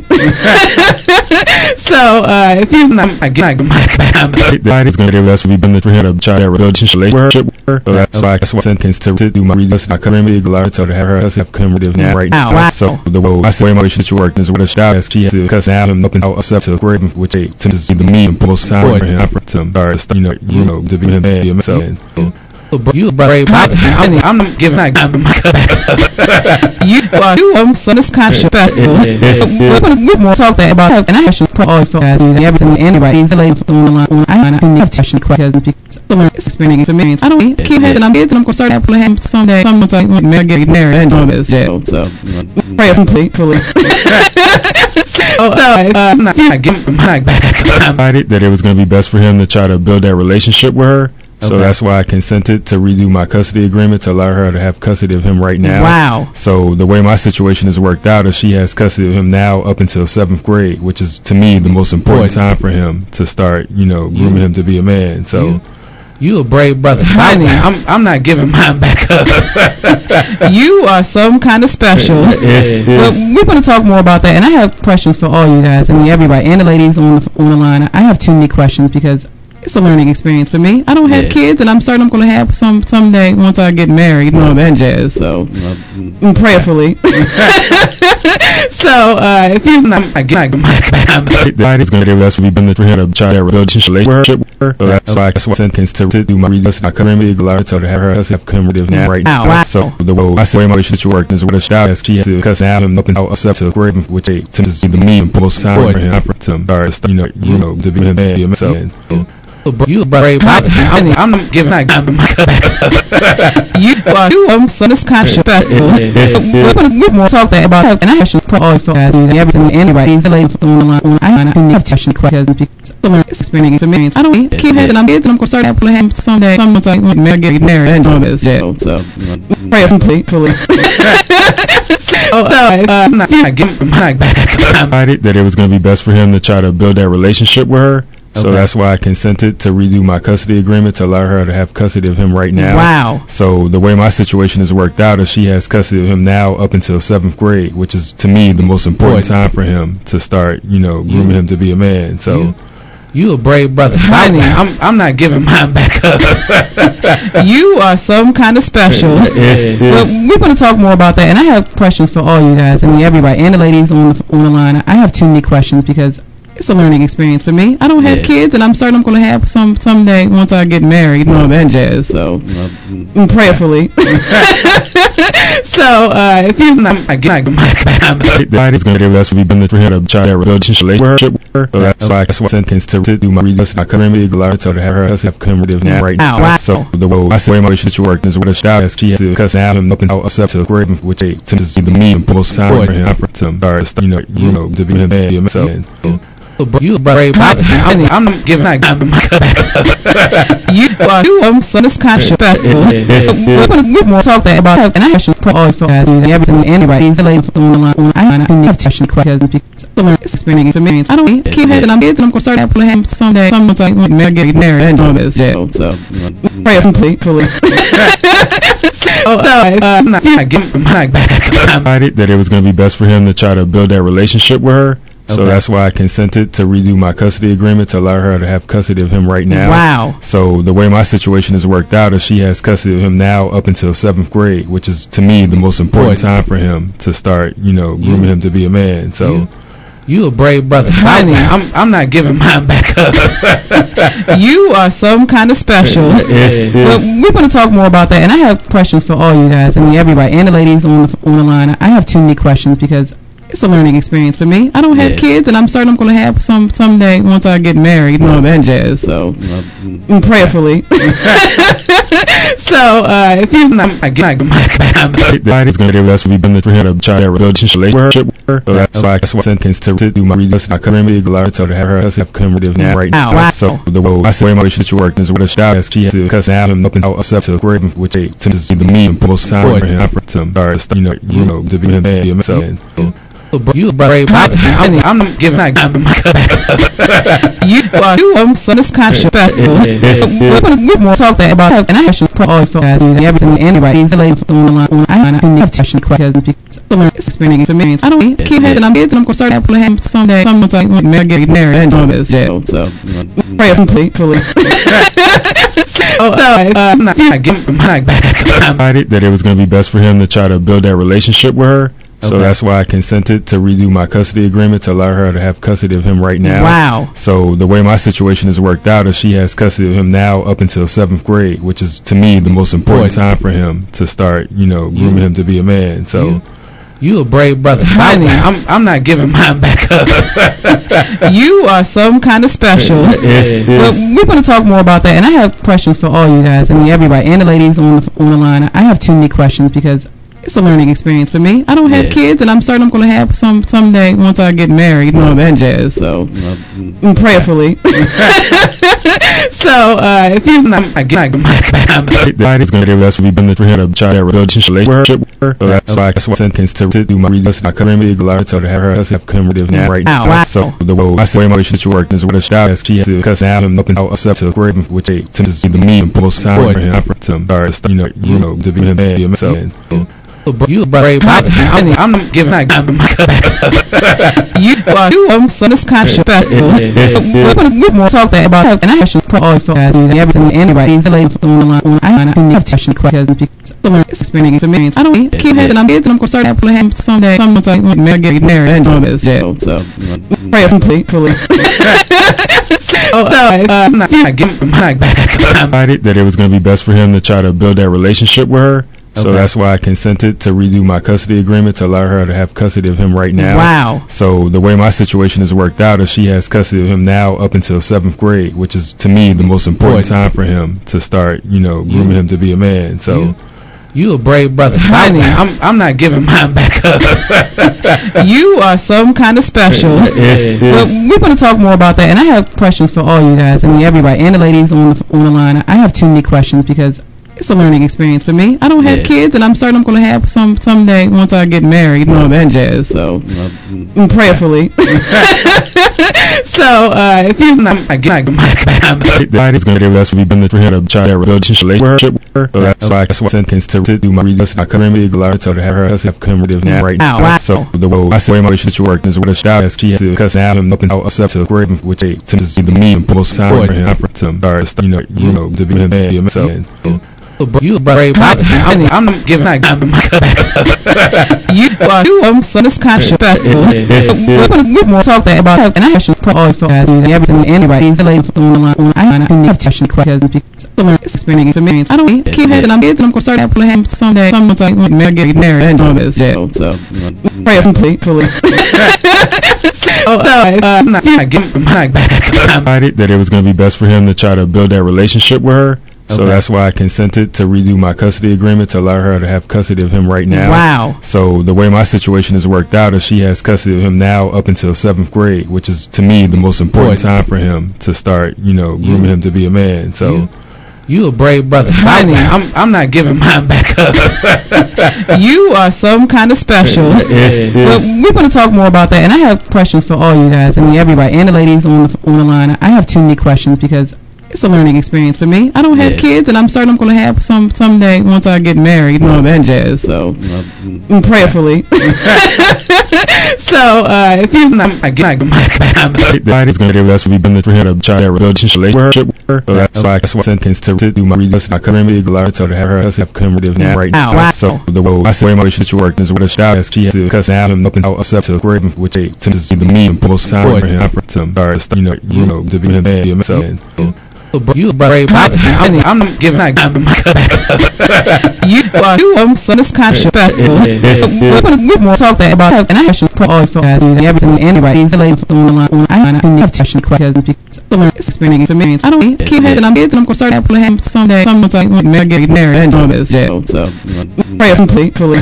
[SPEAKER 2] So, if you're not
[SPEAKER 18] it's going to be less for me to him to try that relationship with her. So that's why I sentence to do my research. I couldn't really allow her to have her have commemorative now right now.
[SPEAKER 2] Wow.
[SPEAKER 18] So the way I say my relationship worked is with a style as she had to cuss out and open out accept to grave which they tend to be the meme most time for him to start, you know to be him bad himself.
[SPEAKER 3] You brave. I'm giving
[SPEAKER 2] you so this conscious festival. We're going to more talk that about and I actually always for everything anybody. He's a lady on the line. I have to questions because it's experience. I don't keep having I'm kids and I'm going to start having him someday. Someone's like get married and all this jail. So pray completely.
[SPEAKER 18] That it was going to be best for him to try to build that relationship with her. So that's why I consented to redo my custody agreement to allow her to have custody of him right now.
[SPEAKER 2] Wow.
[SPEAKER 18] So the way my situation is worked out is she has custody of him now up until 7th grade, which is to me the most important time for him to start, you know, grooming him to be a man. So
[SPEAKER 3] you a brave brother. I'm not giving mine back up.
[SPEAKER 2] You are some kind of special. But we're going to talk more about that, and I have questions for all you guys and everybody and the ladies on the line. I have too many questions because it's a learning experience for me. I don't have kids, and I'm certain I'm going to have some someday once I get married and all that jazz. So, prayerfully. So, if you're not
[SPEAKER 18] it's going to be less for me to him to try that relationship with her. So that's why I sentence to do my research. I couldn't really allow her to have her have commemorative now right now.
[SPEAKER 2] Wow.
[SPEAKER 18] So the way I say my relationship worked is with a style as she had to cuss out and open out accept to grave which they tend to be the meme most time for him to start, you know to be him bad himself.
[SPEAKER 3] You brave. I'm giving
[SPEAKER 2] you so this conscious festival. We're going to more talk that about and I actually always for everything anybody. He's a lady on the line. I have to questions because it's experience for me. I don't keep having I'm kids and I'm going to start having him someday. Someone's like get married and all this jail. So pray completely.
[SPEAKER 18] That it was going to be best for him to try to build that relationship with her. So that's why I consented to redo my custody agreement to allow her to have custody of him right now.
[SPEAKER 2] Wow.
[SPEAKER 18] So the way my situation is worked out is she has custody of him now up until 7th grade, which is to me the most important time for him to start, you know, grooming him to be a man. So
[SPEAKER 3] you a brave brother. I'm not giving mine back up.
[SPEAKER 2] You are some kind of special. But we're going to talk more about that, and I have questions for all you guys and everybody and the ladies on the line. I have too many questions because it's a learning experience for me. I don't have kids, and I'm certain I'm going to have some someday once I get married and all that jazz. So, prayerfully. So, if you're not
[SPEAKER 18] it's going to be less for me to him to try that relationship with her. So that's why I sentence to do my research. I couldn't really allow her to have her have commemorative now right now.
[SPEAKER 2] Wow.
[SPEAKER 18] So the way I say my relationship worked is with a style as she had to cuss out and open out accept to grave which they tend to be the meme most time for him to start, you know to be him bad himself.
[SPEAKER 3] You brave. I'm giving
[SPEAKER 2] you so this conscious festival. We're going to more talk that about and I actually always for everything anybody. He's a lady on the line. I have to questions because experience. I don't need kids, and I'm kids, and I'm gonna start having someday. Someone's like, "Man, get married," and all this jail. So pray completely.
[SPEAKER 18] I'm not giving my back. I decided that it was going to be best for him to try to build that relationship with her. So that's why I consented to redo my custody agreement to allow her to have custody of him right now.
[SPEAKER 2] Wow.
[SPEAKER 18] So the way my situation has worked out is she has custody of him now up until 7th grade, which is to me the most important time for him to start, grooming him to be a man. So
[SPEAKER 3] you a brave brother. I'm not giving mine back up.
[SPEAKER 2] You are some kind of special. But we're going to talk more about that, and I have questions for all you guys, and everybody, and the ladies on the line. I have too many questions because it's a learning experience for me. I don't have kids, and I'm certain I'm going to have some someday once I get married and all that jazz. So, prayerfully. So, if you're not getting my
[SPEAKER 18] it's going to be best for me to try that relationship with her. So that's why I sent to do my readjust. I couldn't really allow her to have her have commemorative now right now.
[SPEAKER 2] Wow.
[SPEAKER 18] So the way my relationship worked is with a child, she had to cuss out him up and out up to grade, which tends to be the me most time for him to start, to be a man. So.
[SPEAKER 3] You brave. I'm giving my
[SPEAKER 2] You are some conscious special. We're going to more talk that about, and I actually always feel guys everything anybody. He's a lady on the line. I have to question questions because it's experience. I don't need kids, and I'm kids, and I'm going to start having someday. Someone's like, "Man, get married," and all this jail. So pray completely.
[SPEAKER 3] I'm not giving my back.
[SPEAKER 18] I decided that it was going to be best for him to try to build that relationship with her. So that's why I consented to redo my custody agreement to allow her to have custody of him right now.
[SPEAKER 2] Wow.
[SPEAKER 18] So the way my situation has worked out is she has custody of him now up until 7th grade, which is to me the most important time for him to start, grooming him to be a man. So
[SPEAKER 3] you a brave brother. I'm not giving mine back up.
[SPEAKER 2] You are some kind of special. But we're going to talk more about that, and I have questions for all you guys, and everybody, and the ladies on the line. I have too many questions because it's a learning experience for me. I don't have kids, and I'm certain I'm going to have someday once I get married and all that jazz. So, prayerfully. So, if you're not getting
[SPEAKER 18] it's going to be best for me to try that relationship with her. So that's why I sent to do my readjust. I couldn't really allow her to have her have commemorative now right now.
[SPEAKER 2] Wow.
[SPEAKER 18] So the way my relationship worked is with a child, she had to cuss out him up and out to grade, which tends to be the me most time for him to start, to be a man. So.
[SPEAKER 3] You brave. I'm giving my
[SPEAKER 2] You are some conscious special. We're going to more talk that about, and I actually always feel guys everything anybody. He's a lady on the line. I have to question questions because it's experience. I don't need kids, and I'm kids, and I'm going to start having someday. Someone's like, "Man, get married," and all this jail. So pray completely.
[SPEAKER 3] I'm not giving my back.
[SPEAKER 18] I decided that it was going to be best for him to try to build that relationship with her. So that's why I consented to redo my custody agreement to allow her to have custody of him right now.
[SPEAKER 2] Wow.
[SPEAKER 18] So the way my situation has worked out is she has custody of him now up until 7th grade, which is to me the most important time for him to start, grooming him to be a man. So
[SPEAKER 3] you a brave brother. I'm not giving mine back up.
[SPEAKER 2] You are some kind of special. But we're going to talk more about that, and I have questions for all you guys, and everybody, and the ladies on the line. I have too many questions because it's a learning experience for me. I don't have kids, and I'm certain I'm going to have someday once I get married and all that jazz. So, prayerfully. So, if you're not getting
[SPEAKER 18] it's going to be best for me to try that relationship with her. So that's why I sent to do my readjust. I couldn't really allow her to have her have commemorative now right now.
[SPEAKER 2] Wow.
[SPEAKER 18] So the way my relationship worked is with a child, she had to cuss out him up and out to grade, which tends to be the me most time for him to start, to be a man. So.
[SPEAKER 3] You brave. I'm giving my
[SPEAKER 2] You are some conscious special. We're going to more talk that about, and I actually always feel guys everything anybody. He's a lady on the line. I have to question questions because it's experience. I don't need kids, and I'm kids, and I'm going to start having someday. Someone's like, "Man, get married," and all this jail. So pray completely.
[SPEAKER 3] I'm not giving my back.
[SPEAKER 18] I decided that it was going to be best for him to try to build that relationship with her. So that's why I consented to redo my custody agreement to allow her to have custody of him right now.
[SPEAKER 2] Wow.
[SPEAKER 18] So the way my situation has worked out is she has custody of him now up until 7th grade, which is to me the most important time for him to start, grooming him to be a man. So
[SPEAKER 3] You a brave brother.
[SPEAKER 2] Honey.
[SPEAKER 3] I'm not giving mine back up.
[SPEAKER 2] You are some kind of special. But we're going to talk more about that. And I have questions for all you guys. I mean, everybody. And the ladies on the line. I have too many questions because it's a learning experience for me. I don't have kids, and I'm certain I'm going to have some someday once I get married and all that jazz. So, prayerfully. So, if you're not getting
[SPEAKER 18] it's going to give us we been for him to try to relationship with her. So that's why I sent things to do my readings. I couldn't really allow her to have her have commemorative now right now.
[SPEAKER 2] Wow.
[SPEAKER 18] So the way I say my relationship work is with a shout as she has to cuss out and open out up to grave, which they tend to be the mean most time for him to start, you know, to be him bad himself.
[SPEAKER 3] You brave. I'm not giving back.
[SPEAKER 2] You are some conscious special. We're going to more talk that about and I actually always for everything anybody is late on the line. I have question questions because it's experience. I don't keep having I'm kids and I'm going to start to have someday. Someone's like get married and all this jail. So pray completely.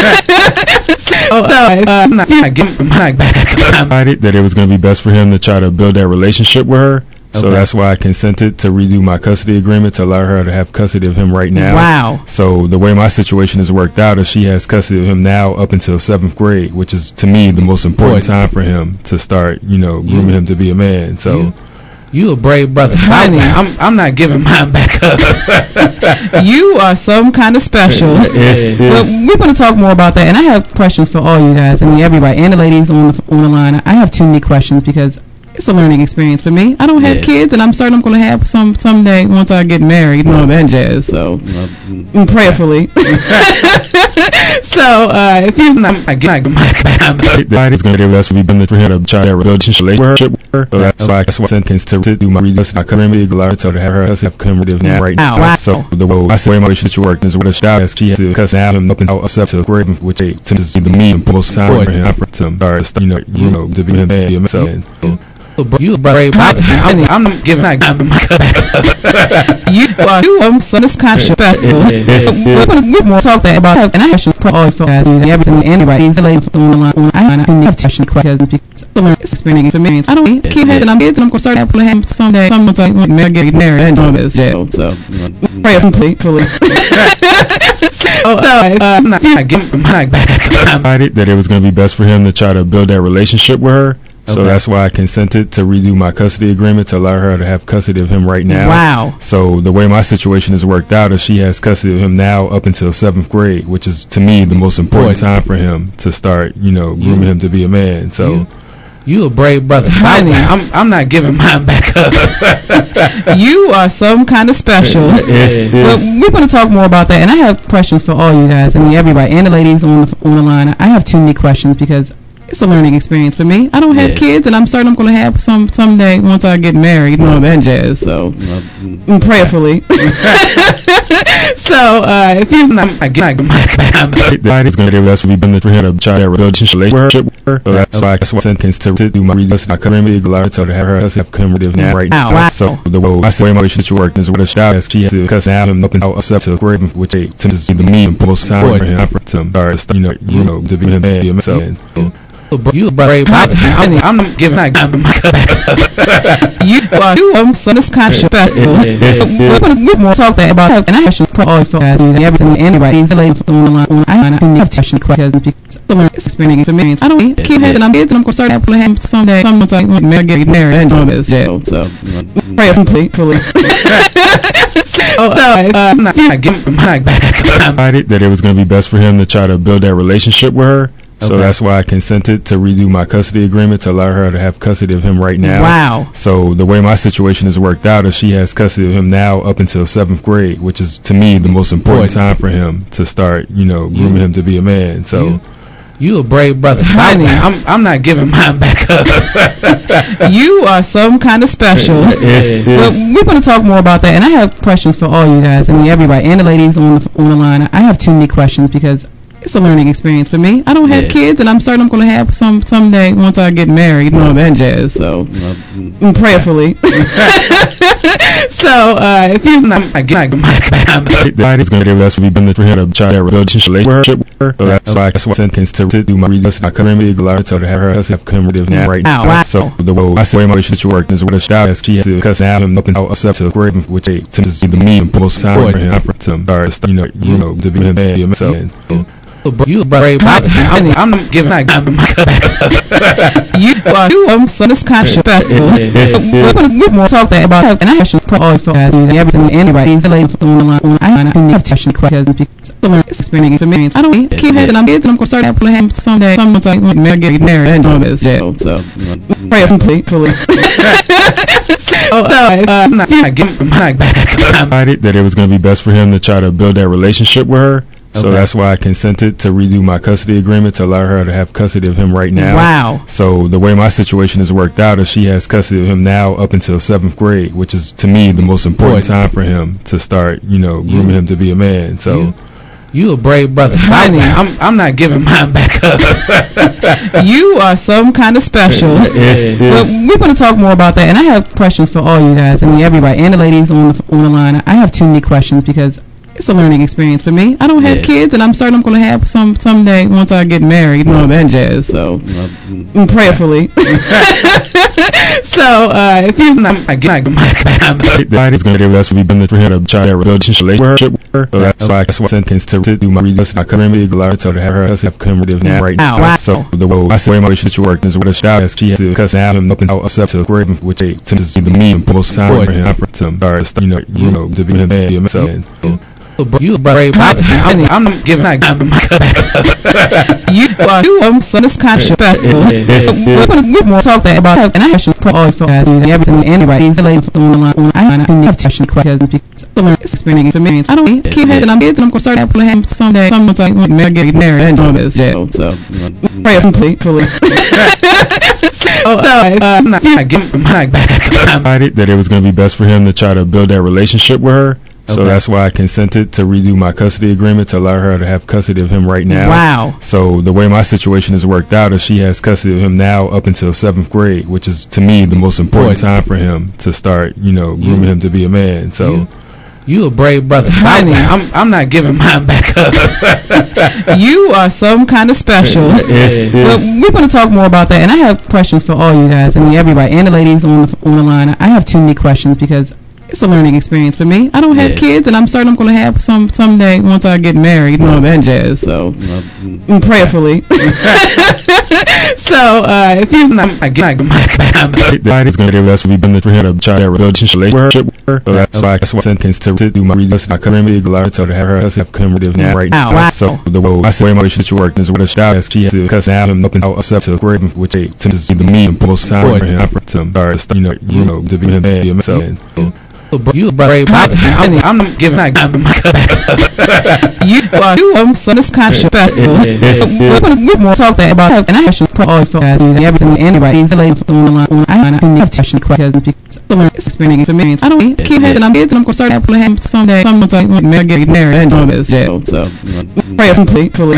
[SPEAKER 18] I'm not giving back. That it was going to be best for him to try to build that relationship with her. So that's why I consented to redo my custody agreement to allow her to have custody of him right now.
[SPEAKER 2] Wow.
[SPEAKER 18] So the way my situation is worked out is she has custody of him now up until 7th grade, which is to me the most important time for him to start, you know, grooming him to be a man. So
[SPEAKER 3] you a brave brother.
[SPEAKER 2] Honey.
[SPEAKER 3] I'm not giving mine back up.
[SPEAKER 2] You are some kind of special. But we're going to talk more about that. And I have questions for all you guys. I mean, everybody. And the ladies on the line. I have too many questions because it's a learning experience for me. I don't have kids, and I'm certain I'm going to have some someday once I get married and all that jazz. So, prayerfully. So, if you're not getting
[SPEAKER 18] it's going to give us we been for him to try to relationship with her. So that's why I sent things to do my readings. I couldn't really allow her to have her have commemorative now right now.
[SPEAKER 2] Wow.
[SPEAKER 18] So the way I say my relationship work is with a shout as she has to cuss out and open out up to grave, which they tend to be the mean most time for him to start, you know, to be him bad himself.
[SPEAKER 3] You a brave. I'm not giving back.
[SPEAKER 2] You are some conscious special. We're going to more talk that about and I actually always for everything anybody is late on the line. I have question questions because it's experience. I don't keep having I'm kids and I'm going to start to have someday. Someone's like get married and all this jail. So pray completely.
[SPEAKER 18] I'm not giving back. That it was going to be best for him to try to build that relationship with her. So that's why I consented to redo my custody agreement to allow her to have custody of him right now.
[SPEAKER 2] Wow.
[SPEAKER 18] So the way my situation is worked out is she has custody of him now up until 7th grade, which is to me the most important time for him to start, you know, grooming him to be a man. So
[SPEAKER 3] you a brave brother.
[SPEAKER 2] Honey.
[SPEAKER 3] I'm not giving mine back up.
[SPEAKER 2] You are some kind of special. But we're going to talk more about that. And I have questions for all you guys. I mean, everybody. And the ladies on the line. I have too many questions because it's a learning experience for me. I don't have kids, and I'm certain I'm going to have some someday once I get married and all that jazz. So, prayerfully. So, if you're not getting
[SPEAKER 18] it's going to give us we been for him to try to relationship with her. So that's why I sent things to do my readings. I couldn't really allow her to have her have commemorative now right now.
[SPEAKER 2] Wow.
[SPEAKER 18] So the way I say my relationship work is with a shout as she has to cuss out and open out up to grave, which they tend to be the mean most time for him to start, you know, to be him bad himself.
[SPEAKER 3] You a brave. I'm not giving back.
[SPEAKER 2] You are some conscious special. We're going to more talk that about and I actually always for everything anybody is late on the line. I have question questions because it's experience. I don't keep having I'm kids and I'm going to start to have someday. Someone's like get married and all this jail. So pray completely.
[SPEAKER 3] I'm not giving back.
[SPEAKER 18] That it was going to be best for him to try to build that relationship with her. So that's why I consented to redo my custody agreement to allow her to have custody of him right now.
[SPEAKER 2] Wow.
[SPEAKER 18] So the way my situation is worked out is she has custody of him now up until 7th grade, which is to me the most important time for him to start, you know, grooming him to be a man. So
[SPEAKER 3] you a brave brother.
[SPEAKER 2] Honey.
[SPEAKER 3] I'm not giving mine back up.
[SPEAKER 2] You are some kind of special. But we're going to talk more about that. And I have questions for all you guys. I mean, everybody. And the ladies on the line. I have too many questions because it's a learning experience for me. I don't have kids, and I'm certain I'm going to have some someday once I get married and all that jazz. So, prayerfully. So if you're not
[SPEAKER 18] it's going to be less. We've been for him to try to relationship with her. So that's why I sent to do my readings. I couldn't really allow her to have her have commemorative now right now.
[SPEAKER 2] Wow.
[SPEAKER 18] So the way I say my relationship work is what a style as she has to cuss out and up and out accept to grade which they tend to be the me most time for him to start you know to be him and himself.
[SPEAKER 3] You brave. I'm giving.
[SPEAKER 2] You are so discontroversial. We're going to more talk that about, and I actually always feel everything anybody is late on the line. I have to question questions because it's experience. I don't keep having I'm kids and I'm going to start that plan someday. Someone's like, man, I get married and all this jail. So pray completely.
[SPEAKER 18] I'm not decided that it was going to be best for him to try to build that relationship with her. So that's why I consented to redo my custody agreement to allow her to have custody of him right now.
[SPEAKER 2] Wow.
[SPEAKER 18] So the way my situation is worked out is she has custody of him now up until 7th grade, which is to me the most important time for him to start, you know, grooming him to be a man. So
[SPEAKER 3] you a brave brother. I'm not giving mine back up.
[SPEAKER 2] You are some kind of special. We're going to talk more about that, and I have questions for all you guys and everybody and the ladies on the line. I have too many questions because it's a learning experience for me. I don't have kids, and I'm certain I'm going to have some someday once I get married and all that jazz. So, prayerfully. So, if you're not
[SPEAKER 18] it's going to be less. We've been for him to try to relationship with her. So that's why I sent to do my readings. I couldn't really allow her to have her have commemorative now right now.
[SPEAKER 2] Wow.
[SPEAKER 18] So the way I say my relationship work is what a style as she has to cuss out and up and out accept to grade which they tend to be the me most time for him to start you know to be him and himself.
[SPEAKER 3] You brave. I'm giving.
[SPEAKER 2] You are so discontroversial. We're going to more talk that about, and I actually always feel everything anybody is late on the line. I have to question questions because it's experience. I don't keep having I'm kids and I'm going to start that plan someday. Someone's like, man, I get married and all this jail. So pray completely.
[SPEAKER 18] I'm not decided that it was going to be best for him to try to build that relationship with her. So that's why I consented to redo my custody agreement to allow her to have custody of him right now.
[SPEAKER 2] Wow.
[SPEAKER 18] So the way my situation is worked out is she has custody of him now up until 7th grade, which is to me the most important time for him to start, you know, grooming him to be a man. So
[SPEAKER 3] you a brave brother. I'm not giving mine back up.
[SPEAKER 2] You are some kind of special. We're going to talk more about that, and I have questions for all you guys and everybody and the ladies on the line. I have too many questions because it's a learning experience for me. I don't have kids, and I'm certain I'm going to have some someday once I get married and all that jazz. So, prayerfully. So, if you're not
[SPEAKER 18] it's going to be less. We've been for him to try to relationship with her. So that's why I sent to do my readings. I couldn't really allow her to have her have commemorative now right now.
[SPEAKER 2] Wow.
[SPEAKER 18] So the way I say my relationship work is what a style as she has to cuss out and up and out accept to grade which they tend to be the me most time for him to start you know to be him and himself.
[SPEAKER 3] You brave. I'm giving.
[SPEAKER 2] You are so discontroversial. We're going to more talk that about, and I actually always feel everything anybody is late on the line. I have to question questions because it's experience. I don't keep having I'm kids and I'm going to start that plan someday. Someone's like, man, I get married and all this jail. So pray completely.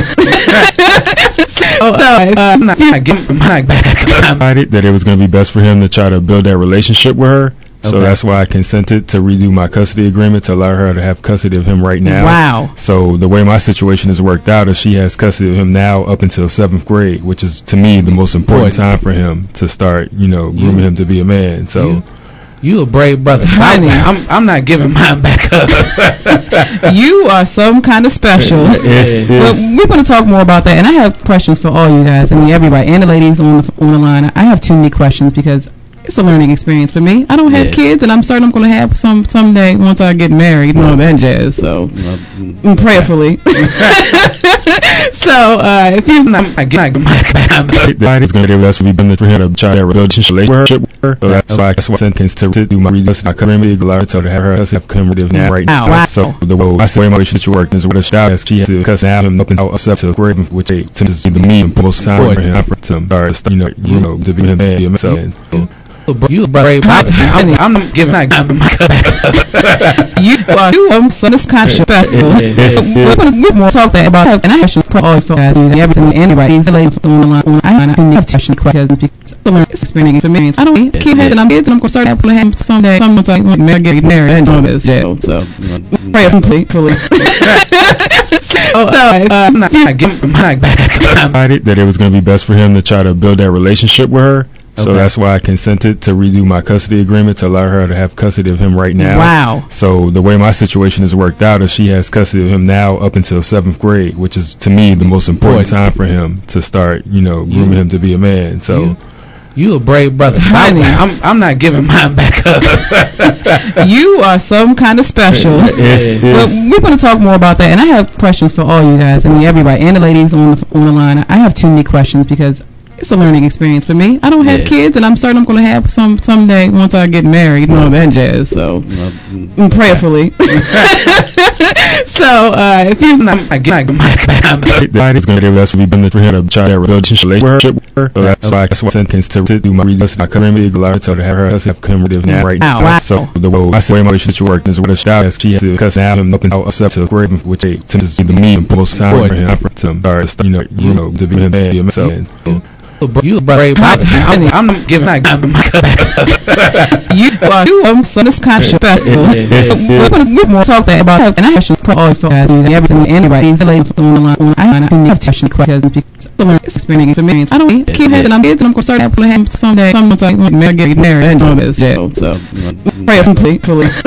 [SPEAKER 18] I'm not decided that it was going to be best for him to try to build that relationship with her. So that's why I consented to redo my custody agreement to allow her to have custody of him right now.
[SPEAKER 2] Wow.
[SPEAKER 18] So the way my situation is worked out is she has custody of him now up until 7th grade, which is to me the most important time for him to start, you know, grooming him to be a man. So
[SPEAKER 3] you a brave brother. I'm not giving mine back up.
[SPEAKER 2] You are some kind of special. We're going to talk more about that, and I have questions for all you guys and everybody and the ladies on the line. I have too many questions because it's a learning experience for me. I don't have kids, and I'm certain I'm going to have some someday once I get married and all that jazz. So, prayerfully. So, if you're not
[SPEAKER 18] it's going to be less. We've been for him to try to relationship with her. So that's why I sent to do my readings. I couldn't really allow her to have her have commemorative now right now.
[SPEAKER 2] Wow.
[SPEAKER 18] So the way I say my relationship work is what a style as she has to cuss out and up and out accept to grade which they tend to be the me most time for him to start you know to be him and himself.
[SPEAKER 3] You brave. I'm giving.
[SPEAKER 2] You are so discontroversial. We're going to more talk that about, and I actually always feel everything anybody is late on the line. I have to question questions because the learning experience. I don't keep having kids, and I'm gonna start having someday. Someone's like, "Man, I get married and all this jail." So prayerfully.
[SPEAKER 18] I'm not giving my back. That it was going to be best for him to try to build that relationship with her. So that's why I consented to redo my custody agreement to allow her to have custody of him right now.
[SPEAKER 2] Wow.
[SPEAKER 18] So the way my situation is worked out is she has custody of him now up until 7th grade, which is to me the most important time for him to start, grooming him to be a man. So
[SPEAKER 3] you a brave brother. I'm not giving mine back up.
[SPEAKER 2] You are some kind of special. Well, we're going to talk more about that, and I have questions for all you guys. I mean, everybody and the ladies on the line. I have too many questions because it's a learning experience for me. I don't have kids, and I'm certain I'm going to have some someday once I get married and all that jazz. So, prayerfully. So, if you're not getting
[SPEAKER 18] that is going to be best for him to try that relationship with her. So that's why I sentence to do my reading. I couldn't be allowed to have her have commemorative now right now.
[SPEAKER 2] Wow.
[SPEAKER 18] So the way my relationship worked is with a child as she has to cuss out him up and out to grade, which is the mean most time for him to start, to be a man. So.
[SPEAKER 3] You a brave brother. I'm not giving my back.
[SPEAKER 2] You are some conscious special. We're going to more talk that about, and I actually always for everything anybody. The lady on the line. I have to questions because the learning experience. I don't keep having kids, and I'm going to start having someday. Someone's like, "Man, I get married and all this jail." So prayerfully.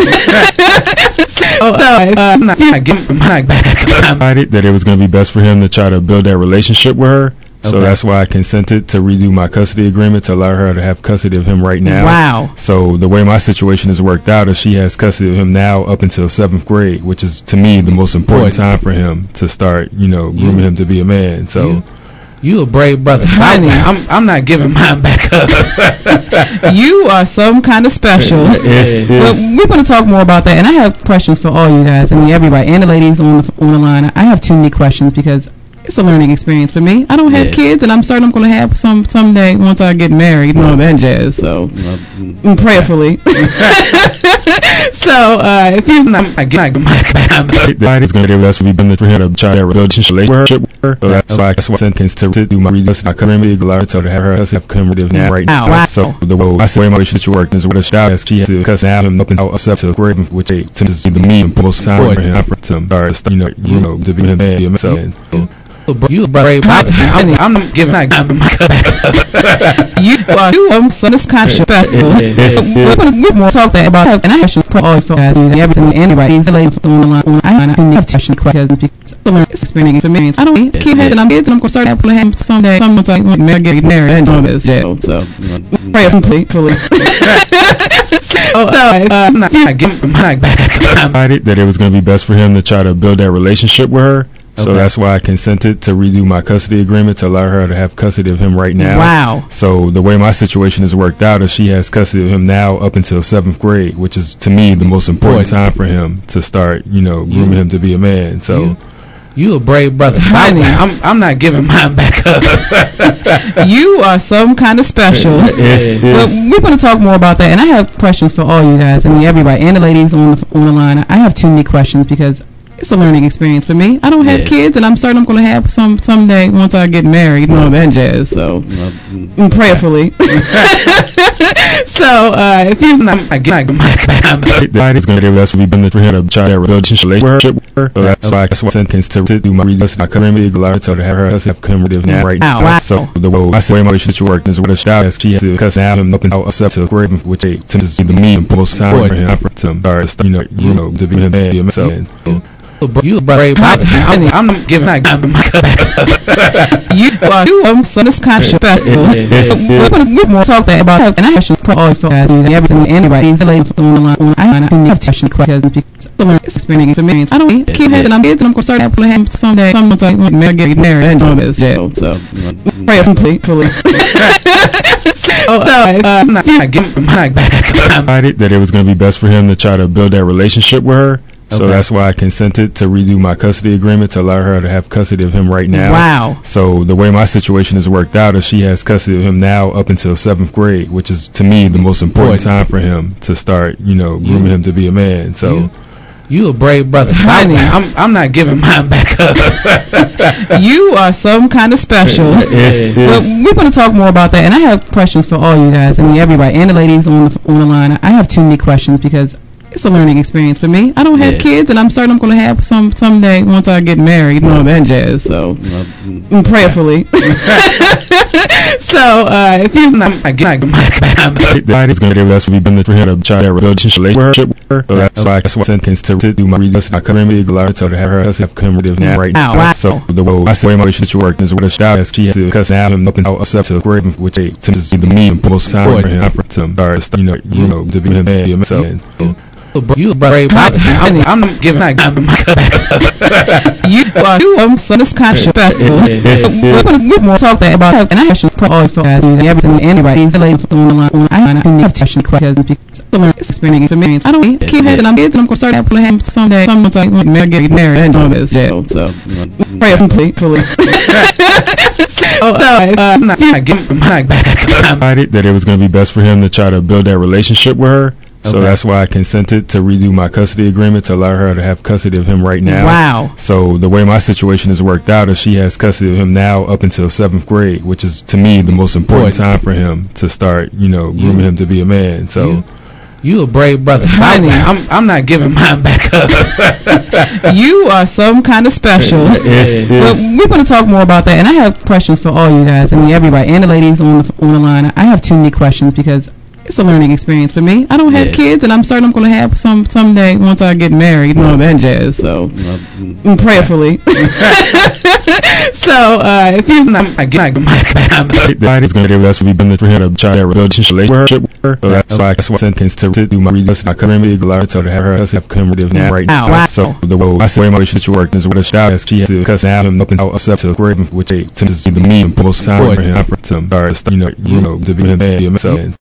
[SPEAKER 18] I'm not giving my back. That it was going to be best for him to try to build that relationship with her. So that's why I consented to redo my custody agreement to allow her to have custody of him right now.
[SPEAKER 2] Wow.
[SPEAKER 18] So the way my situation is worked out is she has custody of him now up until 7th grade, which is to me the most important time for him to start, grooming him to be a man. So
[SPEAKER 3] you a brave brother. I'm not giving mine back up.
[SPEAKER 2] You are some kind of special. Well, we're going to talk more about that, and I have questions for all you guys. I mean, everybody and the ladies on the line. I have too many questions because it's a learning experience for me. I don't have kids, and I'm certain I'm going to have someday once I get married and all that jazz. So, prayerfully. So, if you're not getting
[SPEAKER 18] that is going to be best for him to try that relationship with her. So that's why I sentence to do my reading. I couldn't be allowed to have her have commemorative now right now.
[SPEAKER 2] Wow.
[SPEAKER 18] So the way my relationship worked is with a child as she has to cuss out him up and out to grade, which is the mean most time for him to start, to be a man. So.
[SPEAKER 3] You a brave brother. I'm not giving my back.
[SPEAKER 2] You are some conscious special. We're going to more talk that about, and I actually always for everything anybody. The lady on the line. I have to questions because the learning experience. I don't keep having kids, and I'm going to start having someday. Someone's like, "Man, I get married and all this jail." So prayerfully.
[SPEAKER 3] I'm not giving my back.
[SPEAKER 18] That it was going to be best for him to try to build that relationship with her. So that's why I consented to redo my custody agreement to allow her to have custody of him right now.
[SPEAKER 2] Wow.
[SPEAKER 18] So the way my situation is worked out is she has custody of him now up until 7th grade, which is to me the most important time for him to start, grooming him to be a man. So
[SPEAKER 3] you a brave brother. I'm not giving mine back up.
[SPEAKER 2] You are some kind of special. Well, we're going to talk more about that, and I have questions for all you guys. I mean, everybody and the ladies on the line. I have too many questions because it's a learning experience for me. I don't have kids, and I'm certain I'm going to have someday once I get married and all that jazz. So, prayerfully. So, if you're not getting
[SPEAKER 18] that is going to be best for him to try that relationship with her. So that's why I sentence to do my reading. I couldn't be allowed to have her have commemorative now right now.
[SPEAKER 2] Wow.
[SPEAKER 18] So the way my relationship worked is with a child as she has to cuss out him up and out to grade, which is the mean most time for him to start, to be a man. So.
[SPEAKER 3] You a brave brother. I'm not giving my back.
[SPEAKER 2] You are some conscious special. We're going to more talk that about, and I actually always for everything anybody. The lady on the line. I have to questions because the learning experience. I don't keep having kids, and I'm going to start having someday. Someone's like, "Man, I get married and all this jail." So prayerfully.
[SPEAKER 3] I'm not giving my back.
[SPEAKER 18] That it was going to be best for him to try to build that relationship with her. So that's why I consented to redo my custody agreement to allow her to have custody of him right now.
[SPEAKER 2] Wow.
[SPEAKER 18] So the way my situation is worked out is she has custody of him now up until 7th grade, which is to me the most important time for him to start, grooming him to be a man. So
[SPEAKER 3] you a brave brother. I'm not giving mine back.
[SPEAKER 7] back up.
[SPEAKER 2] You are some kind of special. But we're going to talk more about that, and I have questions for all you guys. I mean, everybody, and the ladies on the line. I have too many questions because it's a learning experience for me. I don't have kids, and I'm certain I'm going to have some someday once I get married and all that jazz. So, prayerfully. So, if you're not
[SPEAKER 18] it's going to give us we've for him to try that relationship with her. So that's why I sentence to do my reading. I couldn't really allow her to have her have commemorative now right now.
[SPEAKER 2] Wow.
[SPEAKER 18] So the way my relationship worked is with a style as she had to cuss out and up and out accept to grade which they tend to be the me and most time for him to start you know to be him and himself.
[SPEAKER 3] You brave. I'm not giving my
[SPEAKER 2] You are some conscious special. We're going to more talk that about and I actually always for everything anybody. The lady on the line. I have to questions because it's experience for me. I don't keep having I'm kids and I'm going to start having someday. Someone's like get married and all this jail. So pray completely.
[SPEAKER 18] I'm not giving my back. That it was going to be best for him to try to build that relationship with her. So that's why I consented to redo my custody agreement to allow her to have custody of him right now.
[SPEAKER 2] Wow.
[SPEAKER 18] So the way my situation is worked out is she has custody of him now up until 7th grade, which is to me the most important time for him to start, grooming him to be a man. So
[SPEAKER 3] you a brave brother. I'm not giving mine back up.
[SPEAKER 2] You are some kind of special. But we're going to talk more about that, and I have questions for all you guys. I mean, everybody, and the ladies on the line. I have too many questions because it's a learning experience for me. I don't have kids, and I'm certain I'm going to have some someday once I get married and all that jazz. So, prayerfully. So, if you're not
[SPEAKER 18] it's going to give us we've been for him to try that relationship with her. So that's why I sentence to do my reading. I couldn't really allow her to have her have commemorative now right now.
[SPEAKER 2] Wow.
[SPEAKER 18] So the way my relationship worked is with a style as she had to cuss out and up and out accept to grade which they tend to be the me and most time for him to start to be him and himself.